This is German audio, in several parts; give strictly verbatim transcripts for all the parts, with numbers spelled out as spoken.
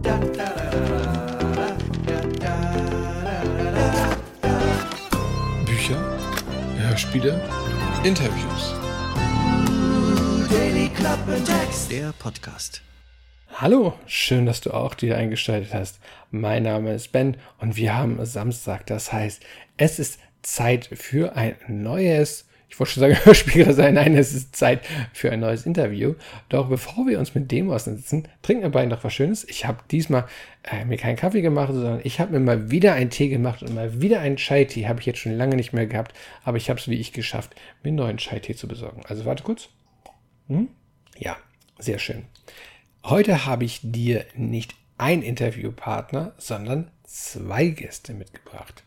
Bücher, Hörspiele, Interviews. Der Podcast. Hallo, schön, dass du auch wieder eingeschaltet hast. Mein Name ist Ben und wir haben Samstag. Das heißt, es ist Zeit für ein neues, ich wollte schon sagen Hörspiel sein, nein, es ist Zeit für ein neues Interview. Doch bevor wir uns mit dem auseinandersetzen, trinken wir beide noch was Schönes. Ich habe diesmal äh, mir keinen Kaffee gemacht, sondern ich habe mir mal wieder einen Tee gemacht und mal wieder einen Chai-Tee. Habe ich jetzt schon lange nicht mehr gehabt, aber ich habe es wie ich geschafft, mir einen neuen Chai-Tee zu besorgen. Also warte kurz. Hm? Ja, sehr schön. Heute habe ich dir nicht ein Interviewpartner, sondern zwei Gäste mitgebracht.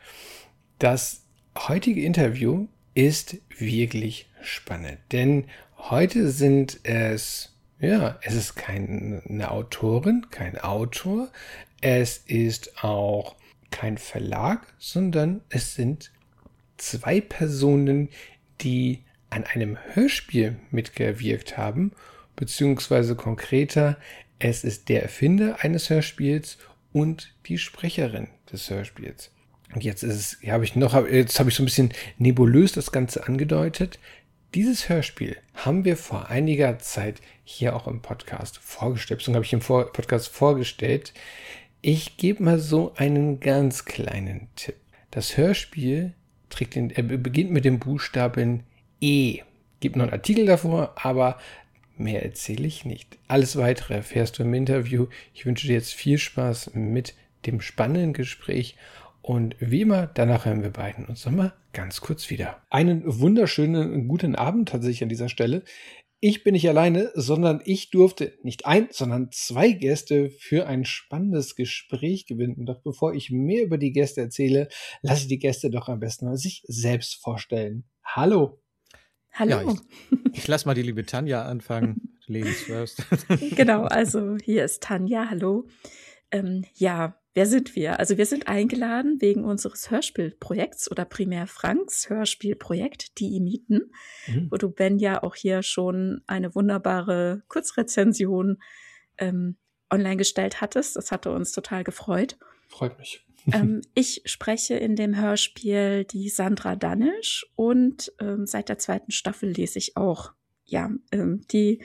Das heutige Interview ist wirklich spannend, denn heute sind es, ja, es ist keine Autorin, kein Autor, es ist auch kein Verlag, sondern es sind zwei Personen, die an einem Hörspiel mitgewirkt haben, beziehungsweise konkreter, es ist der Erfinder eines Hörspiels und die Sprecherin des Hörspiels. Und jetzt ist es, ja, habe ich noch, jetzt habe ich so ein bisschen nebulös das Ganze angedeutet. Dieses Hörspiel haben wir vor einiger Zeit hier auch im Podcast vorgestellt, beziehungsweise habe ich im Vor- Podcast vorgestellt. Ich gebe mal so einen ganz kleinen Tipp. Das Hörspiel trägt den, er beginnt mit dem Buchstaben E. Gibt noch einen Artikel davor, aber mehr erzähle ich nicht. Alles Weitere erfährst du im Interview. Ich wünsche dir jetzt viel Spaß mit dem spannenden Gespräch. Und wie immer, danach hören wir beiden uns nochmal ganz kurz wieder. Einen wunderschönen guten Abend tatsächlich an dieser Stelle. Ich bin nicht alleine, sondern ich durfte nicht ein, sondern zwei Gäste für ein spannendes Gespräch gewinnen. Doch bevor ich mehr über die Gäste erzähle, lasse ich die Gäste doch am besten mal sich selbst vorstellen. Hallo. Hallo. Ja, ich, ich lasse mal die liebe Tanja anfangen. Ladies first. Genau, also hier ist Tanja, hallo. Ähm, ja, wer sind wir? Also wir sind eingeladen wegen unseres Hörspielprojekts oder primär Franks Hörspielprojekt, die Imiten, mhm. wo du, Ben, ja auch hier schon eine wunderbare Kurzrezension ähm, online gestellt hattest. Das hatte uns total gefreut. Freut mich. ähm, ich spreche in dem Hörspiel die Sandra Danisch und ähm, seit der zweiten Staffel lese ich auch ja ähm, die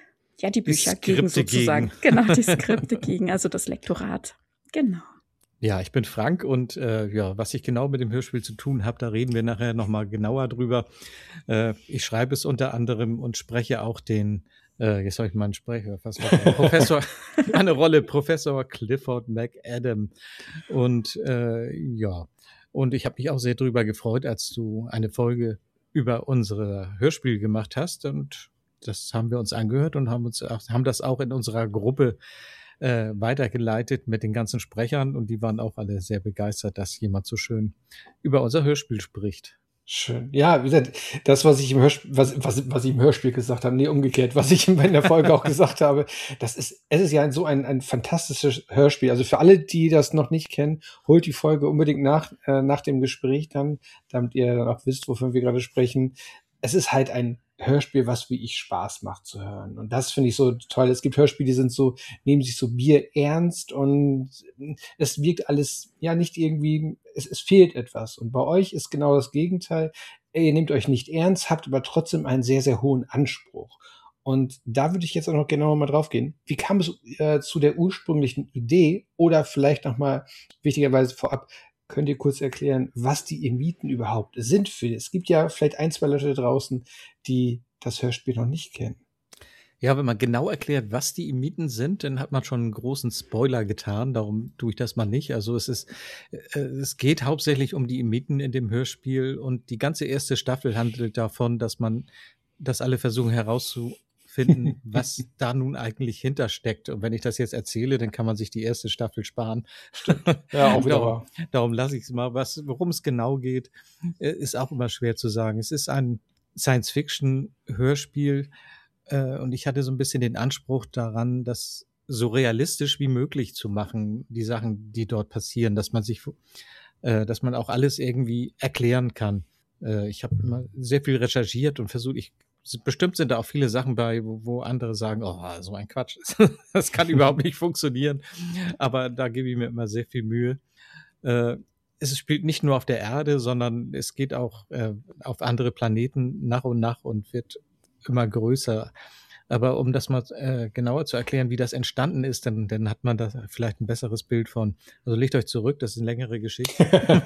ja die Bücher die gegen sozusagen. Gegen. Genau, die Skripte gegen, also das Lektorat. Genau. Ja, ich bin Frank und äh, ja, was ich genau mit dem Hörspiel zu tun habe, da reden wir nachher nochmal genauer drüber. Äh, ich schreibe es unter anderem und spreche auch den Äh, jetzt soll ich mal einen Sprecher, was war der? Professor, eine Rolle, Professor Clifford McAdam. Und äh, ja, und ich habe mich auch sehr drüber gefreut, als du eine Folge über unsere Hörspiel gemacht hast. Und das haben wir uns angehört und haben uns auch, haben das auch in unserer Gruppe äh, weitergeleitet mit den ganzen Sprechern. Und die waren auch alle sehr begeistert, dass jemand so schön über unser Hörspiel spricht. Schön. Ja, wie gesagt, das, was ich im Hörspiel, was, was, was ich im Hörspiel gesagt habe, nee, umgekehrt, was ich in der Folge auch gesagt habe, das ist, es ist ja so ein, ein fantastisches Hörspiel. Also für alle, die das noch nicht kennen, holt die Folge unbedingt nach, äh, nach dem Gespräch dann, damit ihr dann auch wisst, wovon wir gerade sprechen. Es ist halt ein Hörspiel, was wie ich Spaß macht zu hören. Und das finde ich so toll. Es gibt Hörspiele, die sind so, nehmen sich so bierernst und es wirkt alles, ja, nicht irgendwie, es, es fehlt etwas. Und bei euch ist genau das Gegenteil. Ihr nehmt euch nicht ernst, habt aber trotzdem einen sehr, sehr hohen Anspruch. Und da würde ich jetzt auch noch genauer mal drauf gehen. Wie kam es äh, zu der ursprünglichen Idee? Oder vielleicht nochmal wichtigerweise vorab, könnt ihr kurz erklären, was die Imiten überhaupt sind für? Es gibt ja vielleicht ein, zwei Leute draußen, die das Hörspiel noch nicht kennen. Ja, wenn man genau erklärt, was die Imiten sind, dann hat man schon einen großen Spoiler getan. Darum tue ich das mal nicht. Also es ist, äh, es geht hauptsächlich um die Imiten in dem Hörspiel und die ganze erste Staffel handelt davon, dass man, dass alle versuchen herauszufinden, was da nun eigentlich hintersteckt. Und wenn ich das jetzt erzähle, dann kann man sich die erste Staffel sparen. Stimmt. Ja, auch wieder darum, wahr. Darum lasse ich es mal. Was, worum es genau geht, ist auch immer schwer zu sagen. Es ist ein Science-Fiction-Hörspiel äh, und ich hatte so ein bisschen den Anspruch daran, das so realistisch wie möglich zu machen, die Sachen, die dort passieren, dass man sich, äh, dass man auch alles irgendwie erklären kann. Äh, ich habe immer sehr viel recherchiert und versucht, ich bestimmt sind da auch viele Sachen bei, wo, wo andere sagen, oh, so ein Quatsch, das kann überhaupt nicht funktionieren. Aber da gebe ich mir immer sehr viel Mühe. Äh, es spielt nicht nur auf der Erde, sondern es geht auch äh, auf andere Planeten nach und nach und wird immer größer. Aber um das mal äh, genauer zu erklären, wie das entstanden ist, dann, dann hat man da vielleicht ein besseres Bild von. Also legt euch zurück, das ist eine längere Geschichte.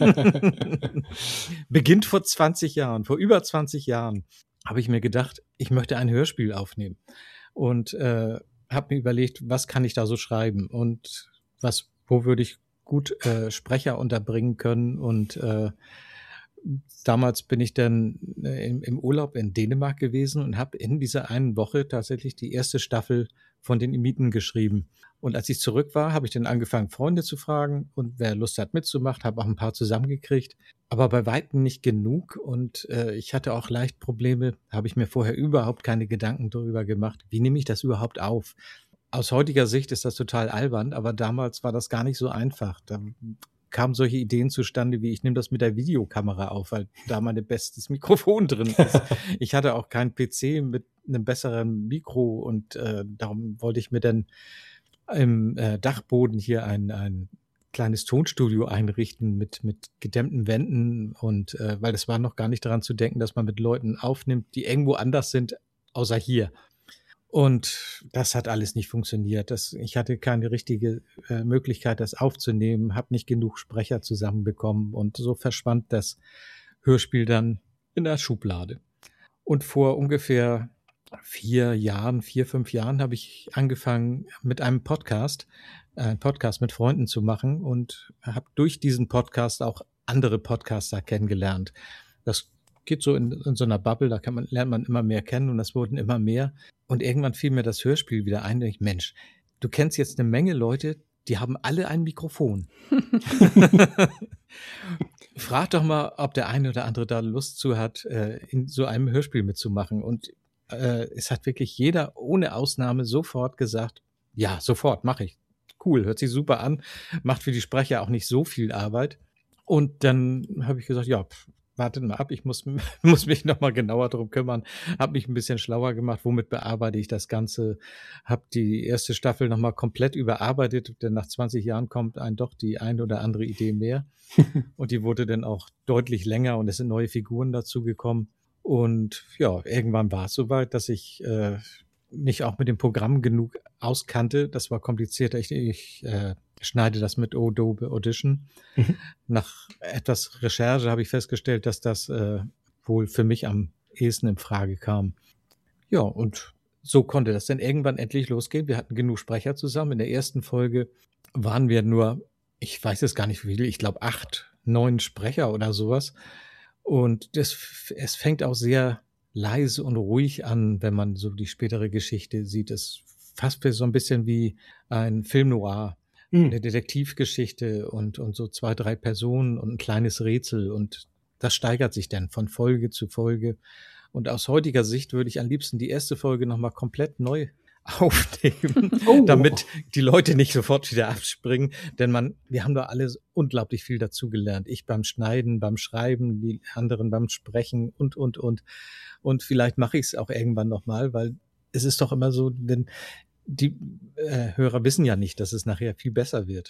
Beginnt vor zwanzig Jahren, vor über zwanzig Jahren habe ich mir gedacht, ich möchte ein Hörspiel aufnehmen und äh, habe mir überlegt, was kann ich da so schreiben und was, wo würde ich gut äh, Sprecher unterbringen können. Und äh, damals bin ich dann äh, im, im Urlaub in Dänemark gewesen und habe in dieser einen Woche tatsächlich die erste Staffel von den Imiten geschrieben. Und als ich zurück war, habe ich dann angefangen, Freunde zu fragen und wer Lust hat mitzumachen, habe auch ein paar zusammengekriegt, aber bei weitem nicht genug. Und äh, ich hatte auch leicht Probleme, habe ich mir vorher überhaupt keine Gedanken darüber gemacht, wie nehme ich das überhaupt auf? Aus heutiger Sicht ist das total albern, aber damals war das gar nicht so einfach. Da kamen solche Ideen zustande, wie ich nehme das mit der Videokamera auf, weil da mein bestes Mikrofon drin ist. Ich hatte auch keinen P C mit einem besseren Mikro und äh, darum wollte ich mir dann im äh, Dachboden hier ein, ein kleines Tonstudio einrichten mit, mit gedämmten Wänden und äh, weil es war noch gar nicht daran zu denken, dass man mit Leuten aufnimmt, die irgendwo anders sind, außer hier. Und das hat alles nicht funktioniert. Das, ich hatte keine richtige äh, Möglichkeit, das aufzunehmen, habe nicht genug Sprecher zusammenbekommen und so verschwand das Hörspiel dann in der Schublade. Und vor ungefähr vier Jahren, vier, fünf Jahren habe ich angefangen mit einem Podcast, einen Podcast mit Freunden zu machen und habe durch diesen Podcast auch andere Podcaster kennengelernt. Das geht so in, in so einer Bubble, da kann man, lernt man immer mehr kennen und das wurden immer mehr. Und irgendwann fiel mir das Hörspiel wieder ein, und ich, Mensch, du kennst jetzt eine Menge Leute, die haben alle ein Mikrofon. Frag doch mal, ob der eine oder andere da Lust zu hat, in so einem Hörspiel mitzumachen. Und äh, es hat wirklich jeder ohne Ausnahme sofort gesagt, ja, sofort, mache ich. Cool, hört sich super an, macht für die Sprecher auch nicht so viel Arbeit. Und dann habe ich gesagt, ja, pff, wartet mal ab, ich muss, muss mich nochmal genauer drum kümmern, habe mich ein bisschen schlauer gemacht, womit bearbeite ich das Ganze, habe die erste Staffel nochmal komplett überarbeitet, denn nach zwanzig Jahren kommt einem doch die eine oder andere Idee mehr und die wurde dann auch deutlich länger und es sind neue Figuren dazu gekommen und ja, irgendwann war es soweit, dass ich äh, mich auch mit dem Programm genug auskannte, das war komplizierter, ich, ich äh, schneide das mit Adobe Audition. Mhm. Nach etwas Recherche habe ich festgestellt, dass das äh, wohl für mich am ehesten in Frage kam. Ja, und so konnte das dann irgendwann endlich losgehen. Wir hatten genug Sprecher zusammen. In der ersten Folge waren wir nur, ich weiß es gar nicht wie viel, ich glaube acht, neun Sprecher oder sowas. Und das, es fängt auch sehr leise und ruhig an, wenn man so die spätere Geschichte sieht. Es fast so ein bisschen wie ein Film noir. Eine Detektivgeschichte und, und so zwei, drei Personen und ein kleines Rätsel und das steigert sich dann von Folge zu Folge. Und aus heutiger Sicht würde ich am liebsten die erste Folge nochmal komplett neu aufnehmen, oh. damit die Leute nicht sofort wieder abspringen, denn man, wir haben da alle unglaublich viel dazugelernt. Ich beim Schneiden, beim Schreiben, die anderen beim Sprechen und, und, und. Und vielleicht mache ich es auch irgendwann nochmal, weil es ist doch immer so, wenn die äh, Hörer wissen ja nicht, dass es nachher viel besser wird.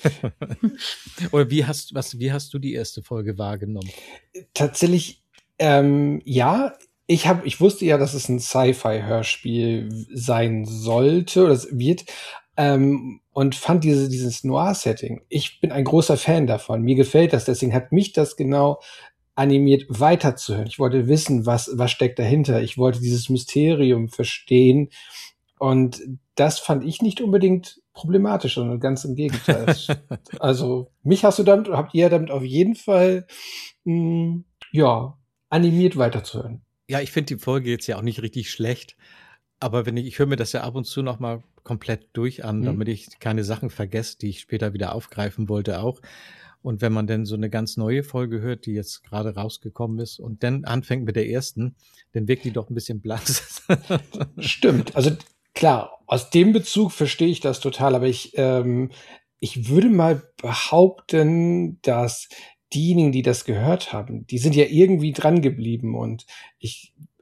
Oder wie hast, was, wie hast du die erste Folge wahrgenommen? Tatsächlich, ähm, ja, ich habe, ich wusste ja, dass es ein Sci-Fi-Hörspiel sein sollte oder es wird, ähm, und fand diese, dieses Noir-Setting. Ich bin ein großer Fan davon. Mir gefällt das, deswegen hat mich das genau animiert, weiterzuhören. Ich wollte wissen, was, was steckt dahinter. Ich wollte dieses Mysterium verstehen. Und das fand ich nicht unbedingt problematisch, sondern ganz im Gegenteil. Also mich hast du damit, habt ihr damit auf jeden Fall mh, ja animiert weiterzuhören. Ja, ich finde die Folge jetzt ja auch nicht richtig schlecht, aber wenn ich, ich höre mir das ja ab und zu noch mal komplett durch an, mhm. damit ich keine Sachen vergesse, die ich später wieder aufgreifen wollte auch. Und wenn man dann so eine ganz neue Folge hört, die jetzt gerade rausgekommen ist und dann anfängt mit der ersten, dann wirkt die doch ein bisschen blass. Stimmt, also klar, aus dem Bezug verstehe ich das total, aber ich, ähm, ich würde mal behaupten, dass diejenigen, die das gehört haben, die sind ja irgendwie dran geblieben und ich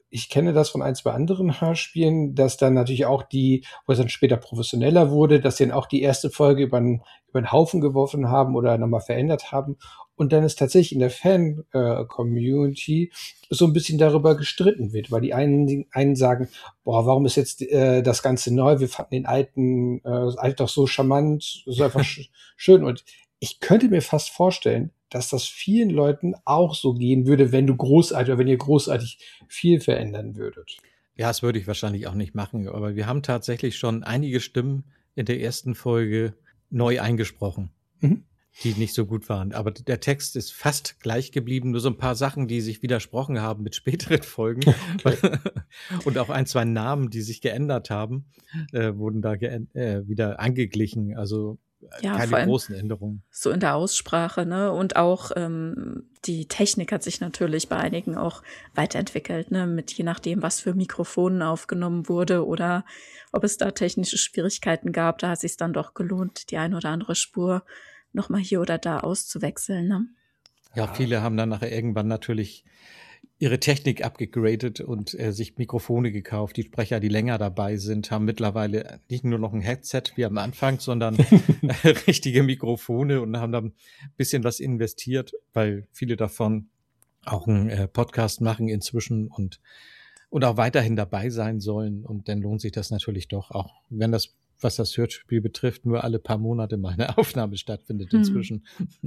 ich kenne das von ein, zwei anderen Hörspielen, dass dann natürlich auch die, wo es dann später professioneller wurde, dass sie dann auch die erste Folge über einen, über einen Haufen geworfen haben oder nochmal verändert haben. Und dann ist tatsächlich in der Fan-Community so ein bisschen darüber gestritten wird, weil die einen, die einen sagen, boah, warum ist jetzt äh, das Ganze neu? Wir fanden den alten, äh, das alte doch so charmant, so einfach sch- schön. Und ich könnte mir fast vorstellen, dass das vielen Leuten auch so gehen würde, wenn du großartig oder wenn ihr großartig viel verändern würdet. Ja, das würde ich wahrscheinlich auch nicht machen, aber wir haben tatsächlich schon einige Stimmen in der ersten Folge neu eingesprochen, Mhm. die nicht so gut waren. Aber der Text ist fast gleich geblieben, nur so ein paar Sachen, die sich widersprochen haben mit späteren Folgen. Und auch ein, zwei Namen, die sich geändert haben, äh, wurden da geänd- äh, wieder angeglichen. Also äh, Ja, vor keine allem großen Änderungen. so in der Aussprache, ne? Und auch ähm, die Technik hat sich natürlich bei einigen auch weiterentwickelt, ne? Mit je nachdem, was für Mikrofonen aufgenommen wurde oder ob es da technische Schwierigkeiten gab, da hat es sich dann doch gelohnt, die eine oder andere Spur nochmal hier oder da auszuwechseln, ne? Ja, viele haben dann nachher irgendwann natürlich ihre Technik abgegradet und äh, sich Mikrofone gekauft. Die Sprecher, die länger dabei sind, haben mittlerweile nicht nur noch ein Headset wie am Anfang, sondern richtige Mikrofone und haben dann ein bisschen was investiert, weil viele davon auch einen äh, Podcast machen inzwischen und, und auch weiterhin dabei sein sollen. Und dann lohnt sich das natürlich doch, auch wenn das, was das Hörspiel betrifft, nur alle paar Monate mal eine Aufnahme stattfindet inzwischen.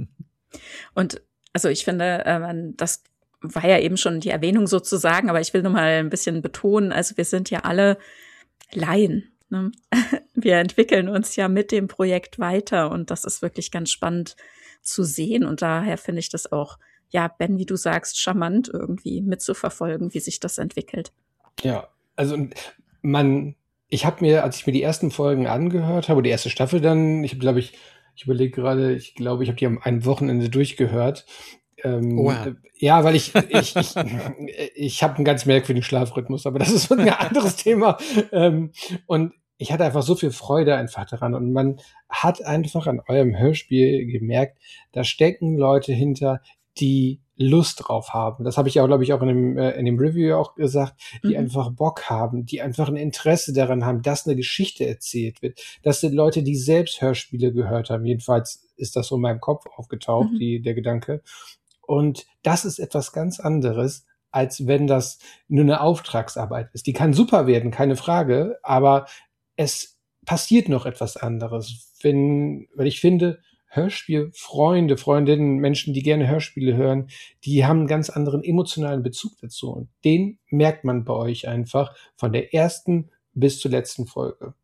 Und also ich finde, ähm, das war ja eben schon die Erwähnung sozusagen, aber ich will nur mal ein bisschen betonen, also wir sind ja alle Laien, ne? Wir entwickeln uns ja mit dem Projekt weiter und das ist wirklich ganz spannend zu sehen und daher finde ich das auch, ja, Ben, wie du sagst, charmant irgendwie mitzuverfolgen, wie sich das entwickelt. Ja, also man, ich habe mir, als ich mir die ersten Folgen angehört habe, die erste Staffel dann, ich habe, glaube ich, ich überlege gerade, ich glaube, ich habe die am einem Wochenende durchgehört. Ähm, Oha. äh, ja, weil ich, ich, ich, ich habe einen ganz merkwürdigen Schlafrhythmus, aber das ist ein anderes Thema. Ähm, und ich hatte einfach so viel Freude einfach daran. Und man hat einfach an eurem Hörspiel gemerkt, da stecken Leute hinter, die Lust drauf haben. Das habe ich auch, glaube ich, auch in dem, äh, in dem Review auch gesagt, die Mhm. einfach Bock haben, die einfach ein Interesse daran haben, dass eine Geschichte erzählt wird. Das sind Leute, die selbst Hörspiele gehört haben. Jedenfalls ist das so in meinem Kopf aufgetaucht, Mhm. die, der Gedanke. Und das ist etwas ganz anderes, als wenn das nur eine Auftragsarbeit ist. Die kann super werden, keine Frage, aber es passiert noch etwas anderes. Wenn, weil ich finde, Hörspielfreunde, Freundinnen, Menschen, die gerne Hörspiele hören, die haben einen ganz anderen emotionalen Bezug dazu. Und den merkt man bei euch einfach von der ersten bis zur letzten Folge.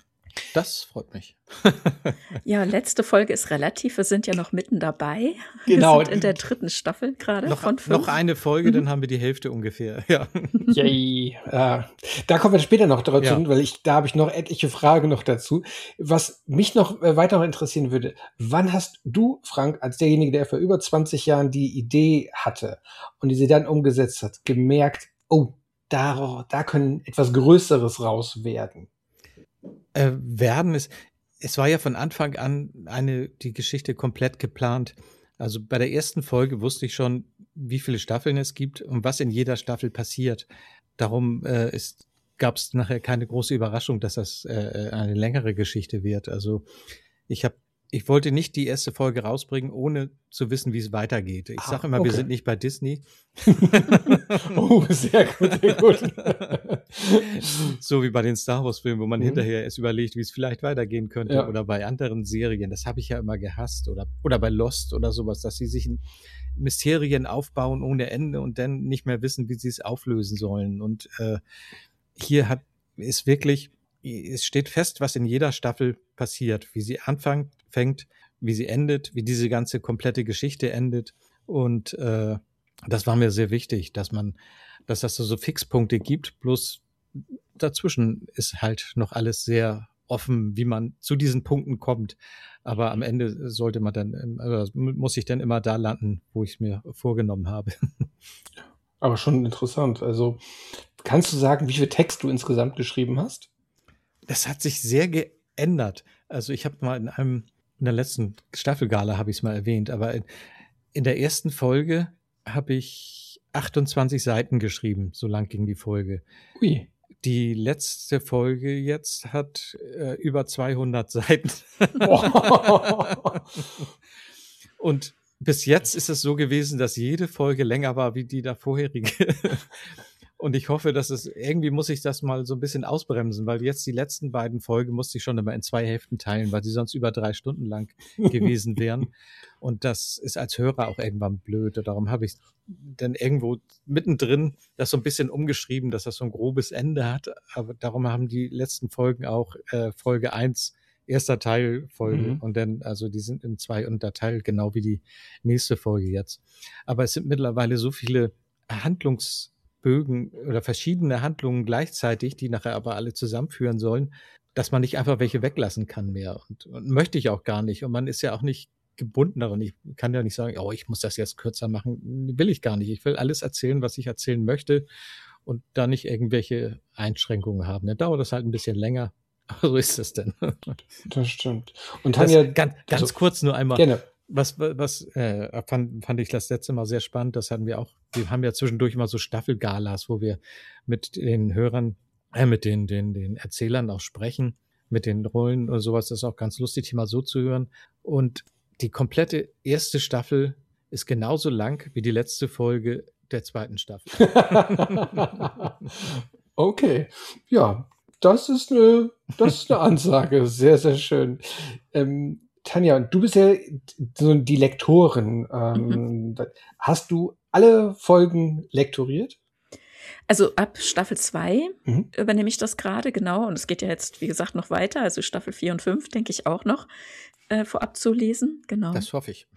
Das freut mich. Ja, letzte Folge ist relativ. Wir sind ja noch mitten dabei. Genau. Wir sind in der dritten Staffel gerade Noch, von fünf. noch eine Folge, Mhm. dann haben wir die Hälfte ungefähr. Ja. Yay. Äh, da kommen wir später noch dazu, Ja. weil ich, da habe ich noch etliche Fragen noch dazu. Was mich noch äh, weiter noch interessieren würde, wann hast du, Frank, als derjenige, der vor über zwanzig Jahren die Idee hatte und die sie dann umgesetzt hat, gemerkt, oh, da, da können etwas Größeres raus werden? Äh, werden es, es war ja von Anfang an eine, die Geschichte komplett geplant. Also bei der ersten Folge wusste ich schon, wie viele Staffeln es gibt und was in jeder Staffel passiert. Darum äh, gab es nachher keine große Überraschung, dass das äh, eine längere Geschichte wird. Also ich habe Ich wollte nicht die erste Folge rausbringen, ohne zu wissen, wie es weitergeht. Ich Ah, sage immer, okay. wir sind nicht bei Disney. Oh, sehr gut, sehr gut. So wie bei den Star Wars-Filmen, wo man Mhm. hinterher erst überlegt, wie es vielleicht weitergehen könnte. Ja. Oder bei anderen Serien. Das habe ich ja immer gehasst. Oder, oder bei Lost oder sowas, dass sie sich in Mysterien aufbauen ohne Ende und dann nicht mehr wissen, wie sie es auflösen sollen. Und äh, hier hat ist wirklich, es steht fest, was in jeder Staffel passiert, wie sie anfängt, fängt, wie sie endet, wie diese ganze komplette Geschichte endet. Und äh, das war mir sehr wichtig, dass man, dass das so Fixpunkte gibt, bloß dazwischen ist halt noch alles sehr offen, wie man zu diesen Punkten kommt. Aber am Ende sollte man dann, also muss ich dann immer da landen, wo ich es mir vorgenommen habe. Aber schon interessant. Also, kannst du sagen, wie viel Text du insgesamt geschrieben hast? Das hat sich sehr geändert. Also ich habe mal in einem, in der letzten Staffelgala habe ich es mal erwähnt, aber in, in der ersten Folge habe ich achtundzwanzig Seiten geschrieben, so lang ging die Folge. Ui. Die letzte Folge jetzt hat äh, über zweihundert Seiten. Und bis jetzt ist es so gewesen, dass jede Folge länger war wie die da vorherige. Und ich hoffe, dass es, irgendwie muss ich das mal so ein bisschen ausbremsen, weil jetzt die letzten beiden Folgen musste ich schon immer in zwei Hälften teilen, weil sie sonst über drei Stunden lang gewesen wären. Und das ist als Hörer auch irgendwann blöd. Und darum habe ich dann irgendwo mittendrin das so ein bisschen umgeschrieben, dass das so ein grobes Ende hat. Aber darum haben die letzten Folgen auch äh, Folge eins, erster Teil Folge. Mhm. Und dann, also die sind in zwei unterteilt, genau wie die nächste Folge jetzt. Aber es sind mittlerweile so viele Handlungs- Bögen oder verschiedene Handlungen gleichzeitig, die nachher aber alle zusammenführen sollen, dass man nicht einfach welche weglassen kann mehr. Und, und möchte ich auch gar nicht. Und man ist ja auch nicht gebunden daran. Ich kann ja nicht sagen, oh, ich muss das jetzt kürzer machen. Will ich gar nicht. Ich will alles erzählen, was ich erzählen möchte und da nicht irgendwelche Einschränkungen haben. Dann dauert das halt ein bisschen länger. Aber so ist es denn. Das stimmt. Und Tanja, ganz, ganz also, kurz nur einmal. Gerne. Was, was äh, fand, fand ich das letzte Mal sehr spannend, das hatten wir auch, wir haben ja zwischendurch immer so Staffelgalas, wo wir mit den Hörern, äh, mit den, den, den Erzählern auch sprechen, mit den Rollen oder sowas, das ist auch ganz lustig, hier mal so zu hören. Und die komplette erste Staffel ist genauso lang wie die letzte Folge der zweiten Staffel. Okay, ja, das ist eine, das ist eine Ansage, sehr, sehr schön. Ähm, Tanja, du bist ja so die Lektorin. Ähm, mhm. Hast du alle Folgen lektoriert? Also ab Staffel zwei mhm. übernehme ich das gerade, genau. Und es geht ja jetzt, wie gesagt, noch weiter. Also Staffel vier und fünf denke ich auch noch äh, vorab zu lesen. Genau. Das hoffe ich.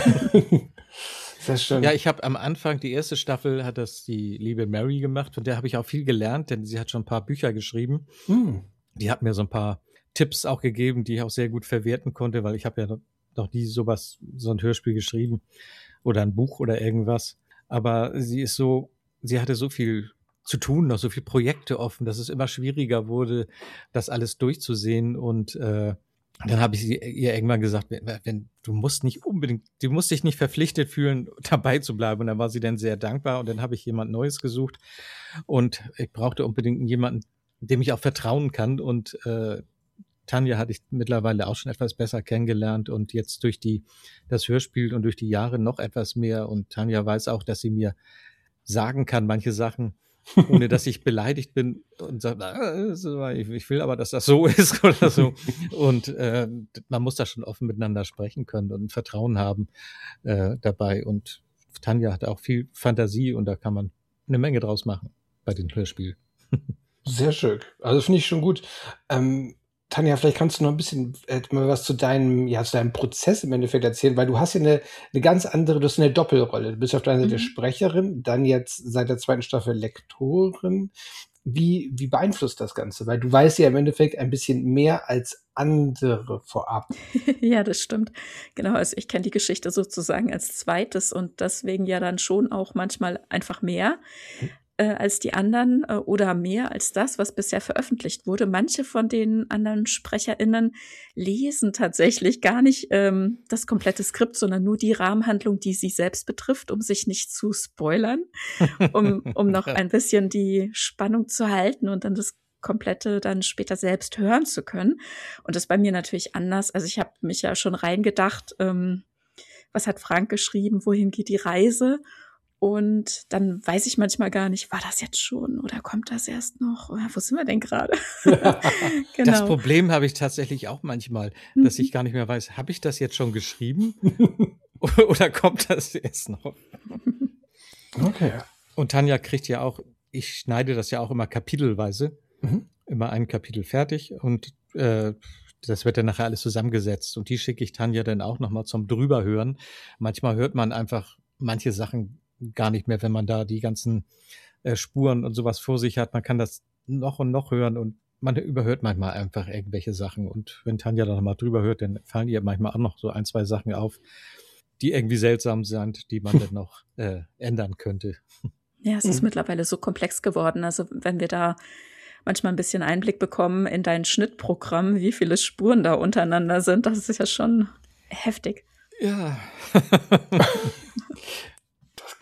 Sehr schön. Ja, ich habe am Anfang, die erste Staffel hat das die liebe Mary gemacht. Von der habe ich auch viel gelernt, denn sie hat schon ein paar Bücher geschrieben. Mhm. Die hat mir so ein paar Tipps auch gegeben, die ich auch sehr gut verwerten konnte, weil ich habe ja noch nie sowas, so ein Hörspiel geschrieben oder ein Buch oder irgendwas. Aber sie ist so, sie hatte so viel zu tun, noch so viele Projekte offen, dass es immer schwieriger wurde, das alles durchzusehen. Und äh, dann habe ich sie, ihr irgendwann gesagt, wenn, wenn du musst nicht unbedingt, du musst dich nicht verpflichtet fühlen, dabei zu bleiben. Und dann war sie dann sehr dankbar und dann habe ich jemand Neues gesucht und ich brauchte unbedingt jemanden, dem ich auch vertrauen kann. Und äh, Tanja hatte ich mittlerweile auch schon etwas besser kennengelernt und jetzt durch die das Hörspiel und durch die Jahre noch etwas mehr. Und Tanja weiß auch, dass sie mir sagen kann, manche Sachen, ohne dass ich beleidigt bin und sagt, ah, ich will aber, dass das so ist oder so. Und äh, man muss da schon offen miteinander sprechen können und Vertrauen haben äh, dabei. Und Tanja hat auch viel Fantasie und da kann man eine Menge draus machen bei den Hörspielen. Sehr schön. Also finde ich schon gut. Ähm, Tanja, vielleicht kannst du noch ein bisschen äh, mal was zu deinem, ja, zu deinem Prozess im Endeffekt erzählen, weil du hast ja eine, eine ganz andere, du hast eine Doppelrolle. Du bist auf der einen Seite mhm. Sprecherin, dann jetzt seit der zweiten Staffel Lektorin. Wie, wie beeinflusst das Ganze? Weil du weißt ja im Endeffekt ein bisschen mehr als andere vorab. Ja, das stimmt. Genau, also ich kenne die Geschichte sozusagen als zweites und deswegen ja dann schon auch manchmal einfach mehr. Mhm. als die anderen äh, oder mehr als das, was bisher veröffentlicht wurde. Manche von den anderen SprecherInnen lesen tatsächlich gar nicht ähm, das komplette Skript, sondern nur die Rahmenhandlung, die sie selbst betrifft, um sich nicht zu spoilern, um, um noch ein bisschen die Spannung zu halten und dann das Komplette dann später selbst hören zu können. Und das ist bei mir natürlich anders. Also ich habe mich ja schon reingedacht, ähm, was hat Frank geschrieben, wohin geht die Reise? Und dann weiß ich manchmal gar nicht, war das jetzt schon oder kommt das erst noch? Oder wo sind wir denn gerade? Genau. Das Problem habe ich tatsächlich auch manchmal, dass ich gar nicht mehr weiß, habe ich das jetzt schon geschrieben oder kommt das erst noch? Okay. Und Tanja kriegt ja auch, ich schneide das ja auch immer kapitelweise, mhm. immer ein Kapitel fertig und äh, das wird dann nachher alles zusammengesetzt und die schicke ich Tanja dann auch nochmal zum Drüberhören. Manchmal hört man einfach manche Sachen gar nicht mehr, wenn man da die ganzen äh, Spuren und sowas vor sich hat. Man kann das noch und noch hören und man überhört manchmal einfach irgendwelche Sachen. Und wenn Tanja da nochmal drüber hört, dann fallen ihr manchmal auch noch so ein, zwei Sachen auf, die irgendwie seltsam sind, die man dann noch äh, ändern könnte. Ja, es ist mhm. mittlerweile so komplex geworden. Also wenn wir da manchmal ein bisschen Einblick bekommen in dein Schnittprogramm, wie viele Spuren da untereinander sind, das ist ja schon heftig. Ja.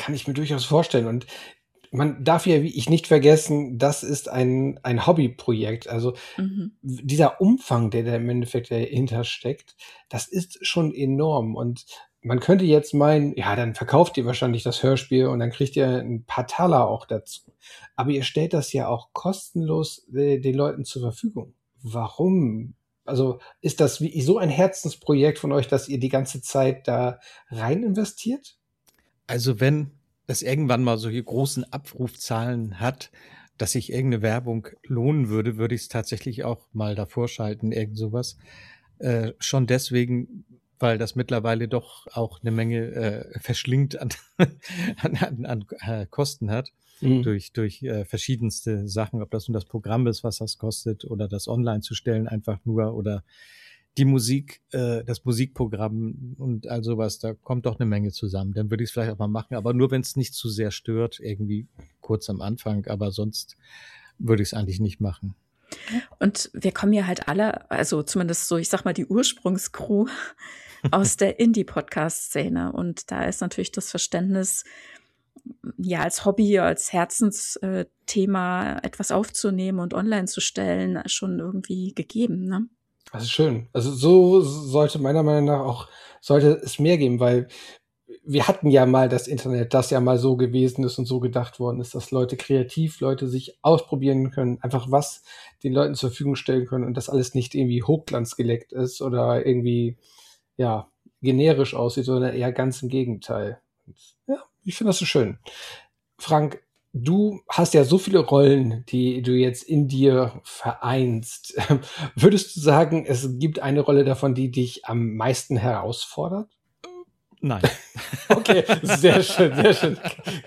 kann ich mir durchaus vorstellen. Und man darf ja, wie ich, nicht vergessen, das ist ein, ein Hobbyprojekt. Also Mhm. dieser Umfang, der da im Endeffekt dahinter steckt, das ist schon enorm. Und man könnte jetzt meinen, ja, dann verkauft ihr wahrscheinlich das Hörspiel und dann kriegt ihr ein paar Taler auch dazu. Aber ihr stellt das ja auch kostenlos äh, den Leuten zur Verfügung. Warum? Also ist das wie so ein Herzensprojekt von euch, dass ihr die ganze Zeit da rein investiert? Also wenn das irgendwann mal solche großen Abrufzahlen hat, dass sich irgendeine Werbung lohnen würde, würde ich es tatsächlich auch mal davor schalten, irgend sowas. Äh, schon deswegen, weil das mittlerweile doch auch eine Menge äh, verschlingt an, an, an, an äh, Kosten hat, Mhm. durch, durch äh, verschiedenste Sachen, ob das nun das Programm ist, was das kostet, oder das online zu stellen einfach nur, oder die Musik, äh, das Musikprogramm und all sowas, da kommt doch eine Menge zusammen. Dann würde ich es vielleicht auch mal machen, aber nur, wenn es nicht zu sehr stört, irgendwie kurz am Anfang, aber sonst würde ich es eigentlich nicht machen. Und wir kommen ja halt alle, also zumindest so, ich sag mal, die Ursprungscrew aus der Indie-Podcast-Szene. Und da ist natürlich das Verständnis, ja, als Hobby, als Herzensthema etwas aufzunehmen und online zu stellen, schon irgendwie gegeben, ne? Das ist schön. Also so sollte meiner Meinung nach auch, sollte es mehr geben, weil wir hatten ja mal das Internet, das ja mal so gewesen ist und so gedacht worden ist, dass Leute kreativ, Leute sich ausprobieren können, einfach was den Leuten zur Verfügung stellen können und das alles nicht irgendwie hochglanzgeleckt ist oder irgendwie, ja, generisch aussieht, sondern eher ganz im Gegenteil. Und ja, ich finde das so schön. Frank, du hast ja so viele Rollen, die du jetzt in dir vereinst. Würdest du sagen, es gibt eine Rolle davon, die dich am meisten herausfordert? Nein. Okay, sehr schön, sehr schön.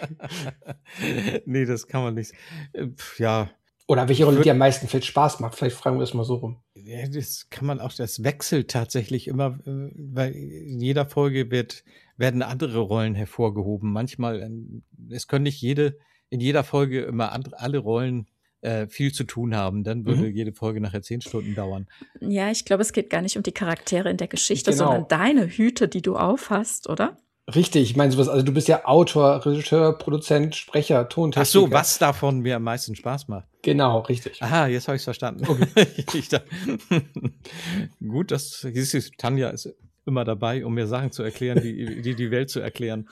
Nee, das kann man nicht. Äh, Ja, Oder welche Ich Rolle würd- dir am meisten viel Spaß macht? Vielleicht fragen wir es mal so rum. ja, das kann man auch, das wechselt tatsächlich immer, äh, weil in jeder Folge wird, werden andere Rollen hervorgehoben. Manchmal, ähm, es können nicht jede, in jeder Folge immer andere, alle Rollen äh, viel zu tun haben. Dann würde Mhm. jede Folge nachher zehn Stunden dauern. Ja, ich glaube, es geht gar nicht um die Charaktere in der Geschichte, Genau. sondern deine Hüte, die du aufhast, oder? Richtig, ich meine sowas, also du bist ja Autor, Regisseur, Produzent, Sprecher, Tontechniker. Ach so, was davon mir am meisten Spaß macht. Genau, richtig. Aha, jetzt habe ich es verstanden. ich dachte, gut, das siehst du, Tanja ist immer dabei, um mir Sachen zu erklären, die die, die Welt zu erklären.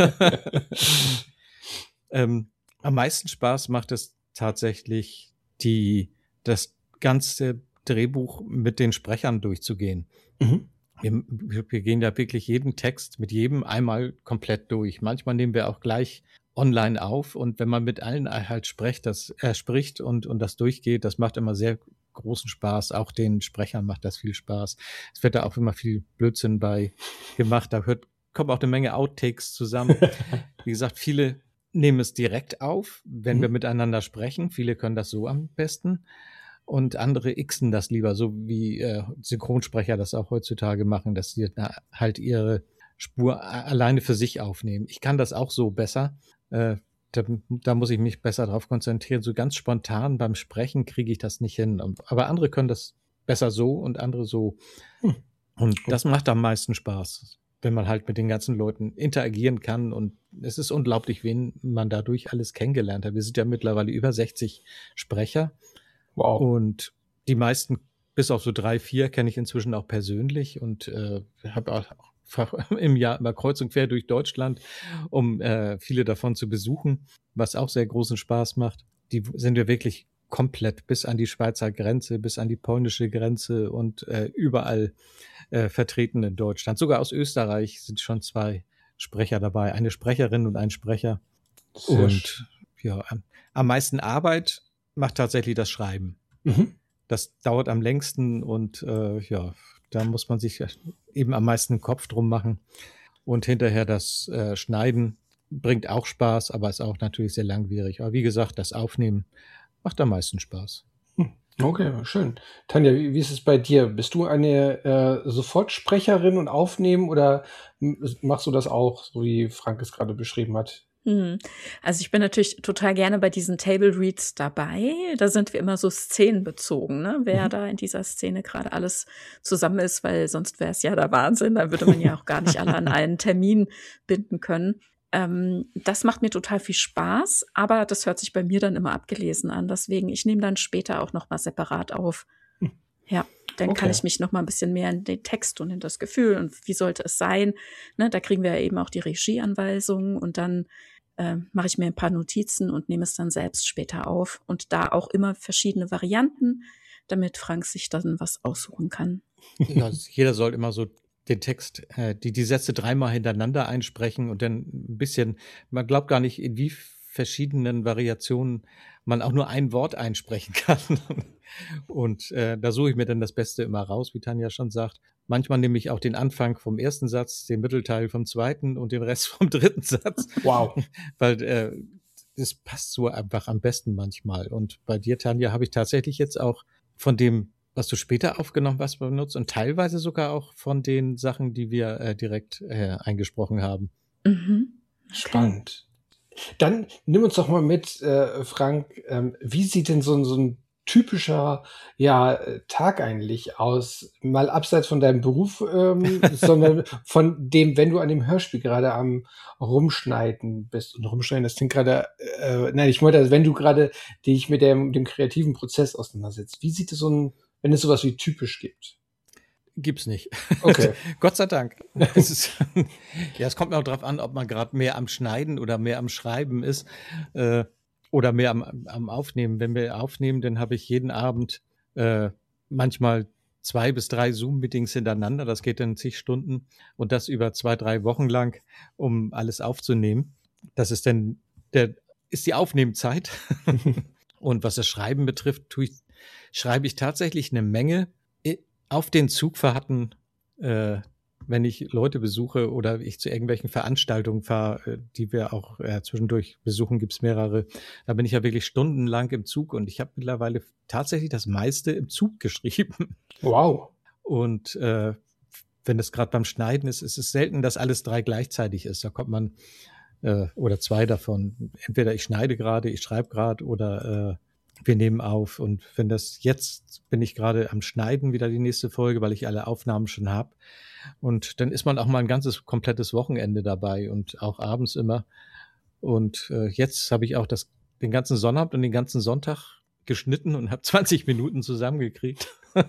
ähm, am meisten Spaß macht es tatsächlich, die, das ganze Drehbuch mit den Sprechern durchzugehen. Mhm. Wir, wir gehen ja wirklich jeden Text mit jedem einmal komplett durch. Manchmal nehmen wir auch gleich online auf, und wenn man mit allen halt spricht, das, äh, spricht und, und das durchgeht, das macht immer sehr großen Spaß. Auch den Sprechern macht das viel Spaß. Es wird da auch immer viel Blödsinn bei gemacht. Da hört, kommen auch eine Menge Outtakes zusammen. Wie gesagt, viele nehmen es direkt auf, wenn Mhm. wir miteinander sprechen. Viele können das so am besten. Und andere xen das lieber, so wie äh, Synchronsprecher das auch heutzutage machen, dass sie na, halt ihre Spur a- alleine für sich aufnehmen. Ich kann das auch so besser. Äh, da, da muss ich mich besser drauf konzentrieren. So ganz spontan beim Sprechen kriege ich das nicht hin. Und- Aber andere können das besser so und andere so. Hm. Und das macht am meisten Spaß, wenn man halt mit den ganzen Leuten interagieren kann. Und es ist unglaublich, wen man dadurch alles kennengelernt hat. Wir sind ja mittlerweile über sechzig Sprecher. Wow. Und die meisten, bis auf so drei, vier, kenne ich inzwischen auch persönlich und äh, habe auch im Jahr immer kreuz und quer durch Deutschland, um äh, viele davon zu besuchen, was auch sehr großen Spaß macht. Die sind wir wirklich komplett bis an die Schweizer Grenze, bis an die polnische Grenze und äh, überall äh, vertreten in Deutschland. Sogar aus Österreich sind schon zwei Sprecher dabei, eine Sprecherin und ein Sprecher. Sehr Und sch- ja, am, am meisten Arbeit macht tatsächlich das Schreiben. Mhm. Das dauert am längsten und äh, ja, da muss man sich eben am meisten den Kopf drum machen. Und hinterher das äh, Schneiden bringt auch Spaß, aber ist auch natürlich sehr langwierig. Aber wie gesagt, das Aufnehmen macht am meisten Spaß. Okay, schön. Tanja, wie, wie ist es bei dir? Bist du eine äh, Sofortsprecherin und Aufnehmen oder m- machst du das auch, so wie Frank es gerade beschrieben hat? Hm. Also ich bin natürlich total gerne bei diesen Table Reads dabei. Da sind wir immer so szenenbezogen, ne? Wer Mhm. da in dieser Szene gerade alles zusammen ist, weil sonst wäre es ja der Wahnsinn. Da würde man ja auch gar nicht alle an einen Termin binden können. Ähm, das macht mir total viel Spaß, aber das hört sich bei mir dann immer abgelesen an. Deswegen, ich nehme dann später auch noch mal separat auf. Ja, dann kann Okay. ich mich noch mal ein bisschen mehr in den Text und in das Gefühl und wie sollte es sein. Ne, da kriegen wir ja eben auch die Regieanweisungen und dann äh, mache ich mir ein paar Notizen und nehme es dann selbst später auf. Und da auch immer verschiedene Varianten, damit Frank sich dann was aussuchen kann. Ja, jeder soll immer so den Text, äh, die, die Sätze dreimal hintereinander einsprechen und dann ein bisschen, man glaubt gar nicht, in wie verschiedenen Variationen man auch nur ein Wort einsprechen kann. Und äh, da suche ich mir dann das Beste immer raus, wie Tanja schon sagt. Manchmal nehme ich auch den Anfang vom ersten Satz, den Mittelteil vom zweiten und den Rest vom dritten Satz. Wow. Weil äh, das passt so einfach am besten manchmal. Und bei dir, Tanja, habe ich tatsächlich jetzt auch von dem, was du später aufgenommen hast, benutzt und teilweise sogar auch von den Sachen, die wir äh, direkt äh, eingesprochen haben. Mhm. Okay. Spannend. Dann nimm uns doch mal mit, äh, Frank, ähm, wie sieht denn so, ein- so ein typischer ja, äh, Tag eigentlich aus? Mal abseits von deinem Beruf, ähm, sondern von dem, wenn du an dem Hörspiel gerade am Rumschneiden bist. Und Rumschneiden, das klingt gerade, äh, nein, ich wollte, also wenn du gerade dich mit dem, dem kreativen Prozess auseinandersetzt, wie sieht es so ein, wenn es sowas wie typisch gibt? Gibt's nicht. Okay. Gott sei Dank. Es ist, ja, es kommt mir auch drauf an, ob man gerade mehr am Schneiden oder mehr am Schreiben ist äh, oder mehr am, am Aufnehmen. Wenn wir aufnehmen, dann habe ich jeden Abend äh, manchmal zwei bis drei Zoom-Meetings hintereinander. Das geht dann zig Stunden und das über zwei, drei Wochen lang, um alles aufzunehmen. Das ist dann der ist die Aufnehmzeit. Und was das Schreiben betrifft, tue ich, schreibe ich tatsächlich eine Menge auf den Zugfahrten, äh, wenn ich Leute besuche oder ich zu irgendwelchen Veranstaltungen fahre, äh, die wir auch äh, zwischendurch besuchen, gibt's mehrere, da bin ich ja wirklich stundenlang im Zug und ich habe mittlerweile tatsächlich das meiste im Zug geschrieben. Wow. Und äh, wenn es gerade beim Schneiden ist, ist es selten, dass alles drei gleichzeitig ist. Da kommt man, äh, oder zwei davon, entweder ich schneide gerade, ich schreibe gerade oder äh, wir nehmen auf. Und wenn das jetzt, bin ich gerade am Schneiden wieder die nächste Folge, weil ich alle Aufnahmen schon habe. Und dann ist man auch mal ein ganzes, komplettes Wochenende dabei und auch abends immer. Und äh, jetzt habe ich auch das, den ganzen Sonnabend und den ganzen Sonntag geschnitten und habe zwanzig Minuten zusammengekriegt.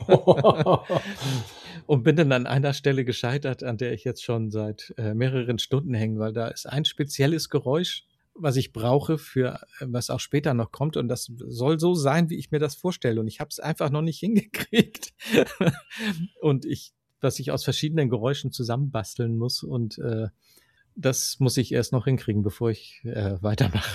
Und bin dann an einer Stelle gescheitert, an der ich jetzt schon seit äh, mehreren Stunden hänge, weil da ist ein spezielles Geräusch, was ich brauche für was auch später noch kommt und das soll so sein, wie ich mir das vorstelle und ich habe es einfach noch nicht hingekriegt und ich, was ich aus verschiedenen Geräuschen zusammenbasteln muss und äh, das muss ich erst noch hinkriegen, bevor ich äh, weitermache.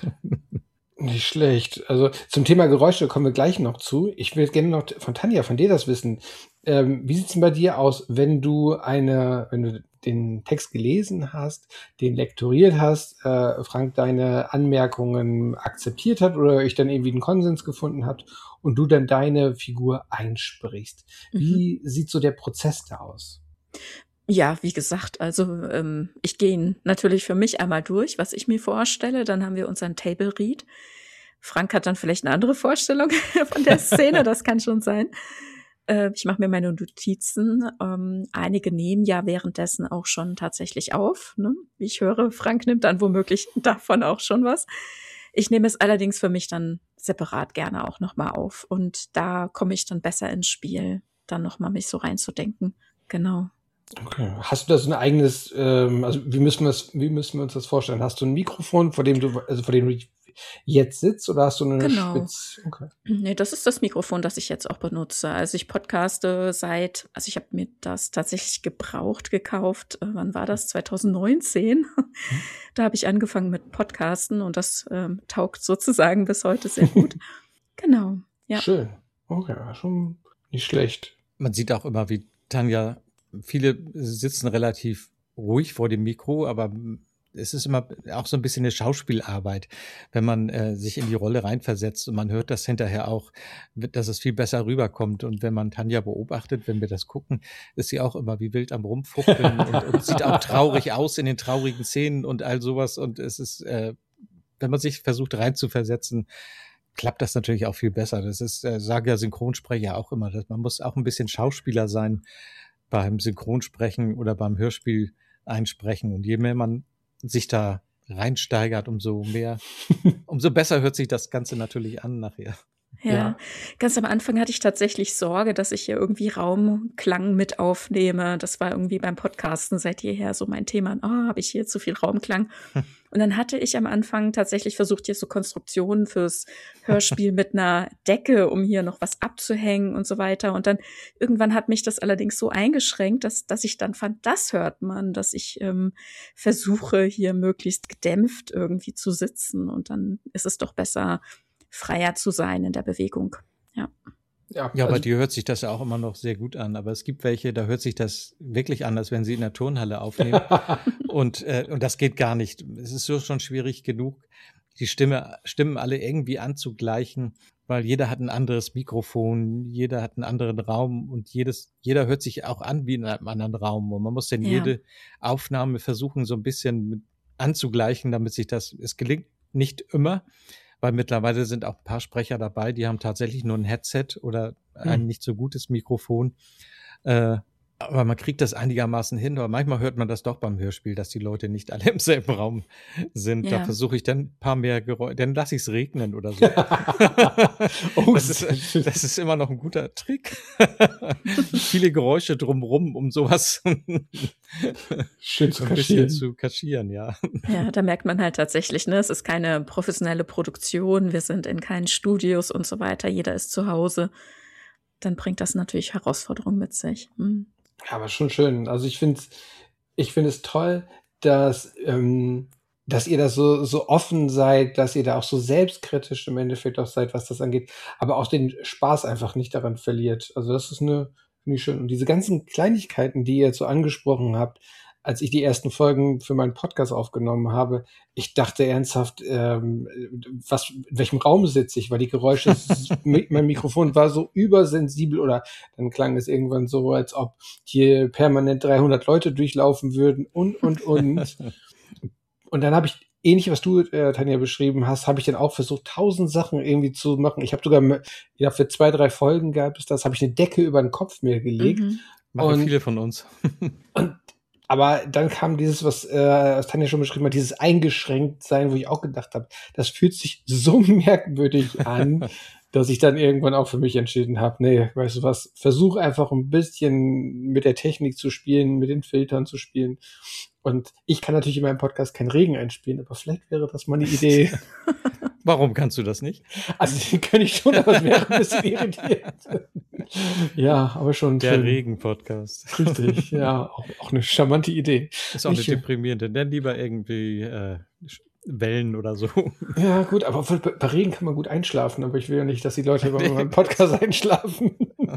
Nicht schlecht. Also zum Thema Geräusche kommen wir gleich noch zu. Ich will gerne noch von Tanja, von dir das wissen. Ähm, wie sieht's denn bei dir aus, wenn du eine, wenn du den Text gelesen hast, den lektoriert hast, äh, Frank deine Anmerkungen akzeptiert hat oder euch dann irgendwie einen Konsens gefunden hat und du dann deine Figur einsprichst? Wie Mhm. sieht so der Prozess da aus? Ja, wie gesagt, also ähm, ich gehe ihn natürlich für mich einmal durch, was ich mir vorstelle. Dann haben wir unseren Table Read. Frank hat dann vielleicht eine andere Vorstellung von der Szene, das kann schon sein. Äh, ich mache mir meine Notizen. Ähm, einige nehmen ja währenddessen auch schon tatsächlich auf. Ne? Wie ich höre, Frank nimmt dann womöglich davon auch schon was. Ich nehme es allerdings für mich dann separat gerne auch nochmal auf. Und da komme ich dann besser ins Spiel, dann nochmal mich so reinzudenken. Genau. Okay. Hast du da so ein eigenes, ähm, also wie müssen wir das, wie müssen wir uns das vorstellen? Hast du ein Mikrofon, vor dem du, also vor dem du jetzt sitzt, oder hast du eine Genau. Spitz? Okay. Nee, das ist das Mikrofon, das ich jetzt auch benutze. Also ich podcaste seit, also ich habe mir das tatsächlich gebraucht gekauft. Äh, wann war das? zwanzig neunzehn. Da habe ich angefangen mit Podcasten und das ähm, taugt sozusagen bis heute sehr gut. Genau, ja. Schön. Okay, schon nicht schlecht. Man sieht auch immer, wie Tanja, viele sitzen relativ ruhig vor dem Mikro, aber es ist immer auch so ein bisschen eine Schauspielarbeit, wenn man äh, sich in die Rolle reinversetzt und man hört das hinterher auch, dass es viel besser rüberkommt. Und wenn man Tanja beobachtet, wenn wir das gucken, ist sie auch immer wie wild am Rumfuchteln und, und sieht auch traurig aus in den traurigen Szenen und all sowas. Und es ist, äh, wenn man sich versucht reinzuversetzen, klappt das natürlich auch viel besser. Das ist, äh, sagen ja Synchronsprecher auch immer, dass man muss auch ein bisschen Schauspieler sein beim Synchronsprechen oder beim Hörspiel einsprechen. Und je mehr man sich da reinsteigert, umso mehr, umso besser hört sich das Ganze natürlich an nachher. Ja. ja, ganz am Anfang hatte ich tatsächlich Sorge, dass ich hier irgendwie Raumklang mit aufnehme. Das war irgendwie beim Podcasten seit jeher so mein Thema. Oh, habe ich hier zu viel Raumklang? Und dann hatte ich am Anfang tatsächlich versucht, hier so Konstruktionen fürs Hörspiel mit einer Decke, um hier noch was abzuhängen und so weiter. Und dann irgendwann hat mich das allerdings so eingeschränkt, dass, dass ich dann fand, das hört man, dass ich ähm, versuche, hier möglichst gedämpft irgendwie zu sitzen. Und dann ist es doch besser, freier zu sein in der Bewegung. Ja, ja, ja, also, aber dir hört sich das ja auch immer noch sehr gut an. Aber es gibt welche, da hört sich das wirklich an, als wenn sie in der Turnhalle aufnehmen. und, äh, und das geht gar nicht. Es ist so schon schwierig genug, die Stimme, Stimmen alle irgendwie anzugleichen, weil jeder hat ein anderes Mikrofon, jeder hat einen anderen Raum und jedes, jeder hört sich auch an wie in einem anderen Raum. Und man muss dann ja. jede Aufnahme versuchen, so ein bisschen mit anzugleichen, damit sich das, es gelingt nicht immer, weil mittlerweile sind auch ein paar Sprecher dabei, die haben tatsächlich nur ein Headset oder ein hm. nicht so gutes Mikrofon. Äh, aber man kriegt das einigermaßen hin, aber manchmal hört man das doch beim Hörspiel, dass die Leute nicht alle im selben Raum sind. Ja. Da versuche ich dann ein paar mehr Geräusche, dann lasse ich es regnen oder so. oh, das, ist, das ist immer noch ein guter Trick. Viele Geräusche drumrum, um sowas schön zu ein bisschen zu kaschieren, ja. Ja, da merkt man halt tatsächlich, ne, es ist keine professionelle Produktion, wir sind in keinen Studios und so weiter, jeder ist zu Hause. Dann bringt das natürlich Herausforderungen mit sich. Hm. Ja, aber schon schön. Also ich finde es ich finde es toll, dass, ähm, dass ihr da so, so offen seid, dass ihr da auch so selbstkritisch im Endeffekt auch seid, was das angeht, aber auch den Spaß einfach nicht daran verliert. Also das ist eine, finde ich schön. Und diese ganzen Kleinigkeiten, die ihr jetzt so angesprochen habt, als ich die ersten Folgen für meinen Podcast aufgenommen habe, ich dachte ernsthaft, ähm, was, in welchem Raum sitze ich, weil die Geräusche, mein Mikrofon war so übersensibel oder dann klang es irgendwann so, als ob hier permanent dreihundert Leute durchlaufen würden und, und, und. Und dann habe ich, ähnlich was du, äh, Tanja, beschrieben hast, habe ich dann auch versucht, tausend Sachen irgendwie zu machen. Ich habe sogar, ja, für zwei, drei Folgen gab es das, habe ich eine Decke über den Kopf mir gelegt. Mhm. Machen viele von uns. Und aber dann kam dieses, was, äh, was Tanja schon beschrieben hat, dieses Eingeschränktsein, wo ich auch gedacht habe, das fühlt sich so merkwürdig an, dass ich dann irgendwann auch für mich entschieden habe, nee, weißt du was, versuch einfach ein bisschen mit der Technik zu spielen, mit den Filtern zu spielen. Und ich kann natürlich in meinem Podcast keinen Regen einspielen, aber vielleicht wäre das mal eine Idee. Warum kannst du das nicht? Also, den kann ich schon, aber es wäre ein bisschen irritiert. Ja, aber schon. Der Regen-Podcast. Richtig, ja, auch, auch eine charmante Idee. Ist auch nicht eine deprimierende, denn lieber irgendwie äh, Wellen oder so. Ja, gut, aber bei, bei Regen kann man gut einschlafen, aber ich will ja nicht, dass die Leute bei meinem Podcast einschlafen.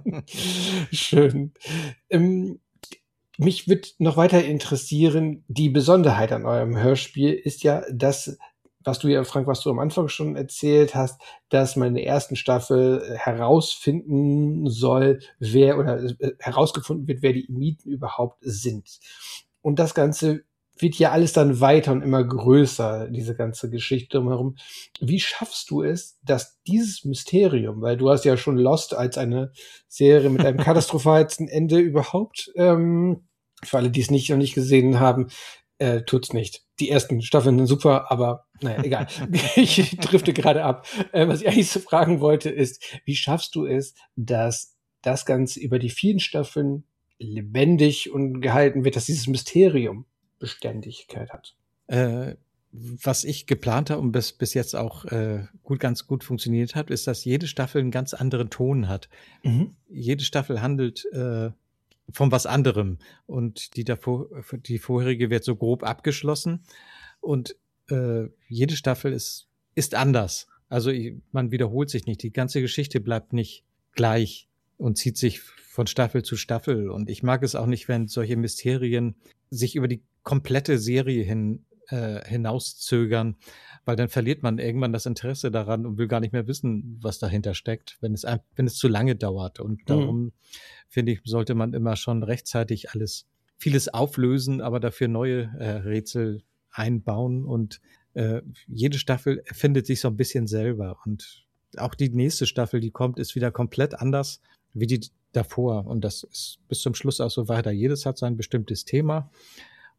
Schön. Ähm, mich wird noch weiter interessieren, die Besonderheit an eurem Hörspiel ist ja, dass, was du ja, Frank, was du am Anfang schon erzählt hast, dass man in der ersten Staffel herausfinden soll, wer oder äh, herausgefunden wird, wer die Imiten überhaupt sind. Und das Ganze wird ja alles dann weiter und immer größer, diese ganze Geschichte drumherum. Wie schaffst du es, dass dieses Mysterium, weil du hast ja schon Lost als eine Serie mit einem katastrophalsten Ende überhaupt, ähm, für alle, die es nicht noch nicht gesehen haben, äh, tut's nicht. Die ersten Staffeln sind super, aber naja, egal. Ich drifte gerade ab. Äh, was ich eigentlich so fragen wollte, ist, wie schaffst du es, dass das Ganze über die vielen Staffeln lebendig und gehalten wird, dass dieses Mysterium Beständigkeit hat? Äh, was ich geplant habe und bis, bis jetzt auch äh, gut, ganz gut funktioniert hat, ist, dass jede Staffel einen ganz anderen Ton hat. Mhm. Jede Staffel handelt äh, von was anderem und die, davor, die vorherige wird so grob abgeschlossen und äh, jede Staffel ist, ist anders. Also man wiederholt sich nicht. Die ganze Geschichte bleibt nicht gleich und zieht sich von Staffel zu Staffel. Und ich mag es auch nicht, wenn solche Mysterien sich über die komplette Serie hin äh, hinauszögern, weil dann verliert man irgendwann das Interesse daran und will gar nicht mehr wissen, was dahinter steckt, wenn es wenn es zu lange dauert. Und darum, mhm. finde ich, sollte man immer schon rechtzeitig alles, vieles auflösen, aber dafür neue äh, Rätsel einbauen. Und äh, jede Staffel erfindet sich so ein bisschen selber. Und auch die nächste Staffel, die kommt, ist wieder komplett anders wie die davor. Und das ist bis zum Schluss auch so weiter. Jedes hat sein bestimmtes Thema.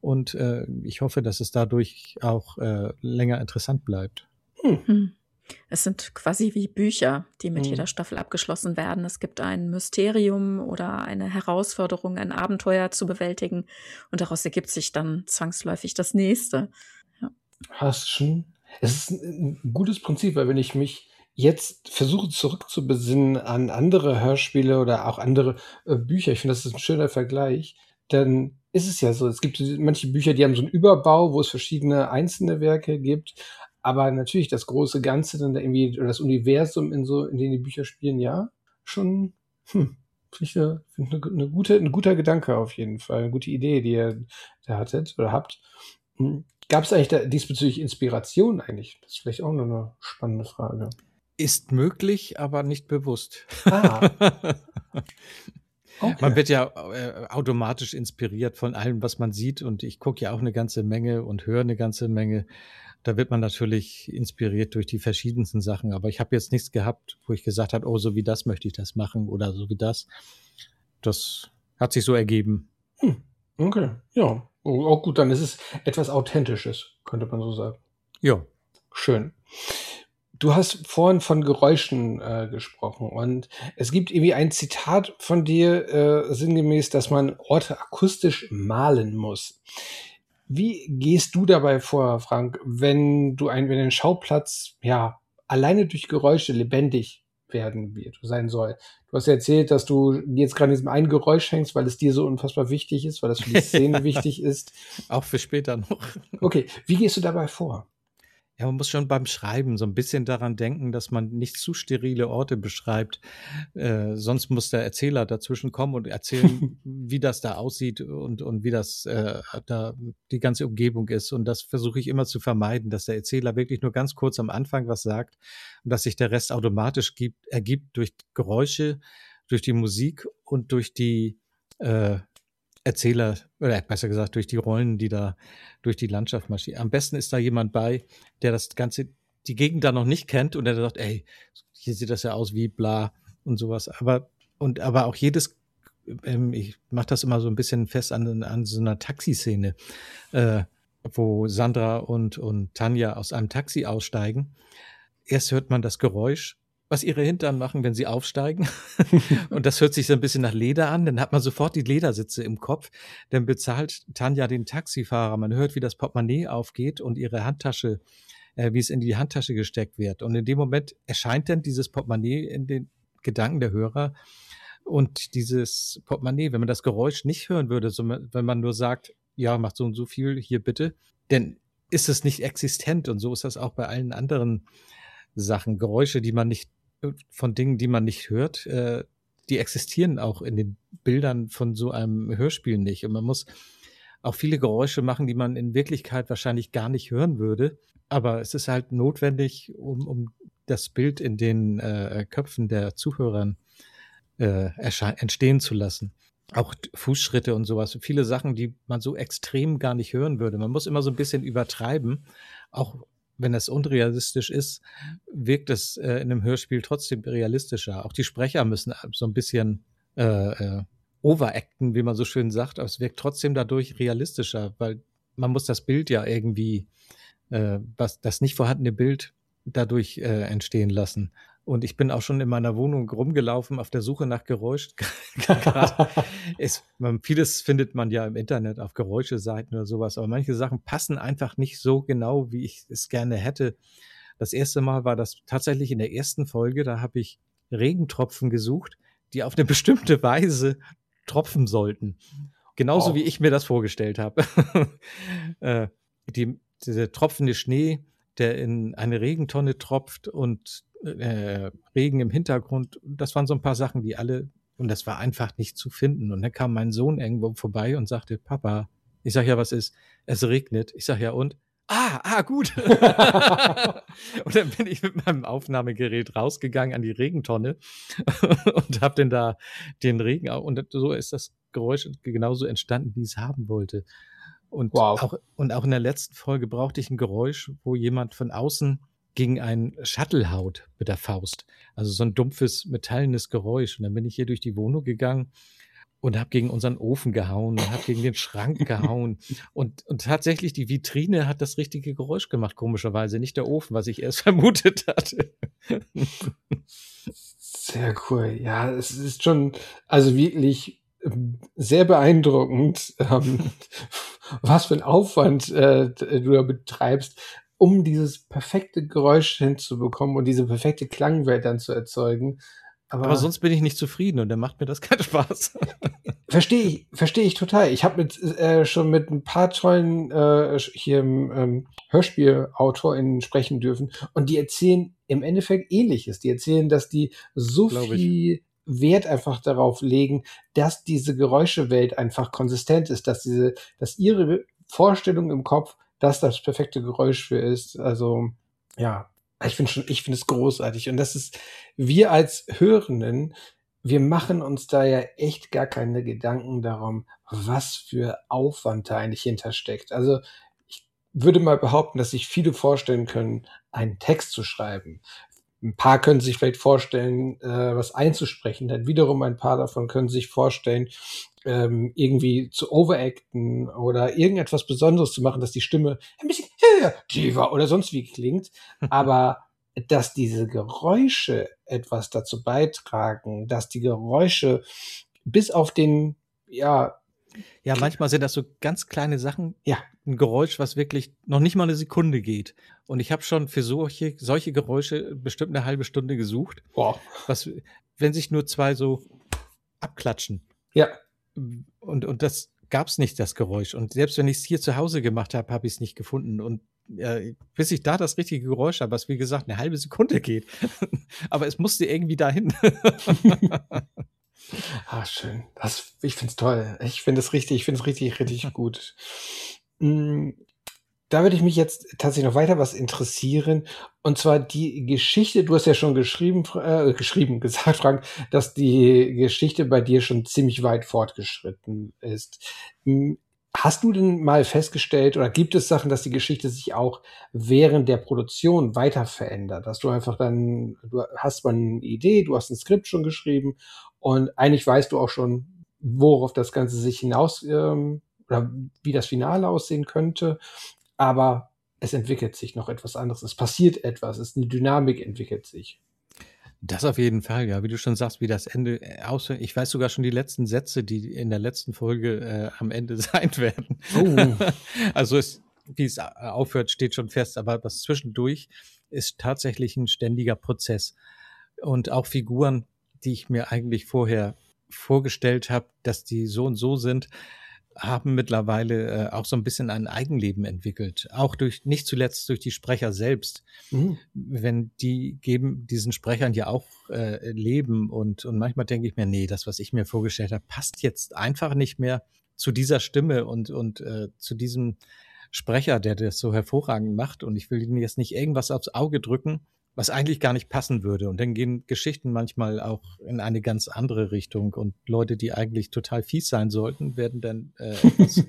Und äh, ich hoffe, dass es dadurch auch äh, länger interessant bleibt. Hm. Es sind quasi wie Bücher, die mit Mhm. jeder Staffel abgeschlossen werden. Es gibt ein Mysterium oder eine Herausforderung, ein Abenteuer zu bewältigen und daraus ergibt sich dann zwangsläufig das nächste. Ja. Hast schon. Es ist ein, ein gutes Prinzip, weil wenn ich mich jetzt versuche zurückzubesinnen an andere Hörspiele oder auch andere äh, Bücher, ich finde, das ist ein schöner Vergleich, dann ist es ja so, es gibt so manche Bücher, die haben so einen Überbau, wo es verschiedene einzelne Werke gibt, aber natürlich das große Ganze dann da irgendwie, oder das Universum, in so, in dem die Bücher spielen, ja, schon, hm, finde ich eine, find eine, eine gute, ein guter Gedanke auf jeden Fall, eine gute Idee, die ihr da hattet oder habt. Hm. Gab es eigentlich da diesbezüglich Inspiration eigentlich? Das ist vielleicht auch noch eine spannende Frage. Ist möglich, aber nicht bewusst. Ah. Man Okay. wird ja äh, automatisch inspiriert von allem, was man sieht. Und ich gucke ja auch eine ganze Menge und höre eine ganze Menge. Da wird man natürlich inspiriert durch die verschiedensten Sachen. Aber ich habe jetzt nichts gehabt, wo ich gesagt habe, oh, so wie das möchte ich das machen oder so wie das. Das hat sich so ergeben. Hm. Okay, ja. Oh, auch gut, dann ist es etwas Authentisches, könnte man so sagen. Ja. Schön. Du hast vorhin von Geräuschen äh, gesprochen und es gibt irgendwie ein Zitat von dir, äh, sinngemäß, dass man Orte akustisch malen muss. Wie gehst du dabei vor, Frank, wenn du ein, wenn ein Schauplatz ja alleine durch Geräusche lebendig werden wird, sein soll? Du hast ja erzählt, dass du jetzt gerade in diesem einen Geräusch hängst, weil es dir so unfassbar wichtig ist, weil das für die Szene wichtig ist. Auch für später noch. Okay, wie gehst du dabei vor? Ja, man muss schon beim Schreiben so ein bisschen daran denken, dass man nicht zu sterile Orte beschreibt. Äh, sonst muss der Erzähler dazwischen kommen und erzählen, wie das da aussieht und, und wie das äh, da die ganze Umgebung ist. Und das versuche ich immer zu vermeiden, dass der Erzähler wirklich nur ganz kurz am Anfang was sagt und dass sich der Rest automatisch gibt, ergibt durch Geräusche, durch die Musik und durch die äh, Erzähler, oder besser gesagt, durch die Rollen, die da durch die Landschaft marschieren. Am besten ist da jemand bei, der das Ganze, die Gegend da noch nicht kennt und der sagt, ey, hier sieht das ja aus wie bla und sowas. Aber, und aber auch jedes, ähm, ich mache das immer so ein bisschen fest an, an so einer Taxiszene, äh, wo Sandra und, und Tanja aus einem Taxi aussteigen. Erst hört man das Geräusch, was ihre Hintern machen, wenn sie aufsteigen. Und das hört sich so ein bisschen nach Leder an. Dann hat man sofort die Ledersitze im Kopf. Dann bezahlt Tanja den Taxifahrer. Man hört, wie das Portemonnaie aufgeht und ihre Handtasche, äh, wie es in die Handtasche gesteckt wird. Und in dem Moment erscheint dann dieses Portemonnaie in den Gedanken der Hörer. Und dieses Portemonnaie, wenn man das Geräusch nicht hören würde, so, wenn man nur sagt, ja, macht so und so viel, hier bitte, dann ist es nicht existent. Und so ist das auch bei allen anderen Sachen. Geräusche, die man nicht, von Dingen, die man nicht hört, äh, die existieren auch in den Bildern von so einem Hörspiel nicht. Und man muss auch viele Geräusche machen, die man in Wirklichkeit wahrscheinlich gar nicht hören würde. Aber es ist halt notwendig, um, um das Bild in den äh, Köpfen der Zuhörern äh, entstehen zu lassen. Auch Fußschritte und sowas. Viele Sachen, die man so extrem gar nicht hören würde. Man muss immer so ein bisschen übertreiben. Auch wenn das unrealistisch ist, wirkt es äh, in einem Hörspiel trotzdem realistischer. Auch die Sprecher müssen so ein bisschen äh, äh, overacten, wie man so schön sagt, aber es wirkt trotzdem dadurch realistischer, weil man muss das Bild ja irgendwie, äh, was das nicht vorhandene Bild dadurch äh, entstehen lassen. Und ich bin auch schon in meiner Wohnung rumgelaufen auf der Suche nach Geräusch. es, man, vieles findet man ja im Internet auf Geräuscheseiten oder sowas, aber manche Sachen passen einfach nicht so genau, wie ich es gerne hätte. Das erste Mal war das tatsächlich in der ersten Folge, da habe ich Regentropfen gesucht, die auf eine bestimmte Weise tropfen sollten. Genauso Wow. wie ich mir das vorgestellt habe. äh, die, dieser tropfende Schnee, der in eine Regentonne tropft und äh, Regen im Hintergrund. Das waren so ein paar Sachen, die alle, und das war einfach nicht zu finden. Und dann kam mein Sohn irgendwo vorbei und sagte, Papa, ich sag ja, was ist? Es regnet. Ich sag ja, und? Ah, ah, gut. Und dann bin ich mit meinem Aufnahmegerät rausgegangen an die Regentonne und habe dann da den Regen, und so ist das Geräusch genauso entstanden, wie ich es haben wollte. Und, Wow. auch, und auch in der letzten Folge brauchte ich ein Geräusch, wo jemand von außen gegen ein Shuttle haut mit der Faust. Also so ein dumpfes, metallenes Geräusch. Und dann bin ich hier durch die Wohnung gegangen und habe gegen unseren Ofen gehauen und habe gegen den Schrank gehauen. Und, und tatsächlich, die Vitrine hat das richtige Geräusch gemacht, komischerweise. Nicht der Ofen, was ich erst vermutet hatte. Sehr cool. Ja, es ist schon, also wirklich ähm, sehr beeindruckend, ähm, was für ein Aufwand äh, du da betreibst, um dieses perfekte Geräusch hinzubekommen und diese perfekte Klangwelt dann zu erzeugen. Aber, Aber sonst bin ich nicht zufrieden und dann macht mir das keinen Spaß. verstehe ich, verstehe ich total. Ich habe mit äh, schon mit ein paar tollen äh, hier ähm, HörspielautorInnen sprechen dürfen und die erzählen im Endeffekt Ähnliches. Die erzählen, dass die so Glaub ich. viel Wert einfach darauf legen, dass diese Geräuschewelt einfach konsistent ist, dass diese, dass ihre Vorstellung im Kopf, dass das perfekte Geräusch für ist. Also ja, ich finde schon, ich finde es großartig und das ist wir als Hörenden, wir machen uns da ja echt gar keine Gedanken darum, was für Aufwand da eigentlich hintersteckt. Also ich würde mal behaupten, dass sich viele vorstellen können, einen Text zu schreiben. Ein paar können sich vielleicht vorstellen, äh, was einzusprechen. Dann wiederum ein paar davon können sich vorstellen, ähm, irgendwie zu overacten oder irgendetwas Besonderes zu machen, dass die Stimme ein bisschen höher, tiefer oder sonst wie klingt. Aber dass diese Geräusche etwas dazu beitragen, dass die Geräusche bis auf den, ja, Ja, manchmal sind das so ganz kleine Sachen, ja, ein Geräusch, was wirklich noch nicht mal eine Sekunde geht. Und ich habe schon für solche, solche Geräusche bestimmt eine halbe Stunde gesucht. boah, Was, wenn sich nur zwei so abklatschen. ja, Und, und das gab's nicht, das Geräusch. Und selbst wenn ich es hier zu Hause gemacht habe, habe ich es nicht gefunden. Und äh, bis ich da das richtige Geräusch habe, was wie gesagt eine halbe Sekunde geht. Aber es musste irgendwie dahin. ah, schön. Das, ich find's toll. Ich finde es richtig, ich finde es richtig, richtig gut. Mm, Da würde ich mich jetzt tatsächlich noch weiter was interessieren. Und zwar die Geschichte, du hast ja schon geschrieben, Fra- äh, geschrieben, gesagt, Frank, dass die Geschichte bei dir schon ziemlich weit fortgeschritten ist. Mm, Hast du denn mal festgestellt oder gibt es Sachen, dass die Geschichte sich auch während der Produktion weiter verändert? Dass du einfach dann, du hast mal eine Idee, du hast ein Skript schon geschrieben und eigentlich weißt du auch schon, worauf das Ganze sich hinaus, ähm, oder wie das Finale aussehen könnte, aber es entwickelt sich noch etwas anderes. Es passiert etwas, es ist eine Dynamik entwickelt sich. Das auf jeden Fall, ja, wie du schon sagst, wie das Ende äh, aussieht. Ich weiß sogar schon die letzten Sätze, die in der letzten Folge äh, am Ende sein werden. Oh. Also es, wie es aufhört, steht schon fest, aber was zwischendurch ist tatsächlich ein ständiger Prozess. Und auch Figuren, die ich mir eigentlich vorher vorgestellt habe, dass die so und so sind, haben mittlerweile äh, auch so ein bisschen ein Eigenleben entwickelt. Auch durch, nicht zuletzt durch die Sprecher selbst. Mhm. Wenn die geben diesen Sprechern ja auch äh, Leben und, und manchmal denke ich mir, nee, das, was ich mir vorgestellt habe, passt jetzt einfach nicht mehr zu dieser Stimme und, und äh, zu diesem Sprecher, der das so hervorragend macht. Und ich will ihnen jetzt nicht irgendwas aufs Auge drücken, was eigentlich gar nicht passen würde. Und dann gehen Geschichten manchmal auch in eine ganz andere Richtung. Und Leute, die eigentlich total fies sein sollten, werden dann äh, etwas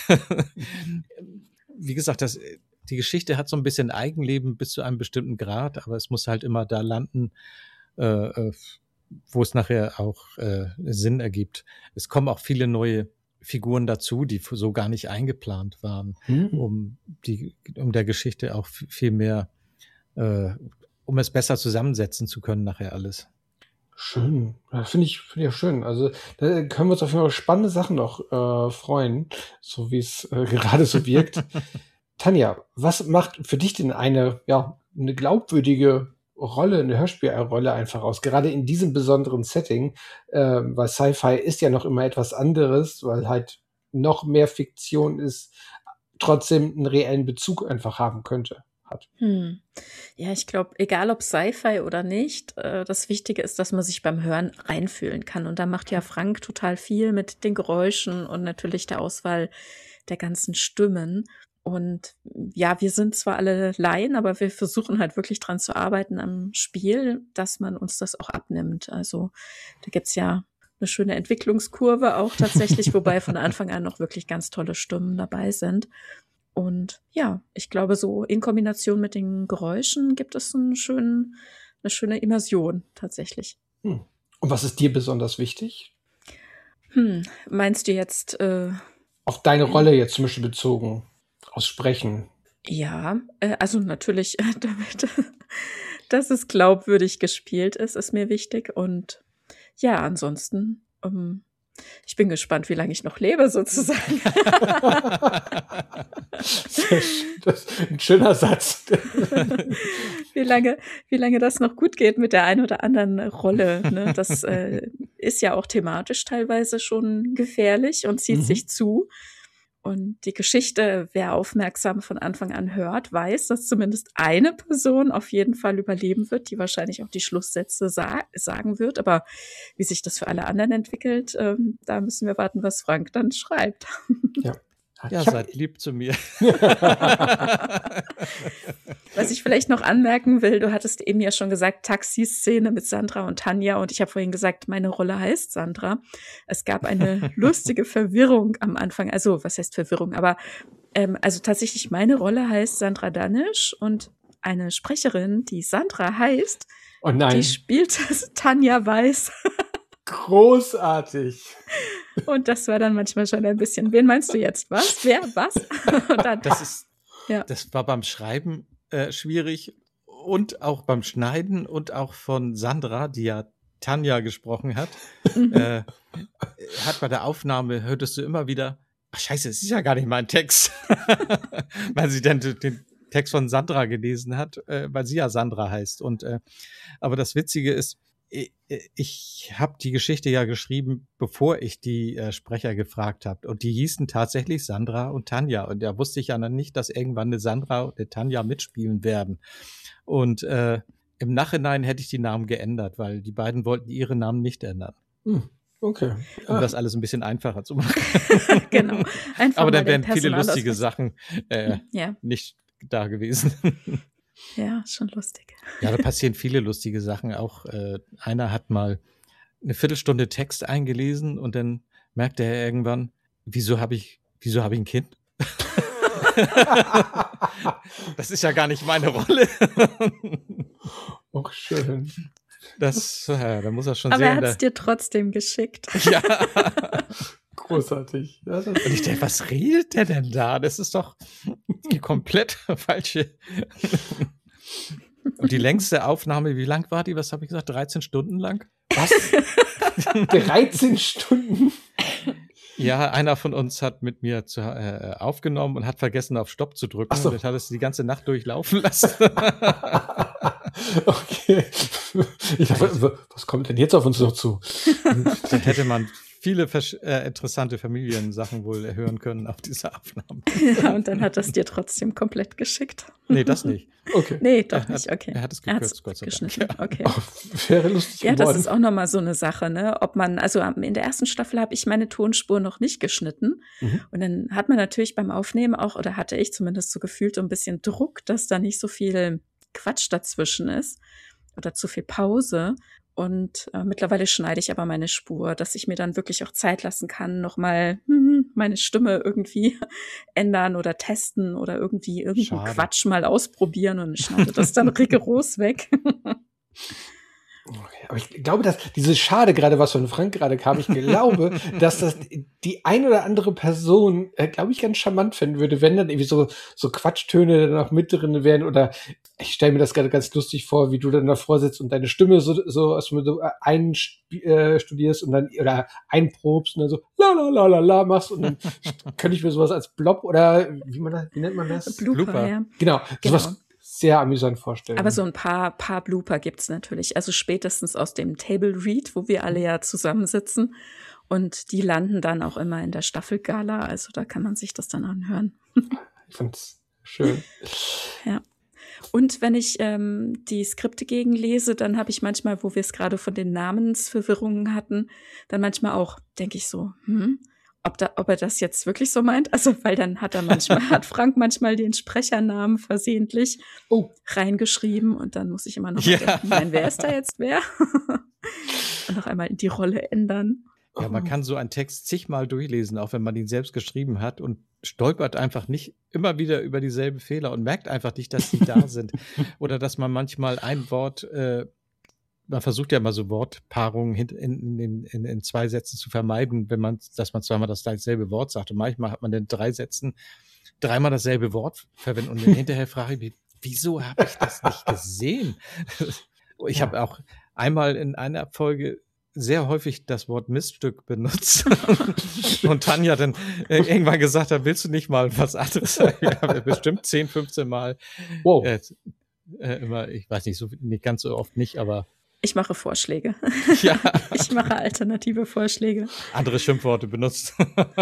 wie gesagt, das, die Geschichte hat so ein bisschen Eigenleben bis zu einem bestimmten Grad, aber es muss halt immer da landen, äh, äh, wo es nachher auch äh, Sinn ergibt. Es kommen auch viele neue Figuren dazu, die so gar nicht eingeplant waren, Mhm. um die, um der Geschichte auch f- viel mehr, äh, um es besser zusammensetzen zu können nachher alles. Schön. Ja, finde ich, finde ich auch schön. Also da können wir uns auf jeden Fall spannende Sachen noch äh, freuen, so wie es äh, gerade so wirkt. Tanja, was macht für dich denn eine, ja, eine glaubwürdige Rolle, eine Hörspielrolle einfach aus? Gerade in diesem besonderen Setting, äh, weil Sci-Fi ist ja noch immer etwas anderes, weil halt noch mehr Fiktion ist, trotzdem einen reellen Bezug einfach haben könnte, hat. Hm. Ja, ich glaube, egal ob Sci-Fi oder nicht, äh, das Wichtige ist, dass man sich beim Hören reinfühlen kann. Und da macht ja Frank total viel mit den Geräuschen und natürlich der Auswahl der ganzen Stimmen. Und ja, wir sind zwar alle Laien, aber wir versuchen halt wirklich dran zu arbeiten am Spiel, dass man uns das auch abnimmt. Also da gibt's ja eine schöne Entwicklungskurve auch tatsächlich, wobei von Anfang an noch wirklich ganz tolle Stimmen dabei sind. Und ja, ich glaube, so in Kombination mit den Geräuschen gibt es einen schönen, eine schöne Immersion tatsächlich. Hm. Und was ist dir besonders wichtig? Hm, meinst du jetzt, äh, Auf deine Rolle jetzt zum Beispiel bezogen, aus Sprechen. ja, äh, also natürlich, äh, damit, dass es glaubwürdig gespielt ist, ist mir wichtig. Und ja, ansonsten, ähm, ich bin gespannt, wie lange ich noch lebe, sozusagen. Das ist ein schöner Satz. wie lange, wie lange das noch gut geht mit der einen oder anderen Rolle. Ne? Das äh, ist ja auch thematisch teilweise schon gefährlich und zieht Mhm. sich zu. Und die Geschichte, wer aufmerksam von Anfang an hört, weiß, dass zumindest eine Person auf jeden Fall überleben wird, die wahrscheinlich auch die Schlusssätze sa- sagen wird. Aber wie sich das für alle anderen entwickelt, ähm, da müssen wir warten, was Frank dann schreibt. Ja. Ja, Ich hab- seid lieb zu mir. Was ich vielleicht noch anmerken will, du hattest eben ja schon gesagt, Taxiszene mit Sandra und Tanja, und ich habe vorhin gesagt, meine Rolle heißt Sandra. Es gab eine lustige Verwirrung am Anfang, also was heißt Verwirrung, aber ähm, also tatsächlich meine Rolle heißt Sandra Danisch und eine Sprecherin, die Sandra heißt, Oh nein, die spielt Tanja Weiß. großartig. Und das war dann manchmal schon ein bisschen, wen meinst du jetzt? Was? Wer? Was? Und dann, Das ist, Ja. das war beim Schreiben äh, schwierig und auch beim Schneiden und auch von Sandra, die ja Tanja gesprochen hat, äh, hat bei der Aufnahme, hörtest du immer wieder, ach scheiße, es ist ja gar nicht mein Text, weil sie dann den Text von Sandra gelesen hat, äh, weil sie ja Sandra heißt. Und äh, aber das Witzige ist, ich, ich habe die Geschichte ja geschrieben, bevor ich die äh, Sprecher gefragt habe. Und die hießen tatsächlich Sandra und Tanja. Und da wusste ich ja dann nicht, dass irgendwann eine Sandra und eine Tanja mitspielen werden. Und äh, im Nachhinein hätte ich die Namen geändert, weil die beiden wollten ihre Namen nicht ändern, Hm, okay. um Ja. das alles ein bisschen einfacher zu machen. genau. Einfach Aber mal dann den wären viele lustige Personalausweis. Sachen äh, Ja, nicht da gewesen. ja, schon lustig. Ja, da passieren viele lustige Sachen. Auch äh, einer hat mal eine Viertelstunde Text eingelesen und dann merkte er irgendwann, wieso habe ich, wieso habe ich ein Kind? Das ist ja gar nicht meine Rolle. Auch schön. Das, ja, da muss er schon Aber sehr er in hat der, es dir trotzdem geschickt. ja. Großartig. Ja, das Und ich denke, was redet der denn da? Das ist doch die komplett falsche. Und die längste Aufnahme, wie lang war die? Was habe ich gesagt? dreizehn Stunden lang? was? dreizehn Stunden? Ja, einer von uns hat mit mir zu, äh, aufgenommen und hat vergessen, auf Stopp zu drücken. Ach so. Und das hat es die ganze Nacht durchlaufen lassen. Okay. Ich dachte, was kommt denn jetzt auf uns noch zu? Dann hätte man viele versch- äh, interessante Familiensachen wohl hören können auf dieser Aufnahme. Ja, und dann hat er es dir trotzdem komplett geschickt. Nee, das nicht. Okay. Nee, doch Er hat- nicht, okay. er hat es Er hat's gekürzt, Gott sei Dank. geschnitten, okay. Wäre lustig Ja, das geworden. ist auch nochmal so eine Sache, ne? Ob man, also am- in der ersten Staffel habe ich meine Tonspur noch nicht geschnitten. Mhm. Und dann hat man natürlich beim Aufnehmen auch, oder hatte ich zumindest so gefühlt, so ein bisschen Druck, dass da nicht so viel Quatsch dazwischen ist oder zu viel Pause. Und äh, mittlerweile schneide ich aber meine Spur, dass ich mir dann wirklich auch Zeit lassen kann, nochmal hm, meine Stimme irgendwie ändern oder testen oder irgendwie irgendeinen Schade. Quatsch mal ausprobieren und schneide das dann rigoros weg. Okay, aber ich glaube, dass diese Schade gerade, was von Frank gerade kam, ich glaube, dass das die ein oder andere Person, äh, glaube ich, ganz charmant finden würde, wenn dann irgendwie so, so Quatschtöne dann auch mit drin wären oder ich stelle mir das gerade ganz lustig vor, wie du dann davor sitzt und deine Stimme so, so, so, so einstudierst und dann, oder einprobst und dann so la la la la la machst und dann könnte ich mir sowas als Blob oder wie man das, wie nennt man das? Blooper, Blooper. ja. Genau, Genau. sowas sehr amüsant vorstellen. Aber so ein paar, paar Blooper gibt's natürlich. Also spätestens aus dem Table Read, wo wir alle ja zusammensitzen. Und die landen dann auch immer in der Staffelgala. Also da kann man sich das dann anhören. Ich find's schön. Ja. Und wenn ich ähm, die Skripte gegenlese, dann habe ich manchmal, wo wir es gerade von den Namensverwirrungen hatten, dann manchmal auch, denke ich so, hm, ob, da, ob er das jetzt wirklich so meint. Also, weil dann hat er manchmal, hat Frank manchmal den Sprechernamen versehentlich Oh. reingeschrieben und dann muss ich immer noch Ja. mal denken, nein, wer ist da jetzt wer? Und noch einmal die Rolle ändern. Ja, man kann so einen Text zigmal durchlesen, auch wenn man ihn selbst geschrieben hat und stolpert einfach nicht immer wieder über dieselben Fehler und merkt einfach nicht, dass sie da sind. Oder dass man manchmal ein Wort äh, man versucht ja immer so Wortpaarungen in, in, in, in, in zwei Sätzen zu vermeiden, wenn man, dass man zweimal das dasselbe Wort sagt. Und manchmal hat man in drei Sätzen dreimal dasselbe Wort verwendet. Und hinterher frage ich mich, wieso habe ich das nicht gesehen? Ich ja. habe auch einmal in einer Folge sehr häufig das Wort Miststück benutzt. Und Tanja dann äh, irgendwann gesagt hat, willst du nicht mal was anderes sagen? Wir haben bestimmt zehn, fünfzehn Mal. Wow. Äh, äh, immer, ich weiß nicht, so nicht ganz so oft nicht, aber. Ich mache Vorschläge. Ja. Ich mache alternative Vorschläge. Andere Schimpfworte benutzt.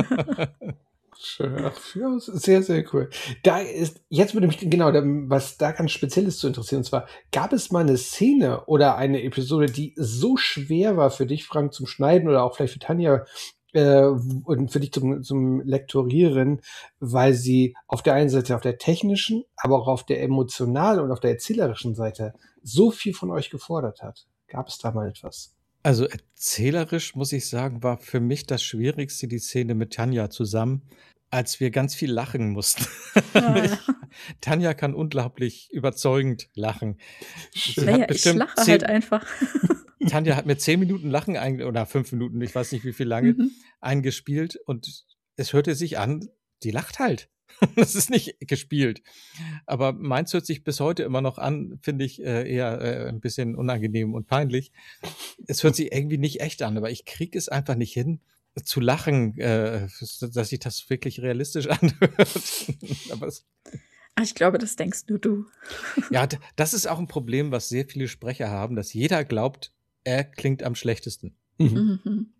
Schön. Ja, sehr, sehr cool. Da ist, jetzt würde mich genau, was da ganz speziell ist zu interessieren, und zwar, gab es mal eine Szene oder eine Episode, die so schwer war für dich, Frank, zum Schneiden oder auch vielleicht für Tanja äh, und für dich zum, zum Lektorieren, weil sie auf der einen Seite auf der technischen, aber auch auf der emotionalen und auf der erzählerischen Seite so viel von euch gefordert hat? Gab es da mal etwas? Also erzählerisch, muss ich sagen, war für mich das Schwierigste die Szene mit Tanja zusammen, als wir ganz viel lachen mussten. Ja. Ich, Tanja kann unglaublich überzeugend lachen. Sie naja, hat bestimmt ich lache zehn, halt einfach. Tanja hat mir zehn Minuten Lachen ein, oder fünf Minuten, ich weiß nicht wie viel lange, mhm. eingespielt und es hörte sich an, die lacht halt. Das ist nicht gespielt. Aber meins hört sich bis heute immer noch an, finde ich äh, eher äh, ein bisschen unangenehm und peinlich. Es hört sich irgendwie nicht echt an, aber ich kriege es einfach nicht hin, zu lachen, äh, dass sich das wirklich realistisch anhört. Aber es, ich glaube, das denkst nur du. Ja, das ist auch ein Problem, was sehr viele Sprecher haben, dass jeder glaubt, er klingt am schlechtesten. Mhm. Mhm.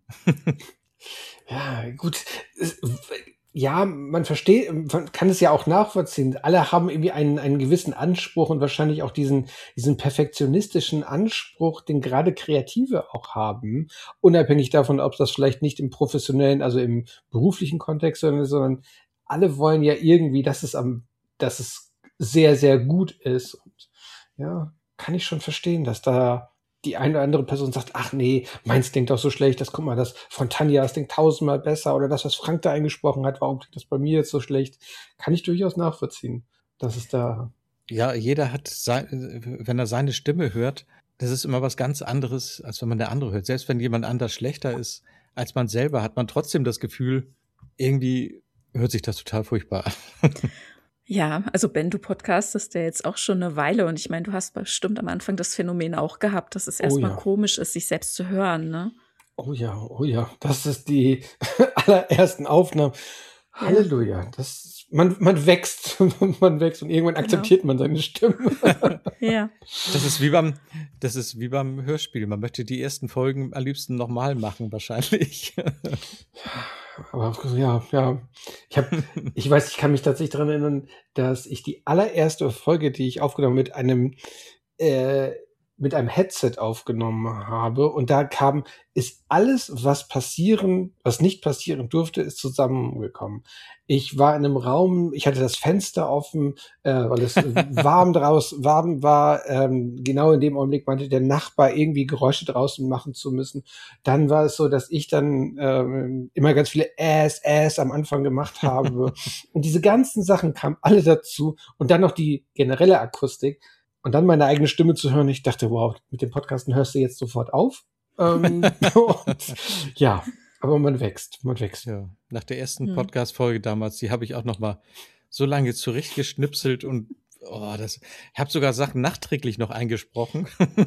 Ja, gut. Ja, man versteht, man kann es ja auch nachvollziehen. Alle haben irgendwie einen, einen gewissen Anspruch und wahrscheinlich auch diesen, diesen perfektionistischen Anspruch, den gerade Kreative auch haben. Unabhängig davon, ob das vielleicht nicht im professionellen, also im beruflichen Kontext, sondern, sondern alle wollen ja irgendwie, dass es am, dass es sehr, sehr gut ist. Und ja, kann ich schon verstehen, dass da die eine oder andere Person sagt, ach nee, meins klingt doch so schlecht, das guck mal, das von Tanja, das klingt tausendmal besser, oder das, was Frank da eingesprochen hat, warum klingt das bei mir jetzt so schlecht? Kann ich durchaus nachvollziehen, dass es da... Ja, jeder hat, sein, wenn er seine Stimme hört, das ist immer was ganz anderes, als wenn man der andere hört. Selbst wenn jemand anders schlechter ist als man selber, hat man trotzdem das Gefühl, irgendwie hört sich das total furchtbar an. Ja, also Ben, du podcastest ja jetzt auch schon eine Weile und ich meine, du hast bestimmt am Anfang das Phänomen auch gehabt, dass es erstmal Oh ja. komisch ist, sich selbst zu hören, ne? Oh ja, oh ja, das ist die allerersten Aufnahmen. Halleluja, das, man, man wächst, man wächst und irgendwann akzeptiert man seine Stimme. Ja. Das ist wie beim, das ist wie beim Hörspiel. Man möchte die ersten Folgen am liebsten nochmal machen, wahrscheinlich. Aber ja, ja. Ich hab, ich weiß, ich kann mich tatsächlich daran erinnern, dass ich die allererste Folge, die ich aufgenommen mit einem äh, mit einem Headset aufgenommen habe, und da kam, ist alles, was passieren, was nicht passieren durfte, ist zusammengekommen. Ich war in einem Raum, ich hatte das Fenster offen, äh, weil es warm draus, warm war. Ähm, genau in dem Augenblick meinte der Nachbar irgendwie Geräusche draußen machen zu müssen. Dann war es so, dass ich dann ähm, immer ganz viele Äs, Äs am Anfang gemacht habe. Und diese ganzen Sachen kamen alle dazu. Und dann noch die generelle Akustik. Und dann meine eigene Stimme zu hören, ich dachte, wow, mit dem Podcasten hörst du jetzt sofort auf. Ähm, und, ja, aber man wächst, man wächst. Ja, nach der ersten Hm. Podcast-Folge damals, die habe ich auch noch mal so lange zurechtgeschnipselt und oh, das, ich habe sogar Sachen nachträglich noch eingesprochen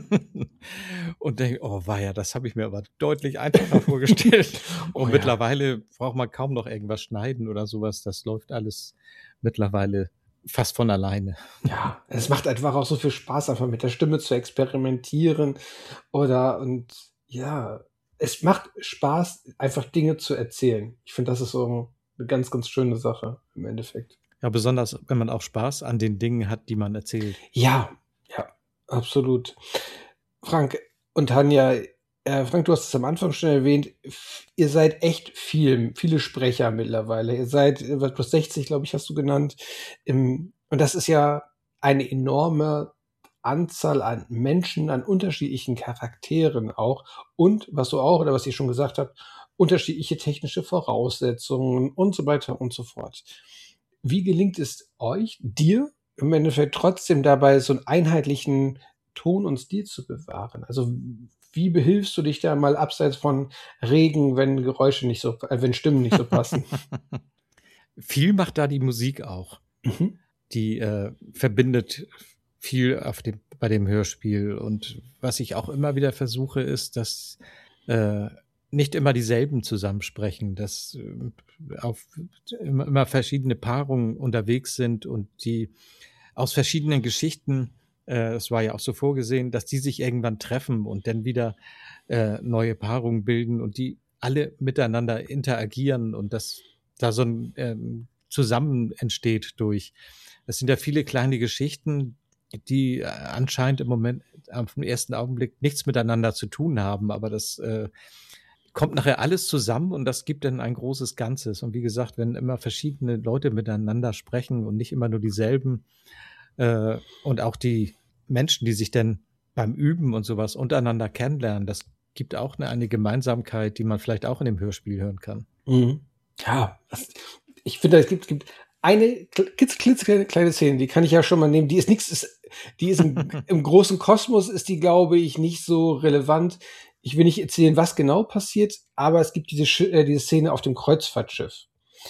und denke, oh weia, das habe ich mir aber deutlich einfacher vorgestellt. Und Oh ja. mittlerweile braucht man kaum noch irgendwas schneiden oder sowas. Das läuft alles mittlerweile fast von alleine. Ja, es macht einfach auch so viel Spaß, einfach mit der Stimme zu experimentieren oder und ja, es macht Spaß, einfach Dinge zu erzählen. Ich finde, das ist so eine ganz, ganz schöne Sache im Endeffekt. Ja, besonders wenn man auch Spaß an den Dingen hat, die man erzählt. Ja, ja, absolut. Frank und Tanja, äh, Frank, du hast es am Anfang schon erwähnt, f- ihr seid echt viel, viele Sprecher mittlerweile. Ihr seid, äh, was plus sechzig, glaube ich, hast du genannt. Im, und das ist ja eine enorme Anzahl an Menschen, an unterschiedlichen Charakteren auch. Und was du auch, oder was ihr schon gesagt habt, unterschiedliche technische Voraussetzungen und so weiter und so fort. Wie gelingt es euch, dir im Endeffekt trotzdem dabei so einen einheitlichen Ton und Stil zu bewahren? Also wie behilfst du dich da mal abseits von Regen, wenn Geräusche nicht so, äh, wenn Stimmen nicht so passen? Viel macht da die Musik auch. Mhm. Die äh, verbindet viel auf dem, bei dem Hörspiel. Und was ich auch immer wieder versuche, ist, dass äh, nicht immer dieselben zusammensprechen, dass äh, auf immer, immer verschiedene Paarungen unterwegs sind und die aus verschiedenen Geschichten, äh, es war ja auch so vorgesehen, dass die sich irgendwann treffen und dann wieder äh, neue Paarungen bilden und die alle miteinander interagieren und dass da so ein ähm, Zusammen entsteht durch. Es sind ja viele kleine Geschichten, die äh, anscheinend im Moment auf den ersten Augenblick nichts miteinander zu tun haben, aber das äh, kommt nachher alles zusammen und das gibt dann ein großes Ganzes. Und wie gesagt, wenn immer verschiedene Leute miteinander sprechen und nicht immer nur dieselben äh, und auch die Menschen, die sich dann beim Üben und sowas untereinander kennenlernen, das gibt auch eine, eine Gemeinsamkeit, die man vielleicht auch in dem Hörspiel hören kann. Mhm. Ja, das, ich finde, es gibt, es gibt eine klitzekleine kleine Szene, die kann ich ja schon mal nehmen. Die ist nichts, ist, die ist im, im großen Kosmos, ist die, glaube ich, nicht so relevant. Ich will nicht erzählen, was genau passiert, aber es gibt diese, Sch- äh, diese Szene auf dem Kreuzfahrtschiff.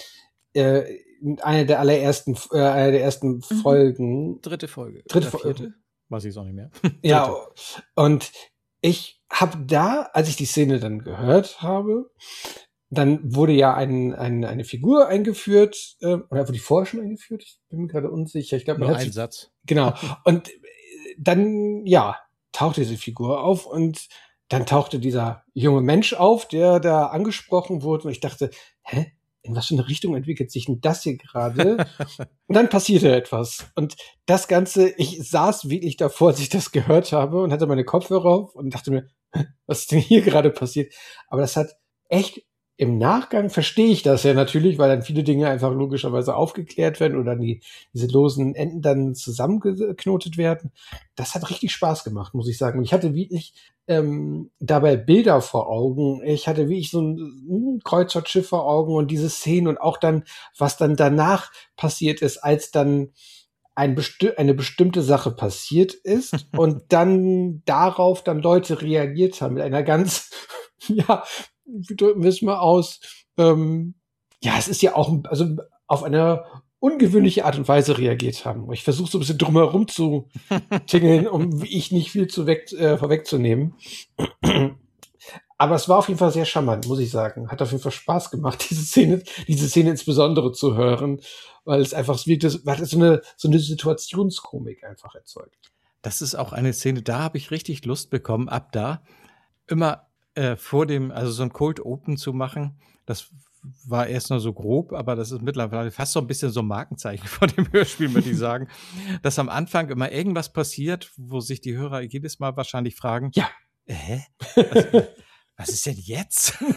Äh, eine der allerersten, äh, eine der ersten Mhm. Folgen. Dritte Folge. Dritte Oder Folge. vierte? Weiß ich es auch nicht mehr. Ja, Dritte. und ich habe da, als ich die Szene dann gehört habe, dann wurde ja ein, ein, eine Figur eingeführt, äh, oder wurde die vorher schon eingeführt? Ich bin mir gerade unsicher. Ich glaube, man Nur hat ein sich, Satz. genau. Und äh, dann, ja, tauchte diese Figur auf und dann tauchte dieser junge Mensch auf, der da angesprochen wurde. Und ich dachte, hä? In was für eine Richtung entwickelt sich denn das hier gerade? Und dann passierte etwas. Und das Ganze, ich saß wirklich davor, als ich das gehört habe und hatte meine Kopfhörer auf und dachte mir, "Hä, was ist denn hier gerade passiert?" Aber das hat echt, im Nachgang verstehe ich das ja natürlich, weil dann viele Dinge einfach logischerweise aufgeklärt werden oder die, diese losen Enden dann zusammengeknotet werden. Das hat richtig Spaß gemacht, muss ich sagen. Und ich hatte wirklich ähm, dabei Bilder vor Augen. Ich hatte wirklich so ein, ein Kreuzfahrtschiff vor Augen und diese Szenen und auch dann, was dann danach passiert ist, als dann ein besti- eine bestimmte Sache passiert ist und dann darauf dann Leute reagiert haben mit einer ganz, ja, wie drücken wir es mal aus, ähm, ja, es ist ja auch, also auf eine ungewöhnliche Art und Weise reagiert haben. Ich versuche so ein bisschen drumherum zu tingeln, um wie ich nicht viel zu weg, äh, vorwegzunehmen. Aber es war auf jeden Fall sehr charmant, muss ich sagen. Hat auf jeden Fall Spaß gemacht, diese Szene, diese Szene insbesondere zu hören, weil es einfach es wirkte, weil es so eine, so eine Situationskomik einfach erzeugt. Das ist auch eine Szene, da habe ich richtig Lust bekommen, ab da immer äh, vor dem, also so ein Cold Open zu machen. Das war erst nur so grob, aber das ist mittlerweile fast so ein bisschen so ein Markenzeichen von dem Hörspiel, würde ich sagen, dass am Anfang immer irgendwas passiert, wo sich die Hörer jedes Mal wahrscheinlich fragen, Ja. äh, hä? Was, was ist denn jetzt? Wie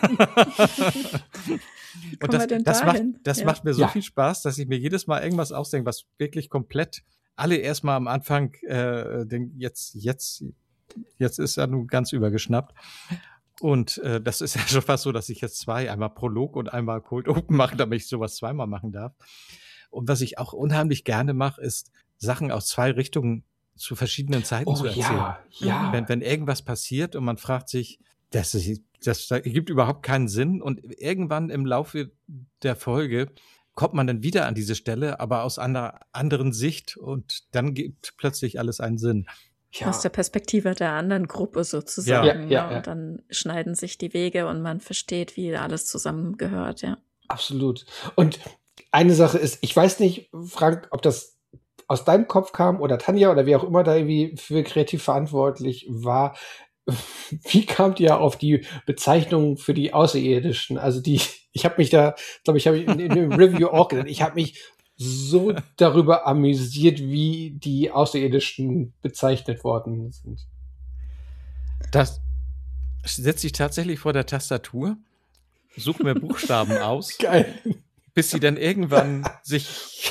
Und kommen das, wir denn das, macht, dahin? das Ja. macht mir so Ja. viel Spaß, dass ich mir jedes Mal irgendwas ausdenke, was wirklich komplett alle erstmal am Anfang äh, denken, jetzt, jetzt, jetzt ist er nun ganz übergeschnappt. Und äh, das ist ja schon fast so, dass ich jetzt zwei, einmal Prolog und einmal Cold Open mache, damit ich sowas zweimal machen darf. Und was ich auch unheimlich gerne mache, ist Sachen aus zwei Richtungen zu verschiedenen Zeiten Oh zu erzählen. ja, ja. Wenn, wenn irgendwas passiert und man fragt sich, das, ist, das ergibt überhaupt keinen Sinn und irgendwann im Laufe der Folge kommt man dann wieder an diese Stelle, aber aus einer anderen Sicht und dann gibt plötzlich alles einen Sinn. Ja. Aus der Perspektive der anderen Gruppe sozusagen. Ja, ja, ne? ja. Und dann schneiden sich die Wege und man versteht, wie alles zusammengehört, ja. Absolut. Und eine Sache ist, ich weiß nicht, Frank, ob das aus deinem Kopf kam oder Tanja oder wer auch immer da irgendwie für kreativ verantwortlich war. Wie kamt ihr auf die Bezeichnung für die Außerirdischen? Also die, ich habe mich da, glaube ich, habe ich in, in dem Review auch gedacht, ich habe mich so darüber amüsiert, wie die Außerirdischen bezeichnet worden sind. Das setze ich tatsächlich vor der Tastatur, suche mir Buchstaben aus, Geil. bis sie dann irgendwann sich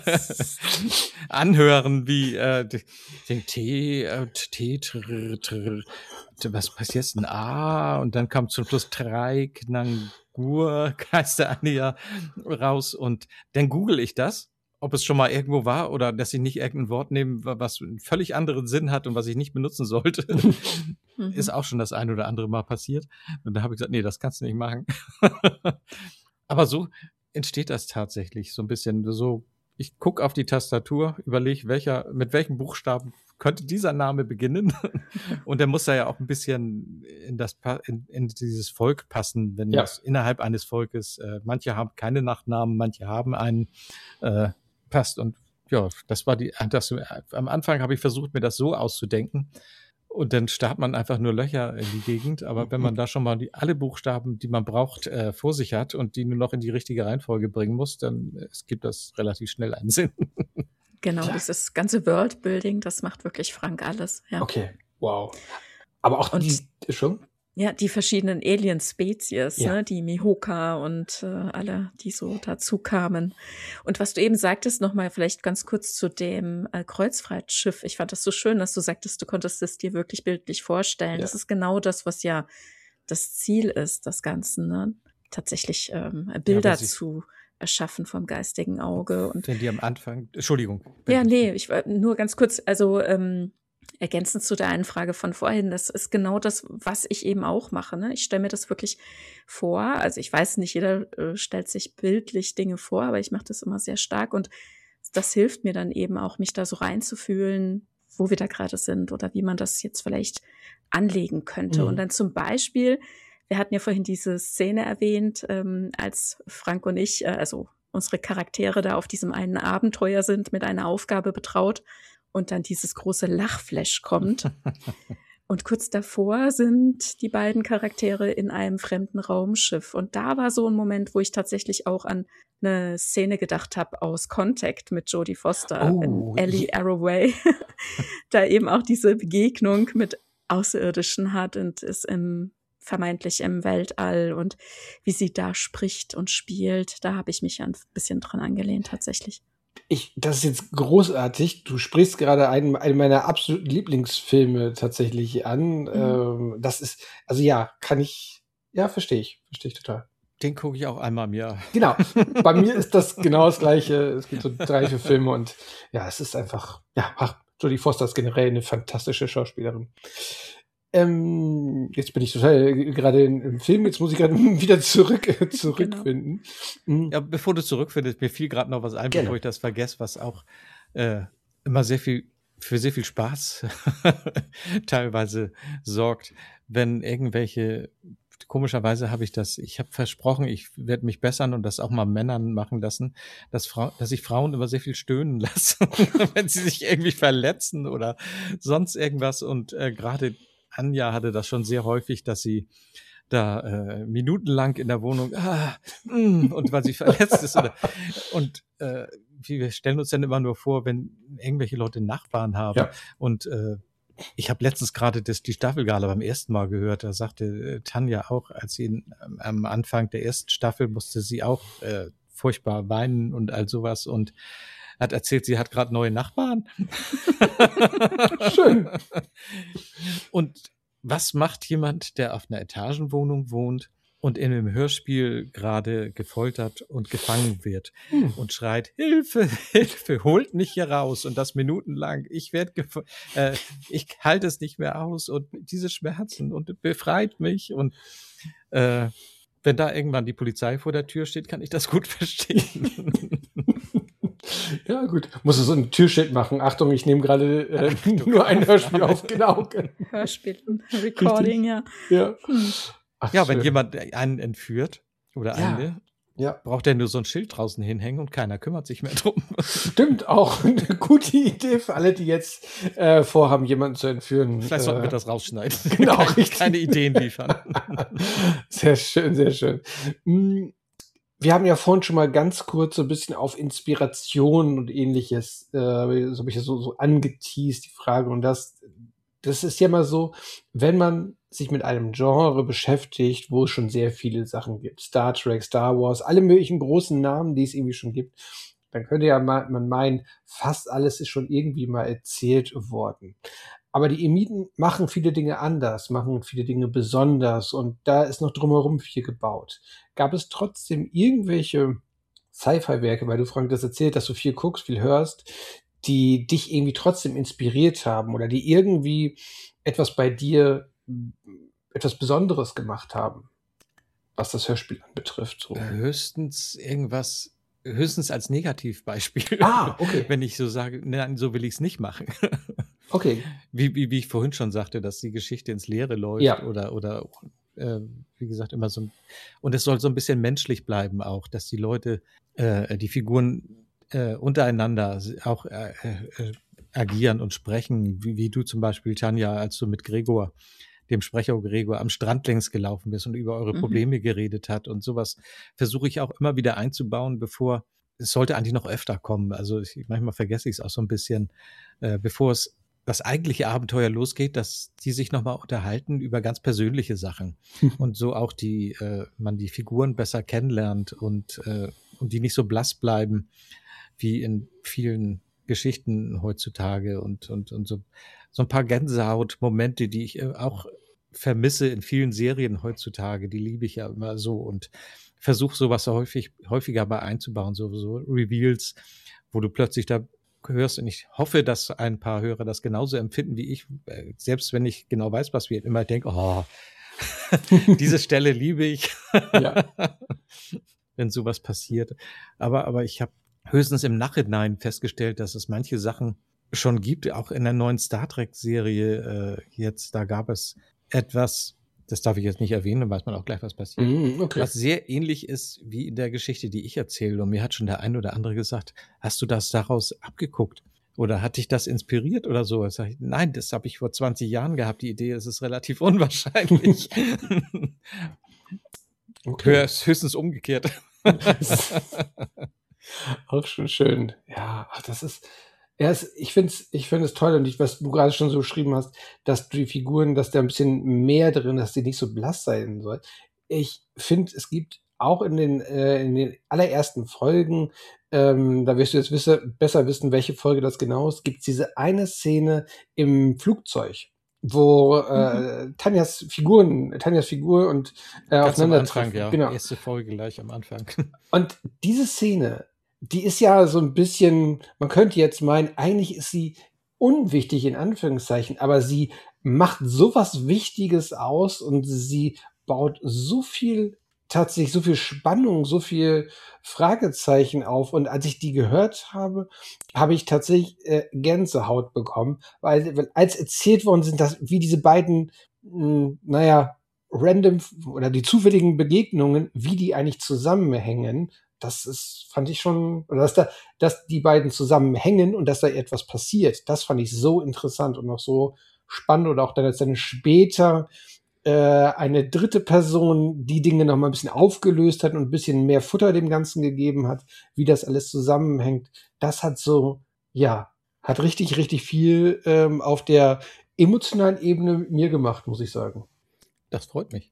anhören wie äh, den T, äh, T, tr, tr, was passiert jetzt? Ein A und dann kam zum Schluss Treik, Nangur, Geisterania raus und dann google ich das ob es schon mal irgendwo war oder dass ich nicht irgendein Wort nehme, wa- was einen völlig anderen Sinn hat und was ich nicht benutzen sollte. Ist auch schon das ein oder andere Mal passiert. Und da habe ich gesagt, nee, das kannst du nicht machen. Aber so entsteht das tatsächlich so ein bisschen so. Ich gucke auf die Tastatur, überlege, welcher, mit welchem Buchstaben könnte dieser Name beginnen. Und der muss da ja auch ein bisschen in das Pa- in, in dieses Volk passen, wenn Ja. das innerhalb eines Volkes, äh, manche haben keine Nachnamen, manche haben einen, äh, passt. Und ja, das war die, das, am Anfang habe ich versucht, mir das so auszudenken. Und dann starrt man einfach nur Löcher in die Gegend. Aber wenn man da schon mal die, alle Buchstaben, die man braucht, äh, vor sich hat und die nur noch in die richtige Reihenfolge bringen muss, dann äh, es gibt das relativ schnell einen Sinn. Genau, Klar. dieses ganze Worldbuilding, das macht wirklich Frank alles. Ja. Okay, wow. Aber auch Und- die, schon? Ja, die verschiedenen Alien-Spezies, Ja. ne, die Mihoka und äh, alle, die so dazu kamen. Und was du eben sagtest, nochmal vielleicht ganz kurz zu dem äh, Kreuzfahrtschiff. Ich fand das so schön, dass du sagtest, du konntest es dir wirklich bildlich vorstellen. Ja. Das ist genau das, was ja das Ziel ist, das Ganze, ne? Tatsächlich ähm, Bilder sie- zu erschaffen vom geistigen Auge. Und Wenn die am Anfang, Entschuldigung. ja, nee, ich war nur ganz kurz, also ähm, ergänzend zu der einen Frage von vorhin, das ist genau das, was ich eben auch mache. Ne? Ich stelle mir das wirklich vor. Also ich weiß nicht, jeder äh, stellt sich bildlich Dinge vor, aber ich mache das immer sehr stark und das hilft mir dann eben auch, mich da so reinzufühlen, wo wir da gerade sind oder wie man das jetzt vielleicht anlegen könnte. Mhm. Und dann zum Beispiel, wir hatten ja vorhin diese Szene erwähnt, ähm, als Frank und ich, äh, also unsere Charaktere da auf diesem einen Abenteuer sind, mit einer Aufgabe betraut und dann dieses große Lachflash kommt. Und kurz davor sind die beiden Charaktere in einem fremden Raumschiff. Und da war so ein Moment, wo ich tatsächlich auch an eine Szene gedacht habe aus Contact mit Jodie Foster, Oh, wenn Ellie ja. Arroway da eben auch diese Begegnung mit Außerirdischen hat und ist im vermeintlich im Weltall und wie sie da spricht und spielt, da habe ich mich ein bisschen dran angelehnt tatsächlich. Ich, das ist jetzt großartig. Du sprichst gerade einen, einen meiner absoluten Lieblingsfilme tatsächlich an. Mhm. Ähm, das ist, also ja, kann ich, ja, verstehe ich, verstehe ich total. Den gucke ich auch einmal im Jahr. Genau. Bei mir ist das genau das Gleiche. Es gibt so drei, vier Filme und ja, es ist einfach, ja, ach, Jodie Foster ist generell eine fantastische Schauspielerin. Ähm, jetzt bin ich total äh, gerade in- im Film, jetzt muss ich gerade wieder zurück, äh, zurückfinden. Mhm. Ja, bevor du zurückfindest, mir fiel gerade noch was ein, Gerne. bevor ich das vergesse, was auch äh, immer sehr viel für sehr viel Spaß teilweise sorgt, wenn irgendwelche komischerweise habe ich das, ich habe versprochen, ich werde mich bessern und das auch mal Männern machen lassen, dass, Frau, dass ich Frauen immer sehr viel stöhnen lasse, wenn sie sich irgendwie verletzen oder sonst irgendwas. Und äh, gerade Anja hatte das schon sehr häufig, dass sie da äh, minutenlang in der Wohnung ah, mm, und weil sie verletzt ist. Oder, und äh, wir stellen uns dann immer nur vor, wenn irgendwelche Leute Nachbarn haben Ja. und äh, ich habe letztens gerade das, die Staffelgala beim ersten Mal gehört, da sagte äh, Tanja auch, als sie in, ähm, am Anfang der ersten Staffel musste sie auch äh, furchtbar weinen und all sowas und hat erzählt, sie hat gerade neue Nachbarn. Schön. Und was macht jemand, der auf einer Etagenwohnung wohnt und in einem Hörspiel gerade gefoltert und gefangen wird Hm. und schreit, Hilfe, Hilfe, holt mich hier raus und das minutenlang, ich werde, gef- äh, ich halte es nicht mehr aus und diese Schmerzen und befreit mich und äh, wenn da irgendwann die Polizei vor der Tür steht, kann ich das gut verstehen. Ja, gut. Musst du so ein Türschild machen. Achtung, ich nehme gerade äh, nur ein Hörspiel auf. Genau. Hörspiel, Recording, ja. Ja. Hm. Ach, Ja, wenn schön. jemand einen entführt oder Ja. eine, Ja, braucht er nur so ein Schild draußen hinhängen und keiner kümmert sich mehr drum. stimmt auch. Eine gute Idee für alle, die jetzt äh, vorhaben, jemanden zu entführen. Vielleicht sollten wir Äh, das rausschneiden. Genau, keine, richtig. keine Ideen liefern. Sehr schön, sehr schön. Mm, Wir haben ja vorhin schon mal ganz kurz so ein bisschen auf Inspiration und ähnliches, äh, so habe ich ja so, so angeteased, die Frage. Und das, das ist ja mal so, wenn man sich mit einem Genre beschäftigt, wo es schon sehr viele Sachen gibt, Star Trek, Star Wars, alle möglichen großen Namen, die es irgendwie schon gibt, dann könnte ja mal, man meinen, fast alles ist schon irgendwie mal erzählt worden. Aber die Emiten machen viele Dinge anders, machen viele Dinge besonders und da ist noch drumherum viel gebaut. Gab es trotzdem irgendwelche Sci-Fi-Werke, weil du, Frank, das erzählt, dass du viel guckst, viel hörst, die dich irgendwie trotzdem inspiriert haben oder die irgendwie etwas bei dir, etwas Besonderes gemacht haben, was das Hörspiel anbetrifft? So. Höchstens irgendwas, höchstens als Negativbeispiel. Ah, okay. Wenn ich so sage, nein, so will ich es nicht machen. Okay. Wie, wie, wie ich vorhin schon sagte, dass die Geschichte ins Leere läuft Ja. oder, oder äh, wie gesagt, immer so. Und es soll so ein bisschen menschlich bleiben auch, dass die Leute, äh, die Figuren äh, untereinander auch äh, äh, agieren und sprechen, wie, wie du zum Beispiel, Tanja, als du mit Gregor, dem Sprecher Gregor, am Strand längs gelaufen bist und über eure Mhm. Probleme geredet hat und sowas, versuche ich auch immer wieder einzubauen, bevor, es sollte eigentlich noch öfter kommen, also ich, manchmal vergesse ich es auch so ein bisschen, äh, bevor es das eigentliche Abenteuer losgeht, dass die sich nochmal unterhalten über ganz persönliche Sachen und so auch die, äh, man die Figuren besser kennenlernt und, äh, und die nicht so blass bleiben wie in vielen Geschichten heutzutage und, und, und so, so ein paar Gänsehaut-Momente, die ich äh, auch vermisse in vielen Serien heutzutage, die liebe ich ja immer so und versuche sowas häufig, häufiger mal einzubauen, so, so Reveals, wo du plötzlich da hörst und ich hoffe, dass ein paar Hörer das genauso empfinden wie ich, selbst wenn ich genau weiß, was wir immer denken, oh, diese Stelle liebe ich, Ja. wenn sowas passiert. Aber, aber ich habe höchstens im Nachhinein festgestellt, dass es manche Sachen schon gibt, auch in der neuen Star Trek-Serie äh, jetzt, da gab es etwas, das darf ich jetzt nicht erwähnen, dann weiß man auch gleich, was passiert, Mhm, okay. was sehr ähnlich ist wie in der Geschichte, die ich erzähle. Und mir hat schon der ein oder andere gesagt, hast du das daraus abgeguckt? Oder hat dich das inspiriert oder so? Ich sage, nein, das habe ich vor zwanzig Jahren gehabt. Die Idee, es ist relativ unwahrscheinlich. Okay. Hör es höchstens umgekehrt. Auch schon schön. Ja, ach, das ist, ja, es, ich finde es ich find es toll und ich, was du gerade schon so beschrieben hast, dass die Figuren, dass da ein bisschen mehr drin, dass die nicht so blass sein soll. Ich finde, es gibt auch in den, äh, in den allerersten Folgen, ähm, da wirst du jetzt wisse, besser wissen, welche Folge das genau ist, gibt es diese eine Szene im Flugzeug, wo äh, Mhm. Tanjas Figuren, Tanjas Figur und äh, Ganz am aufeinandertreffen. Anfang, ja. Genau. Erste Folge gleich am Anfang. Und diese Szene, die ist ja so ein bisschen, man könnte jetzt meinen, eigentlich ist sie unwichtig in Anführungszeichen, aber sie macht so was Wichtiges aus und sie baut so viel, tatsächlich so viel Spannung, so viel Fragezeichen auf. Und als ich die gehört habe, habe ich tatsächlich äh, Gänsehaut bekommen, weil, weil als erzählt worden sind, dass wie diese beiden, mh, naja, random oder die zufälligen Begegnungen, wie die eigentlich zusammenhängen, das ist, fand ich schon, oder dass da, dass die beiden zusammenhängen und dass da etwas passiert, das fand ich so interessant und auch so spannend oder auch dann, dass dann später äh, eine dritte Person die Dinge noch mal ein bisschen aufgelöst hat und ein bisschen mehr Futter dem Ganzen gegeben hat, wie das alles zusammenhängt. Das hat so, ja, hat richtig, richtig viel ähm, auf der emotionalen Ebene mit mir gemacht, muss ich sagen. Das freut mich.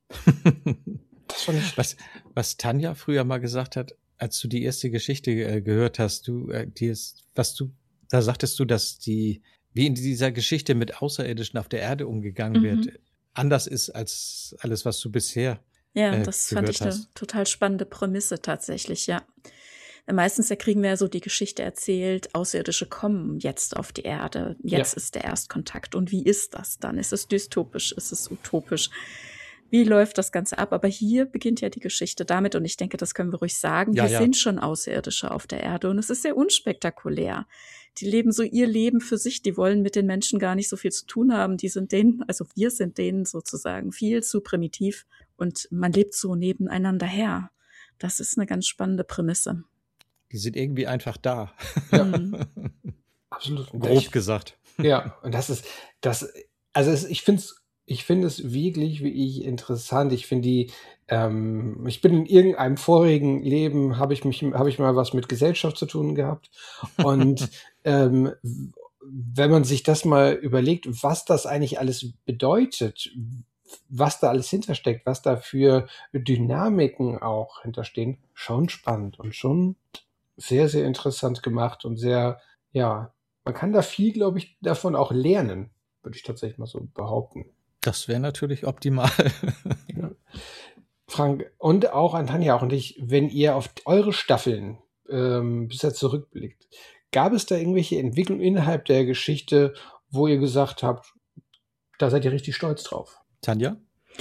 Das fand ich Was, was Tanja früher mal gesagt hat, als du die erste Geschichte äh, gehört hast, du, äh, die ist, was du, da sagtest du, dass die, wie in dieser Geschichte mit Außerirdischen auf der Erde umgegangen Mhm. wird, anders ist als alles, was du bisher Ja, äh, das fand ich gehört eine hast. total spannende Prämisse tatsächlich, ja. Meistens da kriegen wir ja so die Geschichte erzählt, Außerirdische kommen jetzt auf die Erde, jetzt Ja. ist der Erstkontakt. Und wie ist das dann? Ist es dystopisch? Ist es utopisch? Wie läuft das Ganze ab? Aber hier beginnt ja die Geschichte damit, und ich denke, das können wir ruhig sagen, Ja, hier ja. sind schon Außerirdische auf der Erde und es ist sehr unspektakulär. Die leben so ihr Leben für sich, die wollen mit den Menschen gar nicht so viel zu tun haben. Die sind denen, also wir sind denen sozusagen viel zu primitiv und man lebt so nebeneinander her. Das ist eine ganz spannende Prämisse. Die sind irgendwie einfach da. Ja. Mhm. Absolut. Und Grob ich, gesagt. ja, und das ist, das, also es, ich finde es, ich finde es wirklich, wie ich interessant. Ich finde die, ähm, ich bin in irgendeinem vorigen Leben, habe ich mich, habe ich mal was mit Gesellschaft zu tun gehabt. Und ähm, w- wenn man sich das mal überlegt, was das eigentlich alles bedeutet, was da alles hintersteckt, was da für Dynamiken auch hinterstehen, schon spannend und schon sehr, sehr interessant gemacht und sehr, ja, man kann da viel, glaube ich, davon auch lernen, würde ich tatsächlich mal so behaupten. Das wäre natürlich optimal. Ja. Frank, und auch an Tanja auch und ich, wenn ihr auf eure Staffeln ähm, bisher zurückblickt. Gab es da irgendwelche Entwicklungen innerhalb der Geschichte, wo ihr gesagt habt, da seid ihr richtig stolz drauf? Tanja?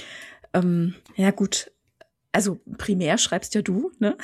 Ähm, ja, gut. Also primär schreibst ja du, ne?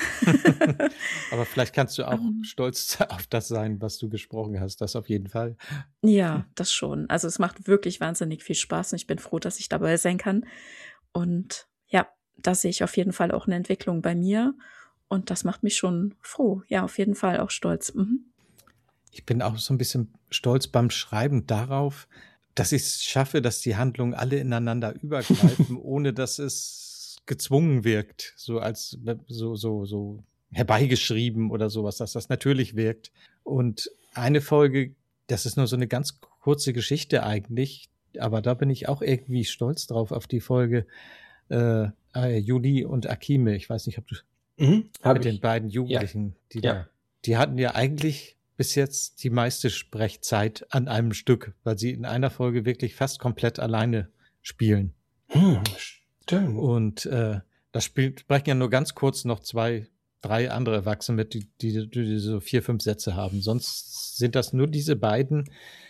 Aber vielleicht kannst du auch Ähm. stolz auf das sein, was du gesprochen hast. Das auf jeden Fall. Ja, das schon. Also es macht wirklich wahnsinnig viel Spaß und ich bin froh, dass ich dabei sein kann. Und ja, da sehe ich auf jeden Fall auch eine Entwicklung bei mir. Und das macht mich schon froh. Ja, auf jeden Fall auch stolz. Mhm. Ich bin auch so ein bisschen stolz beim Schreiben darauf, dass ich es schaffe, dass die Handlungen alle ineinander übergreifen, ohne dass es gezwungen wirkt, so als so, so, so herbeigeschrieben oder sowas, dass das natürlich wirkt. Und eine Folge, das ist nur so eine ganz kurze Geschichte eigentlich, aber da bin ich auch irgendwie stolz drauf, auf die Folge äh, äh, Juli und Akime. Ich weiß nicht, ob du Mhm, hab mit ich. den beiden Jugendlichen, die Ja. da, die hatten ja eigentlich bis jetzt die meiste Sprechzeit an einem Stück, weil sie in einer Folge wirklich fast komplett alleine spielen. Hm, stimmt. Und äh, da spielt, sprechen ja nur ganz kurz noch zwei, drei andere Erwachsene mit, die, die, die so vier, fünf Sätze haben. Sonst sind das nur diese beiden,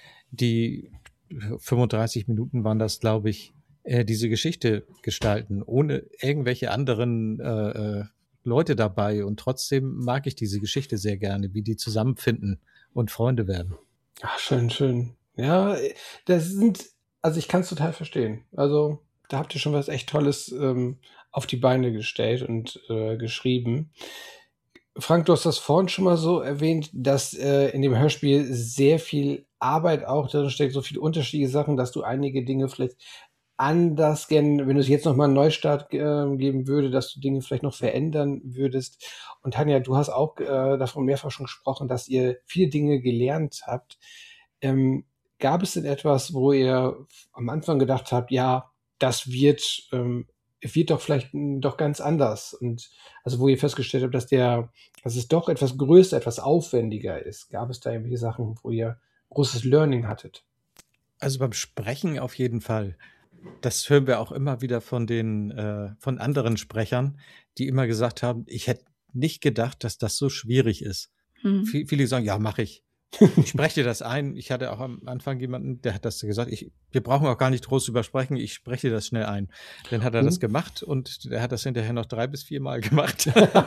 die fünfunddreißig Minuten waren das, glaube ich, äh, diese Geschichte gestalten, ohne irgendwelche anderen äh, äh, Leute dabei. Und trotzdem mag ich diese Geschichte sehr gerne, wie die zusammenfinden und Freunde werden. Ach, schön, schön. Ja, das sind, also ich kann es total verstehen. Also da habt ihr schon was echt Tolles ähm, auf die Beine gestellt und äh, geschrieben. Frank, du hast das vorhin schon mal so erwähnt, dass äh, in dem Hörspiel sehr viel Arbeit auch drin steckt, so viele unterschiedliche Sachen, dass du einige Dinge vielleicht anders gerne, wenn du es jetzt nochmal einen Neustart äh, geben würde, dass du Dinge vielleicht noch verändern würdest. Und Tanja, du hast auch äh, davon mehrfach schon gesprochen, dass ihr viele Dinge gelernt habt. Ähm, gab es denn etwas, wo ihr am Anfang gedacht habt, ja, das wird, ähm, wird doch vielleicht m, doch ganz anders? Und also wo ihr festgestellt habt, dass der, dass es doch etwas größer, etwas aufwendiger ist. Gab es da irgendwelche Sachen, wo ihr großes Learning hattet? Also beim Sprechen auf jeden Fall. Das hören wir auch immer wieder von den äh, von anderen Sprechern, die immer gesagt haben, ich hätte nicht gedacht, dass das so schwierig ist. Hm. Viel, viele sagen, ja, mache ich. Ich spreche dir das ein. Ich hatte auch am Anfang jemanden, der hat das gesagt, ich, wir brauchen auch gar nicht groß übersprechen, ich spreche dir das schnell ein. Dann hat er Hm. das gemacht und der hat das hinterher noch drei bis vier Mal gemacht.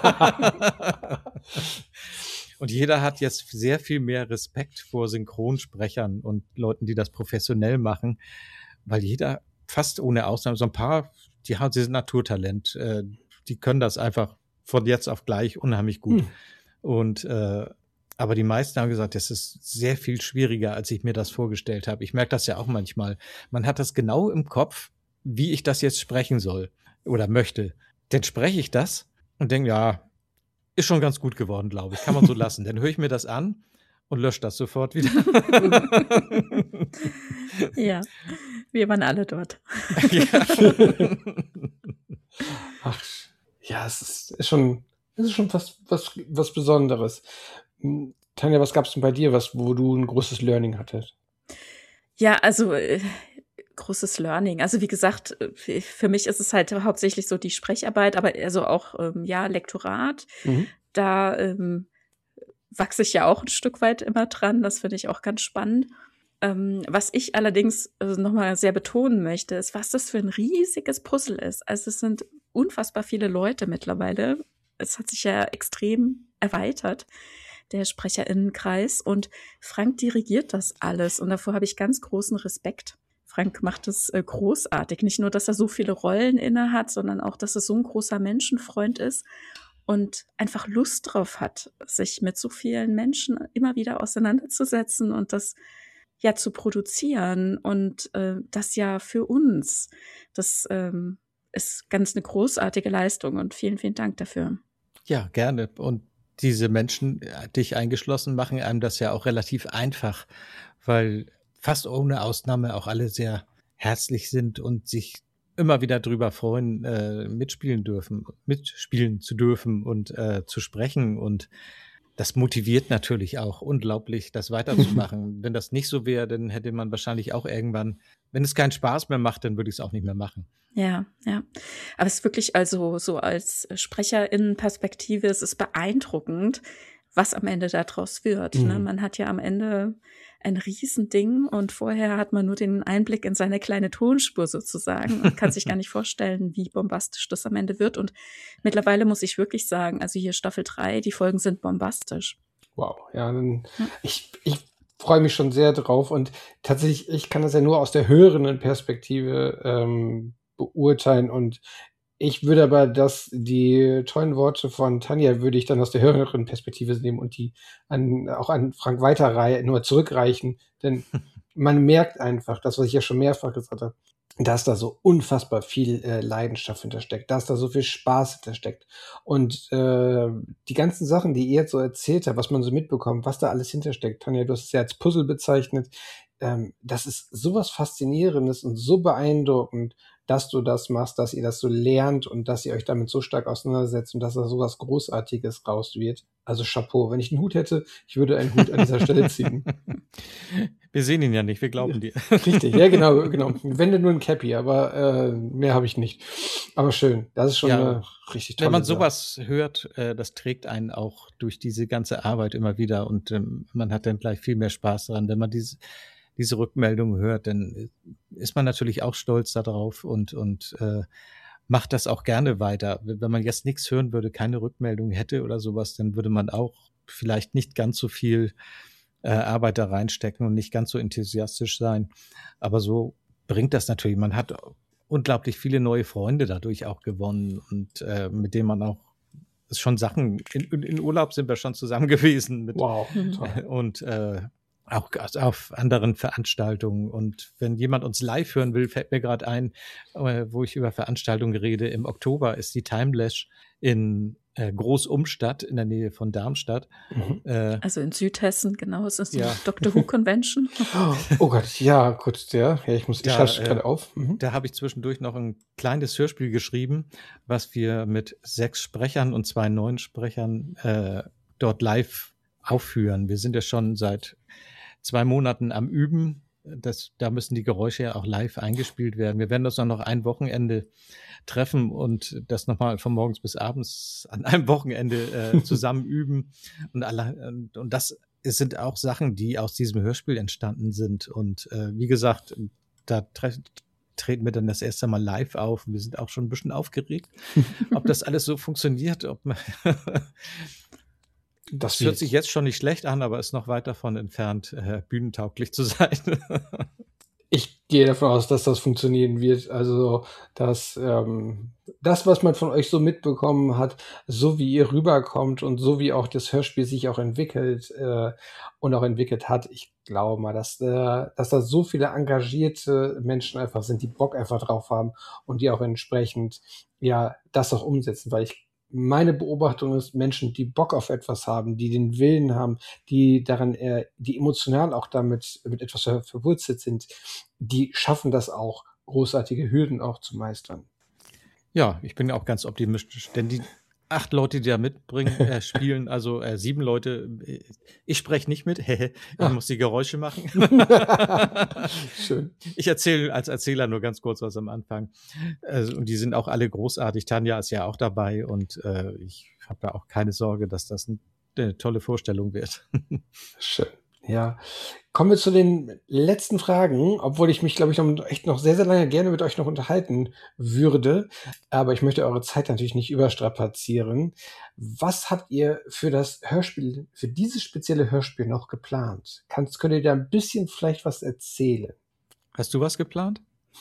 Und jeder hat jetzt sehr viel mehr Respekt vor Synchronsprechern und Leuten, die das professionell machen, weil jeder fast ohne Ausnahme, so ein paar, die haben dieses Naturtalent, äh, die können das einfach von jetzt auf gleich unheimlich gut. Hm. Und äh, aber die meisten haben gesagt, das ist sehr viel schwieriger, als ich mir das vorgestellt habe. Ich merke das ja auch manchmal. Man hat das genau im Kopf, wie ich das jetzt sprechen soll oder möchte. Dann spreche ich das und denke, ja, ist schon ganz gut geworden, glaube ich. Kann man so lassen. Dann höre ich mir das an und lösche das sofort wieder. Ja, wir waren alle dort. Ja. Ach, ja, es ist, ist schon, es ist schon was, was, was Besonderes. Hm, Tanja, was gab es denn bei dir, was, wo du ein großes Learning hattest? Ja, also äh, großes Learning. Also wie gesagt, äh, für mich ist es halt hauptsächlich so die Sprecharbeit, aber also auch ähm, ja Lektorat. Mhm. Da ähm, wachse ich ja auch ein Stück weit immer dran. Das finde ich auch ganz spannend. Ähm, was ich allerdings äh, nochmal sehr betonen möchte, ist, was das für ein riesiges Puzzle ist. Also es sind unfassbar viele Leute mittlerweile. Es hat sich ja extrem erweitert, der SprecherInnenkreis. Und Frank dirigiert das alles. Und davor habe ich ganz großen Respekt. Frank macht es äh, großartig. Nicht nur, dass er so viele Rollen inne hat, sondern auch, dass er so ein großer Menschenfreund ist und einfach Lust drauf hat, sich mit so vielen Menschen immer wieder auseinanderzusetzen und das ja zu produzieren und äh, das ja für uns. Das ähm, ist ganz eine großartige Leistung und vielen, vielen Dank dafür. Ja, gerne. Und diese Menschen, dich eingeschlossen, machen einem das ja auch relativ einfach, weil fast ohne Ausnahme auch alle sehr herzlich sind und sich immer wieder drüber freuen, äh, mitspielen dürfen, mitspielen zu dürfen und äh, zu sprechen. Und das motiviert natürlich auch unglaublich, das weiterzumachen. Wenn das nicht so wäre, dann hätte man wahrscheinlich auch irgendwann, wenn es keinen Spaß mehr macht, dann würde ich es auch nicht mehr machen. Ja, ja. Aber es ist wirklich also so als SprecherInnenperspektive, es ist beeindruckend, was am Ende daraus wird. Mhm. Ne? Man hat ja am Ende ein Riesending und vorher hat man nur den Einblick in seine kleine Tonspur sozusagen und kann sich gar nicht vorstellen, wie bombastisch das am Ende wird. Und mittlerweile muss ich wirklich sagen, also hier Staffel drei, die Folgen sind bombastisch. Wow, ja, dann, Ja. ich, ich freue mich schon sehr drauf und tatsächlich, ich kann das ja nur aus der hörenden Perspektive ähm, beurteilen und ich würde aber das, die tollen Worte von Tanja würde ich dann aus der hörenden Perspektive nehmen und die an, auch an Frank weiterreichen, nur zurückreichen, denn man merkt einfach, das, was ich ja schon mehrfach gesagt habe, dass da so unfassbar viel äh, Leidenschaft hintersteckt, dass da so viel Spaß hintersteckt. Und äh, die ganzen Sachen, die ihr jetzt so erzählt habt, was man so mitbekommt, was da alles hintersteckt, Tanja, du hast es ja als Puzzle bezeichnet, ähm, das ist sowas Faszinierendes und so beeindruckend, dass du das machst, dass ihr das so lernt und dass ihr euch damit so stark auseinandersetzt und dass da sowas Großartiges raus wird. Also Chapeau. Wenn ich einen Hut hätte, ich würde einen Hut an dieser Stelle ziehen. Wir sehen ihn ja nicht, wir glauben dir. Richtig, ja genau, genau. Wenn denn nur ein Cappy, aber äh, mehr habe ich nicht. Aber schön, das ist schon Ja, eine richtig tolle Wenn man Sache. sowas hört, äh, das trägt einen auch durch diese ganze Arbeit immer wieder und ähm, man hat dann gleich viel mehr Spaß dran. Wenn man diese, diese Rückmeldung hört, dann ist man natürlich auch stolz darauf und, und äh, macht das auch gerne weiter. Wenn man jetzt nichts hören würde, keine Rückmeldung hätte oder sowas, dann würde man auch vielleicht nicht ganz so viel äh, Arbeit da reinstecken und nicht ganz so enthusiastisch sein. Aber so bringt das natürlich. Man hat unglaublich viele neue Freunde dadurch auch gewonnen und äh, mit denen man auch ist schon Sachen, in, in Urlaub sind wir schon zusammen gewesen mit, Wow, Mhm. toll. und äh, auch auf anderen Veranstaltungen. Und wenn jemand uns live hören will, fällt mir gerade ein, äh, wo ich über Veranstaltungen rede. Im Oktober ist die Timelash in äh, Großumstadt in der Nähe von Darmstadt. Mhm. Äh, Also in Südhessen, genau, es ist eine Ja. Doctor Who Convention. Oh Gott, ja, gut, ja, ja ich muss, ich Ja, schreibe es äh, gerade auf. Mhm. Da habe ich zwischendurch noch ein kleines Hörspiel geschrieben, was wir mit sechs Sprechern und zwei neuen Sprechern äh, dort live aufführen. Wir sind ja schon seit zwei Monaten am Üben. Das, da müssen die Geräusche ja auch live eingespielt werden. Wir werden uns dann noch ein Wochenende treffen und das nochmal von morgens bis abends an einem Wochenende äh, zusammen üben. Und, alle, und, und das sind auch Sachen, die aus diesem Hörspiel entstanden sind. Und äh, wie gesagt, da tre treten wir dann das erste Mal live auf. Und wir sind auch schon ein bisschen aufgeregt, ob das alles so funktioniert. Ob man Das Das hört wird- sich jetzt schon nicht schlecht an, aber ist noch weit davon entfernt, äh, bühnentauglich zu sein. Ich gehe davon aus, dass das funktionieren wird. Also, dass ähm, das, was man von euch so mitbekommen hat, so wie ihr rüberkommt und so wie auch das Hörspiel sich auch entwickelt äh, und auch entwickelt hat, ich glaube mal, dass, äh, dass da so viele engagierte Menschen einfach sind, die Bock einfach drauf haben und die auch entsprechend ja das auch umsetzen, weil ich meine Beobachtung ist, Menschen, die Bock auf etwas haben, die den Willen haben, die daran, äh, die emotional auch damit mit etwas ver verwurzelt sind, die schaffen das auch, großartige Hürden auch zu meistern. Ja, ich bin auch ganz optimistisch, denn die acht Leute, die da mitbringen, äh, spielen, also äh, sieben Leute, äh, ich spreche nicht mit, ich Ah. muss die Geräusche machen. Schön. Ich erzähle als Erzähler nur ganz kurz was am Anfang. Also, und die sind auch alle großartig. Tanja ist ja auch dabei und äh, ich habe da auch keine Sorge, dass das ein, eine tolle Vorstellung wird. Schön. Ja. Kommen wir zu den letzten Fragen, obwohl ich mich, glaube ich, noch, echt noch sehr, sehr lange gerne mit euch noch unterhalten würde. Aber ich möchte eure Zeit natürlich nicht überstrapazieren. Was habt ihr für das Hörspiel, für dieses spezielle Hörspiel noch geplant? Kannst, könnt ihr da ein bisschen vielleicht was erzählen? Hast du was geplant?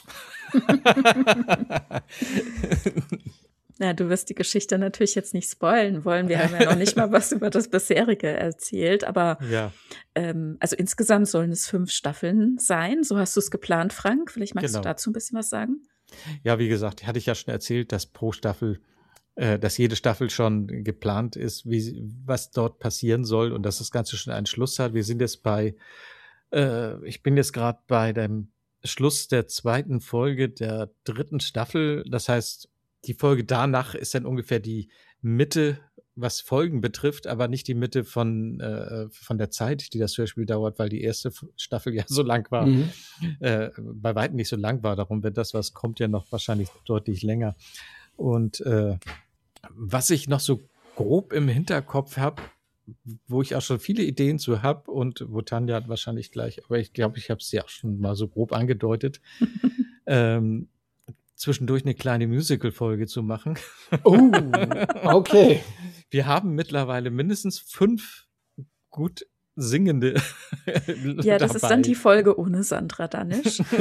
Ja, du wirst die Geschichte natürlich jetzt nicht spoilen wollen. Wir haben ja noch nicht mal was über das bisherige erzählt, aber Ja, ähm, also insgesamt sollen es fünf Staffeln sein. So hast du es geplant, Frank. Vielleicht magst Genau. du dazu ein bisschen was sagen? ja, wie gesagt, hatte ich ja schon erzählt, dass pro Staffel, äh, dass jede Staffel schon geplant ist, wie, was dort passieren soll und dass das Ganze schon einen Schluss hat. Wir sind jetzt bei, äh, ich bin jetzt gerade bei dem Schluss der zweiten Folge der dritten Staffel. Das heißt, die Folge danach ist dann ungefähr die Mitte, was Folgen betrifft, aber nicht die Mitte von, äh, von der Zeit, die das Hörspiel dauert, weil die erste Staffel ja so lang war. Mhm. Äh, bei weitem nicht so lang war. Darum wird das, was kommt, ja noch wahrscheinlich deutlich länger. Und äh, was ich noch so grob im Hinterkopf habe, wo ich auch schon viele Ideen zu habe und wo Tanja hat wahrscheinlich gleich, aber ich glaube, ich habe es ja auch schon mal so grob angedeutet, ähm, zwischendurch eine kleine Musical-Folge zu machen. Oh, okay. Wir haben mittlerweile mindestens fünf gut singende Ja, das ist dabei. dann die Folge ohne Sandra Danisch. Du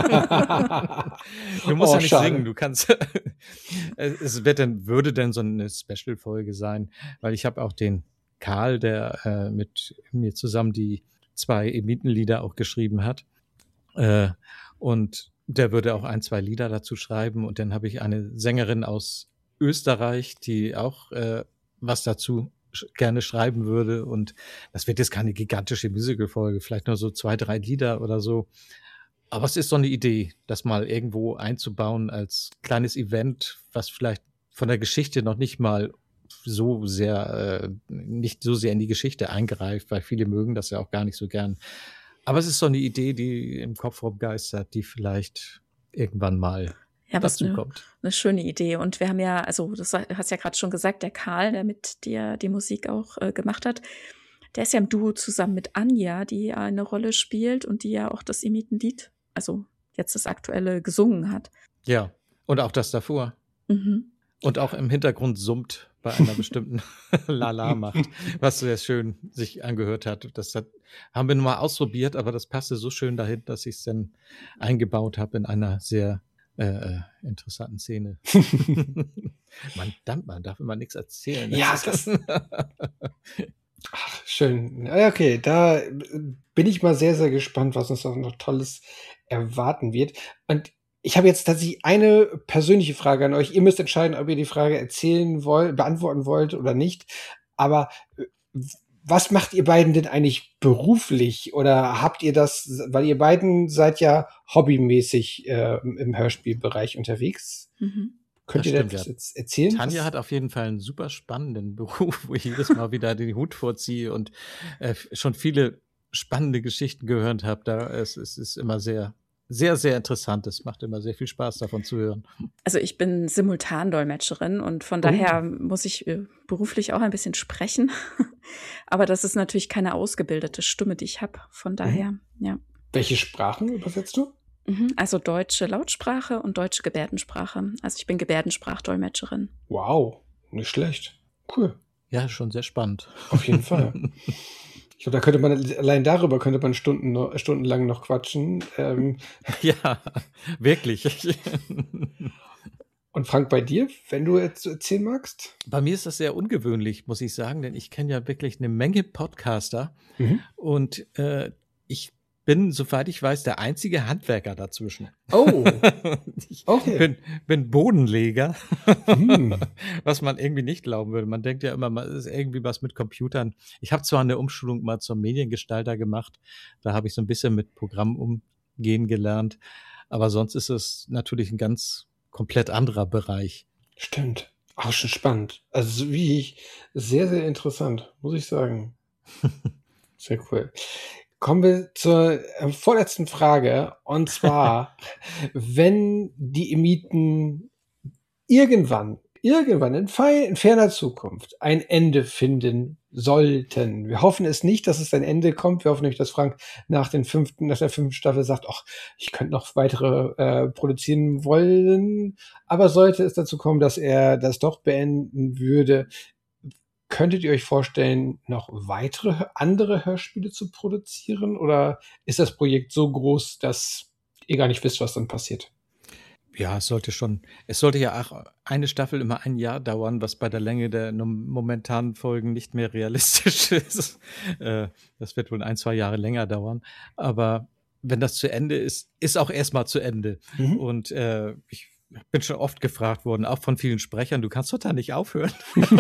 musst Oh, ja nicht schade. singen, du kannst. Es wird dann, würde dann so eine Special-Folge sein, weil ich habe auch den Karl, der äh, mit mir zusammen die zwei Emitenlieder auch geschrieben hat. Äh, und der würde auch ein, zwei Lieder dazu schreiben. Und dann habe ich eine Sängerin aus Österreich, die auch äh, was dazu sch- gerne schreiben würde. Und das wird jetzt keine gigantische Musical-Folge, vielleicht nur so zwei, drei Lieder oder so. Aber es ist so eine Idee, das mal irgendwo einzubauen als kleines Event, was vielleicht von der Geschichte noch nicht mal so sehr, äh, nicht so sehr in die Geschichte eingreift, weil viele mögen das ja auch gar nicht so gern. Aber es ist so eine Idee, die im Kopf rumgeistert, die vielleicht irgendwann mal Ja, was dazu eine, kommt. eine schöne Idee. Und wir haben ja, also das hast ja gerade schon gesagt, der Karl, der mit dir die Musik auch äh, gemacht hat, der ist ja im Duo zusammen mit Anja, die ja eine Rolle spielt und die ja auch das Emitenlied, also jetzt das aktuelle, gesungen hat. Ja, und auch das davor. Mhm. Und auch im Hintergrund summt bei einer bestimmten Lala macht, was sehr schön sich angehört hat. Das hat, haben wir nun mal ausprobiert, aber das passte so schön dahin, dass ich es dann eingebaut habe in einer sehr äh, interessanten Szene. man, man darf immer nichts erzählen. Ja, ist- Ach, schön. Ja, okay, da äh, bin ich mal sehr, sehr gespannt, was uns noch Tolles erwarten wird. Und ich habe jetzt tatsächlich eine persönliche Frage an euch. Ihr müsst entscheiden, ob ihr die Frage erzählen wollt, beantworten wollt oder nicht. Aber äh, was macht ihr beiden denn eigentlich beruflich? Oder habt ihr das, weil ihr beiden seid ja hobbymäßig äh, im Hörspielbereich unterwegs? Mhm. Könnt Das ihr stimmt, das ja. jetzt erzählen? Tanja Was- hat auf jeden Fall einen super spannenden Beruf, wo ich jedes Mal wieder den Hut vorziehe und äh, schon viele spannende Geschichten gehört habe. Da es, es ist immer sehr, sehr, sehr interessant. Es macht immer sehr viel Spaß, davon zu hören. Also ich bin Simultandolmetscherin und von Oh. daher muss ich äh, beruflich auch ein bisschen sprechen. Aber das ist natürlich keine ausgebildete Stimme, die ich habe. Von daher, ja. Welche Sprachen übersetzt du? Mhm. Also deutsche Lautsprache und deutsche Gebärdensprache. Also ich bin Gebärdensprachdolmetscherin. Wow, nicht schlecht. Cool. Ja, schon sehr spannend. Auf jeden Fall. Ich glaube, da könnte man, allein darüber könnte man Stunden, noch- stundenlang noch quatschen. Ähm, Ja, wirklich. und Frank, bei dir, wenn du jetzt erzählen magst? Bei mir ist das sehr ungewöhnlich, muss ich sagen, denn ich kenne ja wirklich eine Menge Podcaster Mhm. und äh, ich bin, soweit ich weiß, der einzige Handwerker dazwischen. Oh, Ich okay. bin, bin Bodenleger, Hm. was man irgendwie nicht glauben würde. Man denkt ja immer, man ist irgendwie was mit Computern. Ich habe zwar eine Umschulung mal zum Mediengestalter gemacht, da habe ich so ein bisschen mit Programm umgehen gelernt, aber sonst ist es natürlich ein ganz komplett anderer Bereich. Stimmt. Auch schon spannend. Also so wie ich, sehr, sehr interessant, muss ich sagen. Sehr cool. Kommen wir zur äh, vorletzten Frage. Und zwar, wenn die Emiten irgendwann, irgendwann in, fe in ferner Zukunft ein Ende finden sollten. Wir hoffen es nicht, dass es ein Ende kommt. Wir hoffen nämlich, dass Frank nach den fünften, nach der fünften Staffel sagt, ach, ich könnte noch weitere äh, produzieren wollen. Aber sollte es dazu kommen, dass er das doch beenden würde, könntet ihr euch vorstellen, noch weitere andere Hörspiele zu produzieren? Oder ist das Projekt so groß, dass ihr gar nicht wisst, was dann passiert? Ja, es sollte schon, es sollte ja auch eine Staffel immer ein Jahr dauern, was bei der Länge der nom- momentanen Folgen nicht mehr realistisch ist. Äh, das wird wohl ein, zwei Jahre länger dauern. Aber wenn das zu Ende ist, ist auch erstmal zu Ende. Mhm. Und äh, ich bin schon oft gefragt worden, auch von vielen Sprechern, du kannst doch da nicht aufhören.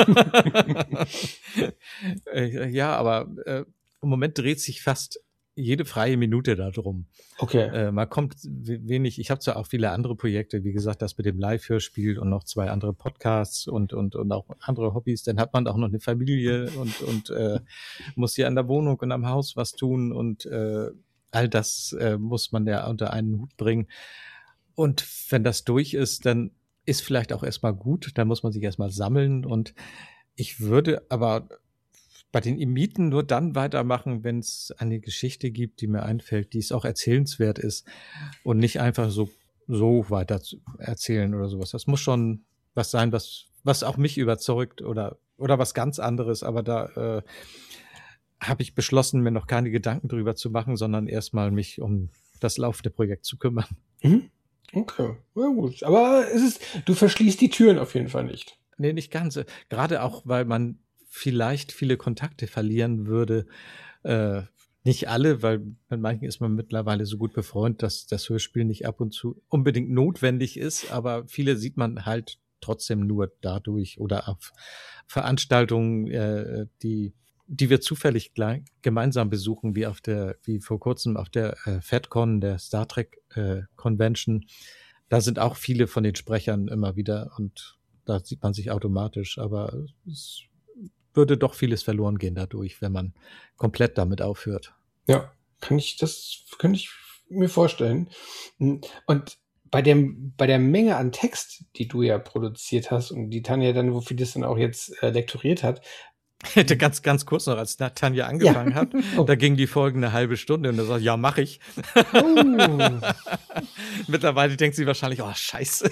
Äh, ja, aber äh, im Moment dreht sich fast jede freie Minute darum. Okay. Äh, man kommt we- wenig, ich habe zwar auch viele andere Projekte, wie gesagt, das mit dem Live-Hörspiel und noch zwei andere Podcasts und, und, und auch andere Hobbys, dann hat man auch noch eine Familie und, und äh, muss hier an der Wohnung und am Haus was tun und äh, all das äh, muss man ja unter einen Hut bringen. Und wenn das durch ist, dann ist vielleicht auch erstmal gut, dann muss man sich erstmal sammeln und ich würde aber bei den Imiten nur dann weitermachen, wenn es eine Geschichte gibt, die mir einfällt, die es auch erzählenswert ist und nicht einfach so, so weiter zu erzählen oder sowas. Das muss schon was sein, was, was auch mich überzeugt oder, oder was ganz anderes. Aber da äh, habe ich beschlossen, mir noch keine Gedanken drüber zu machen, sondern erstmal mich um das laufende Projekt zu kümmern. Mhm. Okay, ja gut. Aber es ist, du verschließt die Türen auf jeden Fall nicht. Nee, nicht ganz. Gerade auch, weil man vielleicht viele Kontakte verlieren würde. Äh, nicht alle, weil mit manchen ist man mittlerweile so gut befreundet, dass das Hörspiel nicht ab und zu unbedingt notwendig ist. Aber viele sieht man halt trotzdem nur dadurch oder auf Veranstaltungen, äh, die die wir zufällig gleich, gemeinsam besuchen, wie auf der, wie vor kurzem auf der äh, FedCon, der Star Trek äh, Convention. Da sind auch viele von den Sprechern immer wieder und da sieht man sich automatisch, aber es würde doch vieles verloren gehen dadurch, wenn man komplett damit aufhört. Ja, kann ich, das könnte ich mir vorstellen. Und bei dem, bei der Menge an Text, die du ja produziert hast und die Tanja dann, wofür das dann auch jetzt äh, lektoriert hat, ganz, ganz kurz noch, als Tanja angefangen ja. hat, oh. da ging die Folge eine halbe Stunde und da sagt, ja, mach ich. Oh. Mittlerweile denkt sie wahrscheinlich, oh, scheiße.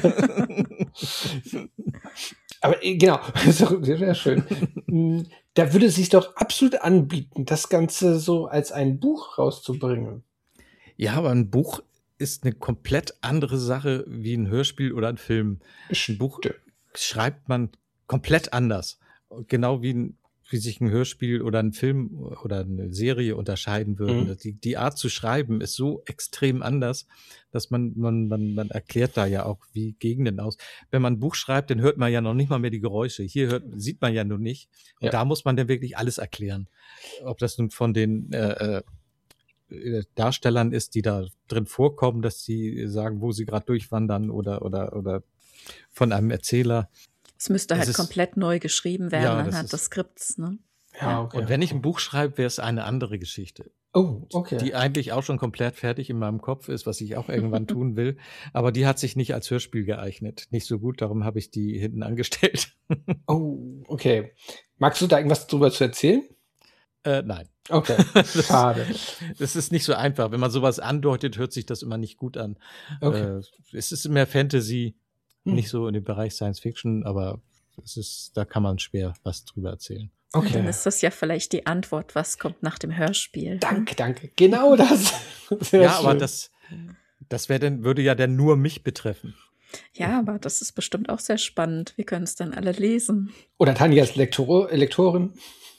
Aber genau, das ist doch sehr schön. Da würde es sich doch absolut anbieten, das Ganze so als ein Buch rauszubringen. Ja, aber ein Buch ist eine komplett andere Sache wie ein Hörspiel oder ein Film. Ein Buch schreibt man komplett anders. Genau wie, ein, wie sich ein Hörspiel oder ein Film oder eine Serie unterscheiden würden. Mhm. Die, die Art zu schreiben ist so extrem anders, dass man, man, man, man erklärt da ja auch, wie Gegenden aus. Wenn man ein Buch schreibt, dann hört man ja noch nicht mal mehr die Geräusche. Hier hört, sieht man ja nur nicht. Und ja. da muss man dann wirklich alles erklären. Ob das nun von den äh, äh, Darstellern ist, die da drin vorkommen, dass sie sagen, wo sie gerade durchwandern oder, oder, oder von einem Erzähler. Es müsste halt es ist, komplett neu geschrieben werden ja, anhand des Skripts. Ne? Ja, okay. Und wenn ich ein Buch schreibe, wäre es eine andere Geschichte. Oh, okay. Die eigentlich auch schon komplett fertig in meinem Kopf ist, was ich auch irgendwann tun will. Aber die hat sich nicht als Hörspiel geeignet. Nicht so gut, darum habe ich die hinten angestellt. Oh, okay. Magst du da irgendwas drüber zu erzählen? Äh, nein. Okay, schade. Das, das ist nicht so einfach. Wenn man sowas andeutet, hört sich das immer nicht gut an. Okay. Äh, es ist mehr Fantasy, hm. nicht so in dem Bereich Science Fiction, aber es ist, da kann man schwer was drüber erzählen. Okay. Und dann ist das ja vielleicht die Antwort, was kommt nach dem Hörspiel. Danke, danke. Genau das. Sehr ja, schön. Aber das, das wäre dann, würde ja dann nur mich betreffen. Ja, aber das ist bestimmt auch sehr spannend. Wir können es dann alle lesen. Oder Tanja als Lektor- Lektorin.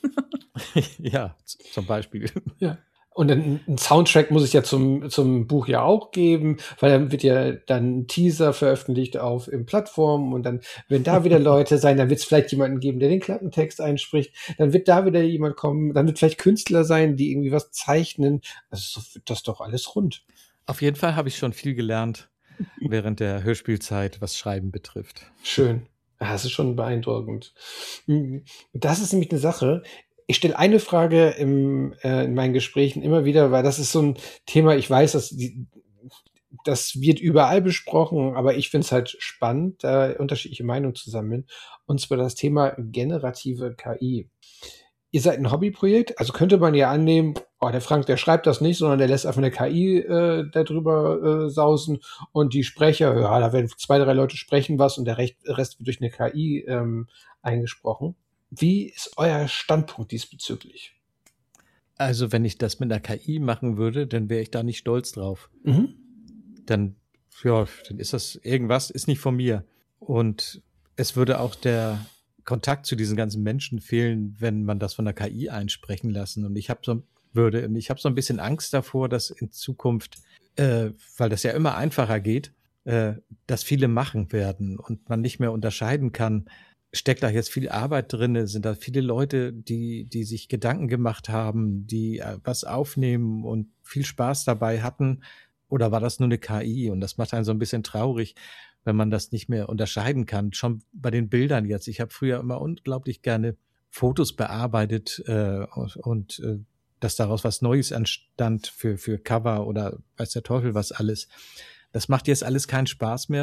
Ja, z- zum Beispiel. Ja. Und ein, ein Soundtrack muss es ja zum, zum Buch ja auch geben, weil dann wird ja dann ein Teaser veröffentlicht auf in Plattformen und dann, wenn da wieder Leute sein, dann wird es vielleicht jemanden geben, der den Klappentext einspricht, dann wird da wieder jemand kommen, dann wird vielleicht Künstler sein, die irgendwie was zeichnen. Also so wird das doch alles rund. Auf jeden Fall habe ich schon viel gelernt während der Hörspielzeit, was Schreiben betrifft. Schön. Ja, das ist schon beeindruckend. Das ist nämlich eine Sache. Ich stelle eine Frage im, äh, in meinen Gesprächen immer wieder, weil das ist so ein Thema, ich weiß, dass die, das wird überall besprochen, aber ich finde es halt spannend, da unterschiedliche Meinungen zu sammeln. Und zwar das Thema generative K I. Ihr seid ein Hobbyprojekt, also könnte man ja annehmen, oh, der Frank, der schreibt das nicht, sondern der lässt einfach eine K I äh, darüber äh, sausen und die Sprecher, ja, da werden zwei, drei Leute sprechen was und der Rest, Rest wird durch eine K I ähm, eingesprochen. Wie ist euer Standpunkt diesbezüglich? Also wenn ich das mit einer K I machen würde, dann wäre ich da nicht stolz drauf. Mhm. Dann, ja, dann ist das irgendwas, ist nicht von mir. Und es würde auch der Kontakt zu diesen ganzen Menschen fehlen, wenn man das von der K I einsprechen lassen. Und ich habe so würde, und ich habe so ein bisschen Angst davor, dass in Zukunft, äh, weil das ja immer einfacher geht, äh, dass viele machen werden und man nicht mehr unterscheiden kann. Steckt da jetzt viel Arbeit drin? Sind da viele Leute, die, die sich Gedanken gemacht haben, die äh, was aufnehmen und viel Spaß dabei hatten? Oder war das nur eine K I? Und das macht einen so ein bisschen traurig, wenn man das nicht mehr unterscheiden kann. Schon bei den Bildern jetzt. Ich habe früher immer unglaublich gerne Fotos bearbeitet äh, und, und äh, dass daraus was Neues entstand für, für Cover oder weiß der Teufel was alles. Das macht jetzt alles keinen Spaß mehr.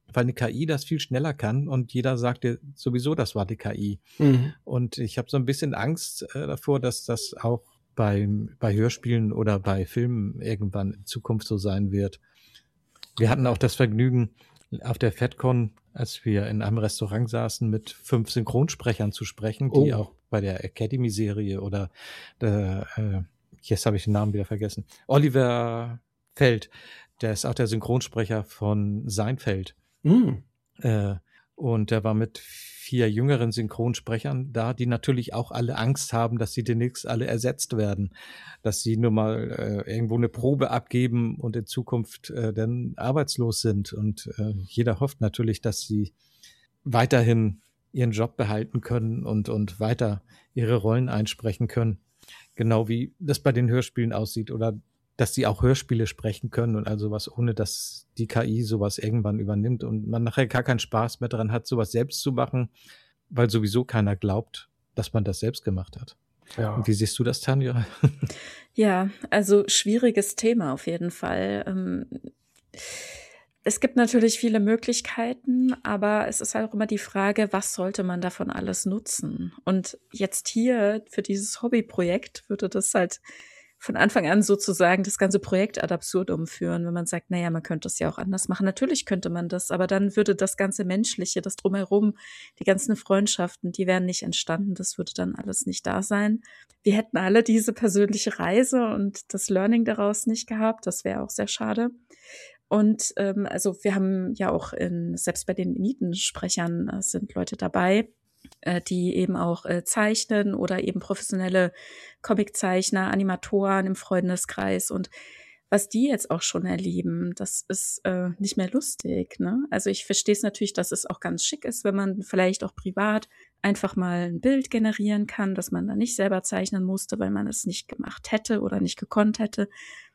weil eine K I das viel schneller kann und jeder sagt dir sowieso, das war die K I. Mhm. Und ich habe so ein bisschen Angst äh, davor, dass das auch beim, bei Hörspielen oder bei Filmen irgendwann in Zukunft so sein wird. Wir hatten auch das Vergnügen, auf der FedCon, als wir in einem Restaurant saßen, mit fünf Synchronsprechern zu sprechen, die Oh. auch bei der Academy-Serie oder der, äh, jetzt habe ich den Namen wieder vergessen, Oliver Feld, der ist auch der Synchronsprecher von Seinfeld. Mhm. Äh, und er war mit vier jüngeren Synchronsprechern da, die natürlich auch alle Angst haben, dass sie demnächst alle ersetzt werden, dass sie nur mal äh, irgendwo eine Probe abgeben und in Zukunft äh, dann arbeitslos sind. Und äh, jeder hofft natürlich, dass sie weiterhin ihren Job behalten können und, und weiter ihre Rollen einsprechen können. Genau wie das bei den Hörspielen aussieht oder dass sie auch Hörspiele sprechen können und all sowas, ohne dass die K I sowas irgendwann übernimmt und man nachher gar keinen Spaß mehr daran hat, sowas selbst zu machen, weil sowieso keiner glaubt, dass man das selbst gemacht hat. Ja. Und wie siehst du das, Tanja? Ja, also schwieriges Thema auf jeden Fall. Ähm, Es gibt natürlich viele Möglichkeiten, aber es ist halt auch immer die Frage, was sollte man davon alles nutzen? Und jetzt hier für dieses Hobbyprojekt würde das halt von Anfang an sozusagen das ganze Projekt ad absurdum führen, wenn man sagt, naja, man könnte es ja auch anders machen. Natürlich könnte man das, aber dann würde das ganze Menschliche, das Drumherum, die ganzen Freundschaften, die wären nicht entstanden. Das würde dann alles nicht da sein. Wir hätten alle diese persönliche Reise und das Learning daraus nicht gehabt. Das wäre auch sehr schade. Und ähm, also wir haben ja auch in, selbst bei den Mietensprechern äh, sind Leute dabei, äh, die eben auch äh, zeichnen oder eben professionelle Comiczeichner, Animatoren im Freundeskreis. Und was die jetzt auch schon erleben, das ist äh, nicht mehr lustig, ne? Also ich verstehe es natürlich, dass es auch ganz schick ist, wenn man vielleicht auch privat einfach mal ein Bild generieren kann, dass man da nicht selber zeichnen musste, weil man es nicht gemacht hätte oder nicht gekonnt hätte.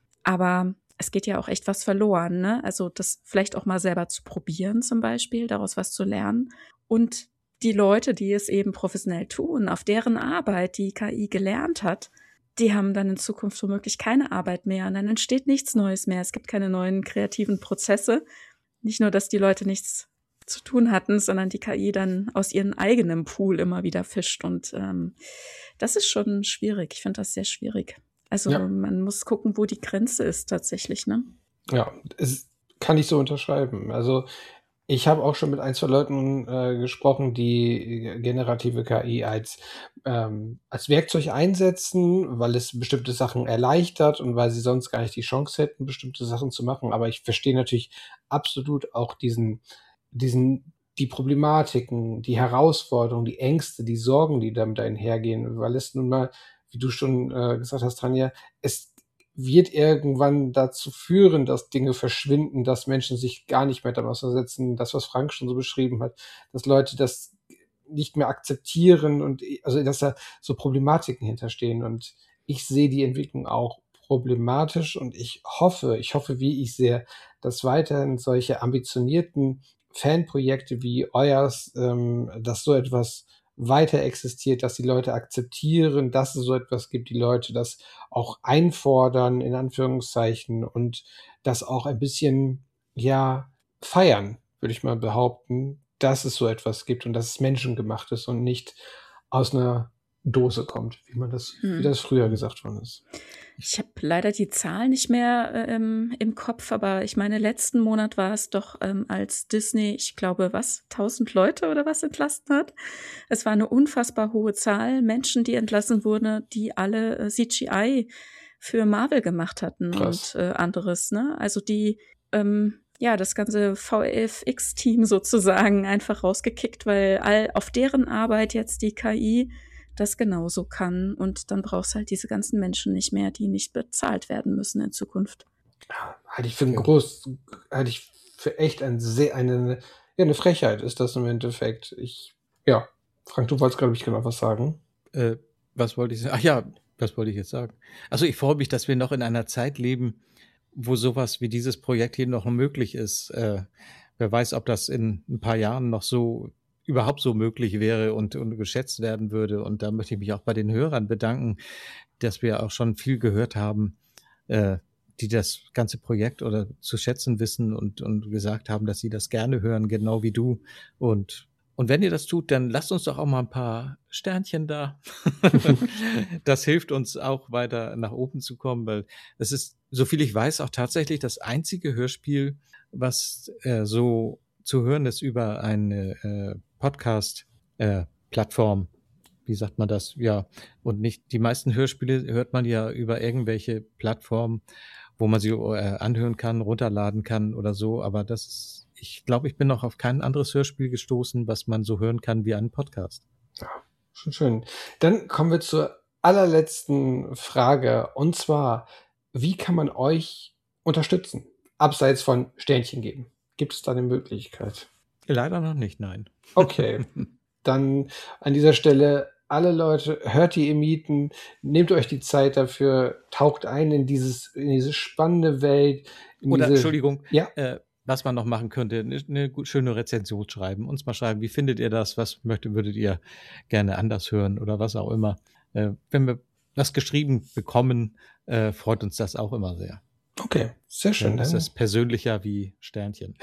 Aber es geht ja auch echt was verloren, ne? Also das vielleicht auch mal selber zu probieren zum Beispiel, daraus was zu lernen. Und die Leute, die es eben professionell tun, auf deren Arbeit die K I gelernt hat, die haben dann in Zukunft womöglich keine Arbeit mehr und dann entsteht nichts Neues mehr. Es gibt keine neuen kreativen Prozesse. Nicht nur, dass die Leute nichts zu tun hatten, sondern die K I dann aus ihrem eigenen Pool immer wieder fischt. Und ähm, das ist schon schwierig. Ich finde das sehr schwierig. Also Ja. man muss gucken, wo die Grenze ist tatsächlich, ne? Ja, es kann ich so unterschreiben. Also ich habe auch schon mit ein, zwei Leuten äh, gesprochen, die generative K I als, ähm, als Werkzeug einsetzen, weil es bestimmte Sachen erleichtert und weil sie sonst gar nicht die Chance hätten, bestimmte Sachen zu machen. Aber ich verstehe natürlich absolut auch diesen, diesen, die Problematiken, die Herausforderungen, die Ängste, die Sorgen, die damit einhergehen, weil es nun mal, wie du schon äh, gesagt hast, Tanja, es wird irgendwann dazu führen, dass Dinge verschwinden, dass Menschen sich gar nicht mehr damit auseinandersetzen. Das, was Frank schon so beschrieben hat, dass Leute das nicht mehr akzeptieren und also dass da so Problematiken hinterstehen. Und ich sehe die Entwicklung auch problematisch und ich hoffe, ich hoffe, wie ich sehr, dass weiterhin solche ambitionierten Fanprojekte wie euers, ähm, dass so etwas weiter existiert, dass die Leute akzeptieren, dass es so etwas gibt, die Leute das auch einfordern, in Anführungszeichen, und das auch ein bisschen, ja, feiern, würde ich mal behaupten, dass es so etwas gibt und dass es menschengemacht ist und nicht aus einer Dose kommt, wie man das, Hm. wie das früher gesagt worden ist. Ich habe leider die Zahl nicht mehr ähm, im Kopf, aber ich meine, letzten Monat war es doch, ähm, als Disney, ich glaube, was, tausend Leute oder was entlassen hat. Es war eine unfassbar hohe Zahl Menschen, die entlassen wurden, die alle äh, C G I für Marvel gemacht hatten Krass. und äh, anderes, ne? Also die, ähm, ja, das ganze V F X-Team sozusagen einfach rausgekickt, weil all auf deren Arbeit jetzt die K I das genauso kann. Und dann brauchst du halt diese ganzen Menschen nicht mehr, die nicht bezahlt werden müssen in Zukunft. Ja, halte ich für ein Ja. groß, halte ich für echt ein sehr, eine, ja, eine Frechheit ist das im Endeffekt. Ich, ja, Frank, du wolltest, glaube ich, genau was sagen. Äh, was wollte ich sagen? Ach ja, was wollte ich jetzt sagen? Also ich freue mich, dass wir noch in einer Zeit leben, wo sowas wie dieses Projekt hier noch möglich ist. Äh, wer weiß, ob das in ein paar Jahren noch so überhaupt so möglich wäre und, und geschätzt werden würde. Und da möchte ich mich auch bei den Hörern bedanken, dass wir auch schon viel gehört haben, äh, die das ganze Projekt oder zu schätzen wissen und, und gesagt haben, dass sie das gerne hören, genau wie du. Und, und wenn ihr das tut, dann lasst uns doch auch mal ein paar Sternchen da. Das hilft uns auch weiter nach oben zu kommen, weil es ist, soviel ich weiß, auch tatsächlich das einzige Hörspiel, was äh, so zu hören ist über eine äh, Podcast-Plattform. Wie sagt man das? Ja, und nicht, die meisten Hörspiele hört man ja über irgendwelche Plattformen, wo man sie äh, anhören kann, runterladen kann oder so. Aber das ist, ich glaube, ich bin noch auf kein anderes Hörspiel gestoßen, was man so hören kann wie einen Podcast. Ja, schon schön. Dann kommen wir zur allerletzten Frage. Und zwar, wie kann man euch unterstützen? Abseits von Sternchen geben. Gibt es da eine Möglichkeit? Leider noch nicht, nein. Okay. Dann an dieser Stelle alle Leute, hört die Emiten, nehmt euch die Zeit dafür, taucht ein in dieses, in diese spannende Welt. In Oder, diese, Entschuldigung, ja, äh, was man noch machen könnte, eine, eine gut, schöne Rezension schreiben, uns mal schreiben, wie findet ihr das, was möchtet, würdet ihr gerne anders hören oder was auch immer. Äh, wenn wir was geschrieben bekommen, äh, freut uns das auch immer sehr. okay, sehr schön. Dann ist Dann- es persönlicher wie Sternchen.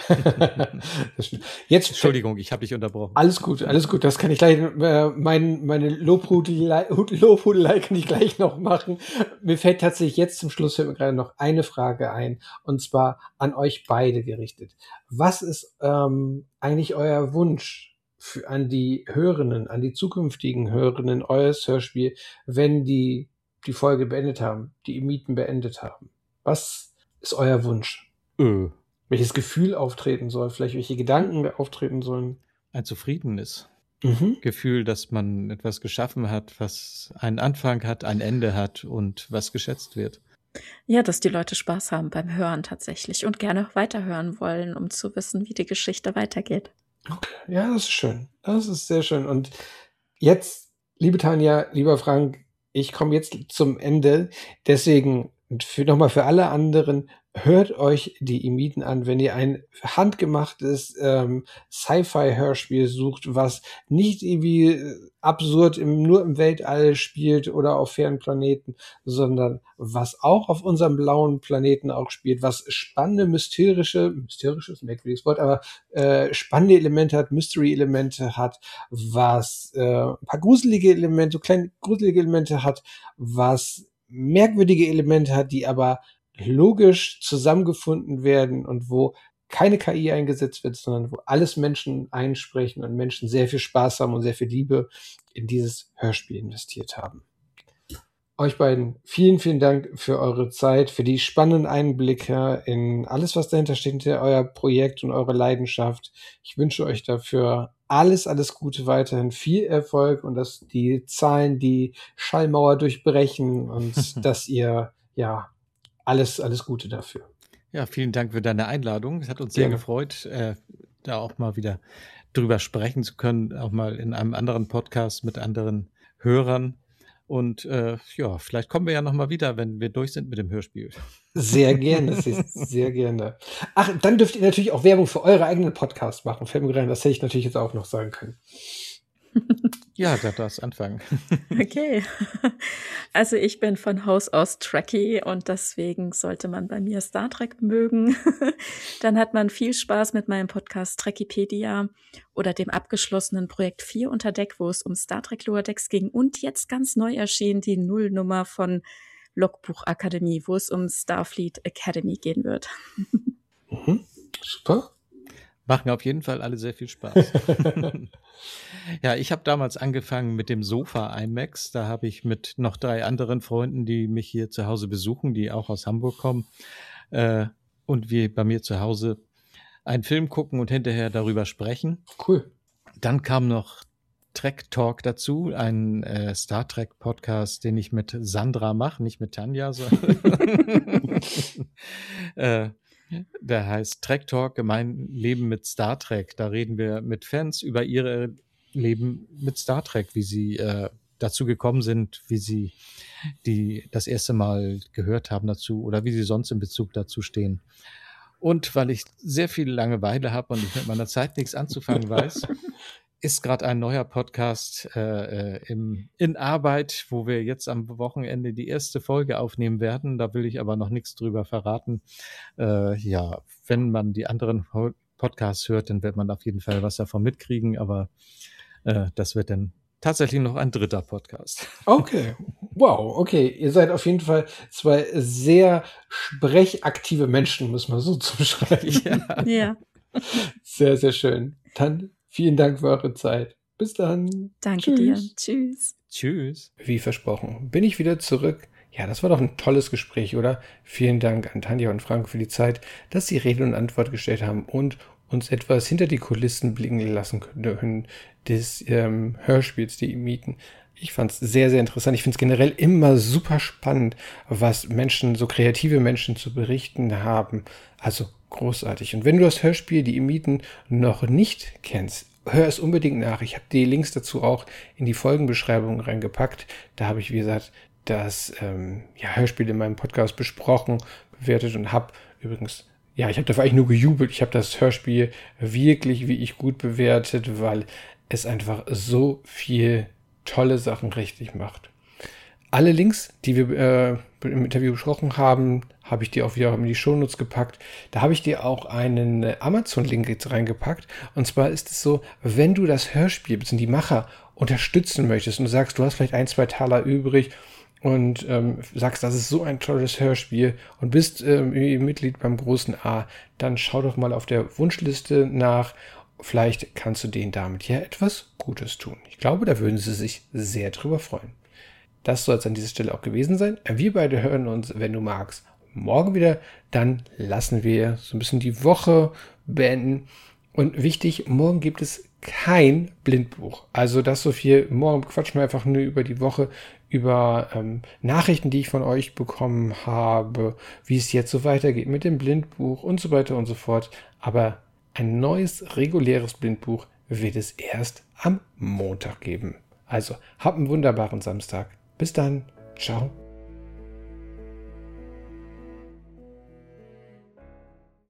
Das stimmt. Jetzt Entschuldigung, ich habe dich unterbrochen. Alles gut, alles gut. Das kann ich gleich, äh, mein, meine Lobhudelei, Lobhudelei kann ich gleich noch machen. Mir fällt tatsächlich jetzt zum Schluss fällt mir gerade noch eine Frage ein, und zwar an euch beide gerichtet. Was ist ähm, eigentlich euer Wunsch für, an die Hörerinnen, an die zukünftigen Hörerinnen eures Hörspiel, wenn die die Folge beendet haben, die Emiten beendet haben? Was ist euer Wunsch? Ö, Welches Gefühl auftreten soll? Vielleicht welche Gedanken auftreten sollen? ein zufriedenes Mhm. Gefühl, dass man etwas geschaffen hat, was einen Anfang hat, ein Ende hat und was geschätzt wird. Ja, dass die Leute Spaß haben beim Hören tatsächlich und gerne weiterhören wollen, um zu wissen, wie die Geschichte weitergeht. Okay, ja, das ist schön. Das ist sehr schön. Und jetzt, liebe Tanja, lieber Frank, ich komme jetzt zum Ende. Deswegen für, nochmal für alle anderen, hört euch die Emiten an, wenn ihr ein handgemachtes ähm, Sci-Fi-Hörspiel sucht, was nicht irgendwie äh, absurd im, nur im Weltall spielt oder auf fernen Planeten, sondern was auch auf unserem blauen Planeten auch spielt, was spannende, mysterische, mysterisches, merkwürdiges Wort, aber äh, spannende Elemente hat, Mystery-Elemente hat, was äh, ein paar gruselige Elemente, so kleine gruselige Elemente hat, was merkwürdige Elemente hat, die aber logisch zusammengefunden werden und wo keine K I eingesetzt wird, sondern wo alles Menschen einsprechen und Menschen sehr viel Spaß haben und sehr viel Liebe in dieses Hörspiel investiert haben. Euch beiden vielen, vielen Dank für eure Zeit, für die spannenden Einblicke in alles, was dahinter steht, hinter euer Projekt und eure Leidenschaft. Ich wünsche euch dafür alles, alles Gute weiterhin, viel Erfolg und dass die Zahlen die Schallmauer durchbrechen und dass ihr, ja, alles, alles Gute dafür. Ja, vielen Dank für deine Einladung. Es hat uns sehr Gerne. gefreut, äh, da auch mal wieder drüber sprechen zu können, auch mal in einem anderen Podcast mit anderen Hörern. Und äh, ja, vielleicht kommen wir ja noch mal wieder, wenn wir durch sind mit dem Hörspiel. Sehr gerne, sehr, sehr gerne. Ach, dann dürft ihr natürlich auch Werbung für eure eigenen Podcasts machen. Fällt mir gerade ein, das hätte ich natürlich jetzt auch noch sagen können. Ja, da darfst anfangen. Okay. Also ich bin von Haus aus Trekkie und deswegen sollte man bei mir Star Trek mögen. Dann hat man viel Spaß mit meinem Podcast Trekkiepedia oder dem abgeschlossenen Projekt vier unter Deck, wo es um Star Trek Lower Decks ging. Und jetzt ganz neu erschienen die Nullnummer von Logbuch Akademie, wo es um Starfleet Academy gehen wird. Mhm. Super. Machen auf jeden Fall alle sehr viel Spaß. Ja, ich habe damals angefangen mit dem Sofa IMAX. Da habe ich mit noch drei anderen Freunden, die mich hier zu Hause besuchen, die auch aus Hamburg kommen, äh, und wir bei mir zu Hause einen Film gucken und hinterher darüber sprechen. Cool. Dann Dann kam noch Trek Talk dazu, ein äh, Star Trek Podcast, den ich mit Sandra mache, nicht mit Tanja, sondern äh, der heißt Trek Talk, mein Leben mit Star Trek. Da reden wir mit Fans über ihre Leben mit Star Trek, wie sie äh, dazu gekommen sind, wie sie die das erste Mal gehört haben dazu oder wie sie sonst in Bezug dazu stehen. Und weil ich sehr viel Langeweile habe und ich mit meiner Zeit nichts anzufangen weiß, ist gerade ein neuer Podcast äh, äh, im, in Arbeit, wo wir jetzt am Wochenende die erste Folge aufnehmen werden. Da will ich aber noch nichts drüber verraten. Äh, ja, wenn man die anderen Podcasts hört, dann wird man auf jeden Fall was davon mitkriegen, aber äh, das wird dann tatsächlich noch ein dritter Podcast. Okay, wow, okay. Ihr seid auf jeden Fall zwei sehr sprechaktive Menschen, muss man so zu beschreiben. Ja. Ja. Sehr, sehr schön. Dann vielen Dank für eure Zeit. Bis dann. Danke dir. Tschüss. Tschüss. Wie versprochen, bin ich wieder zurück. Ja, das war doch ein tolles Gespräch, oder? Vielen Dank an Tanja und Frank für die Zeit, dass sie Rede und Antwort gestellt haben und uns etwas hinter die Kulissen blicken lassen können des ähm, Hörspiels, die Mieten. Ich fand es sehr, sehr interessant. Ich finde es generell immer super spannend, was Menschen, so kreative Menschen zu berichten haben. Also großartig. Und wenn du das Hörspiel, die Mieten, noch nicht kennst, hör es unbedingt nach. Ich habe die Links dazu auch in die Folgenbeschreibung reingepackt. Da habe ich, wie gesagt, das ähm, ja, Hörspiel in meinem Podcast besprochen, bewertet und habe übrigens Ja, ich habe dafür eigentlich nur gejubelt. Ich habe das Hörspiel wirklich wie ich gut bewertet, weil es einfach so viel tolle Sachen richtig macht. Alle Links, die wir äh, im Interview besprochen haben, habe ich dir auch wieder in die Shownotes gepackt. Da habe ich dir auch einen Amazon-Link jetzt reingepackt. Und zwar ist es so, wenn du das Hörspiel bzw. die Macher unterstützen möchtest und du sagst, du hast vielleicht ein, zwei Taler übrig, und ähm, sagst, das ist so ein tolles Hörspiel und bist ähm, Mitglied beim großen A, dann schau doch mal auf der Wunschliste nach. Vielleicht kannst du denen damit ja etwas Gutes tun. Ich glaube, da würden sie sich sehr drüber freuen. Das soll es an dieser Stelle auch gewesen sein. Wir beide hören uns, wenn du magst, morgen wieder. Dann lassen wir so ein bisschen die Woche beenden. Und wichtig, morgen gibt es kein Blindbuch. Also das so viel, morgen quatschen wir einfach nur über die Woche, über ähm, Nachrichten, die ich von euch bekommen habe, wie es jetzt so weitergeht mit dem Blindbuch und so weiter und so fort. Aber ein neues, reguläres Blindbuch wird es erst am Montag geben. Also, habt einen wunderbaren Samstag. Bis dann. Ciao.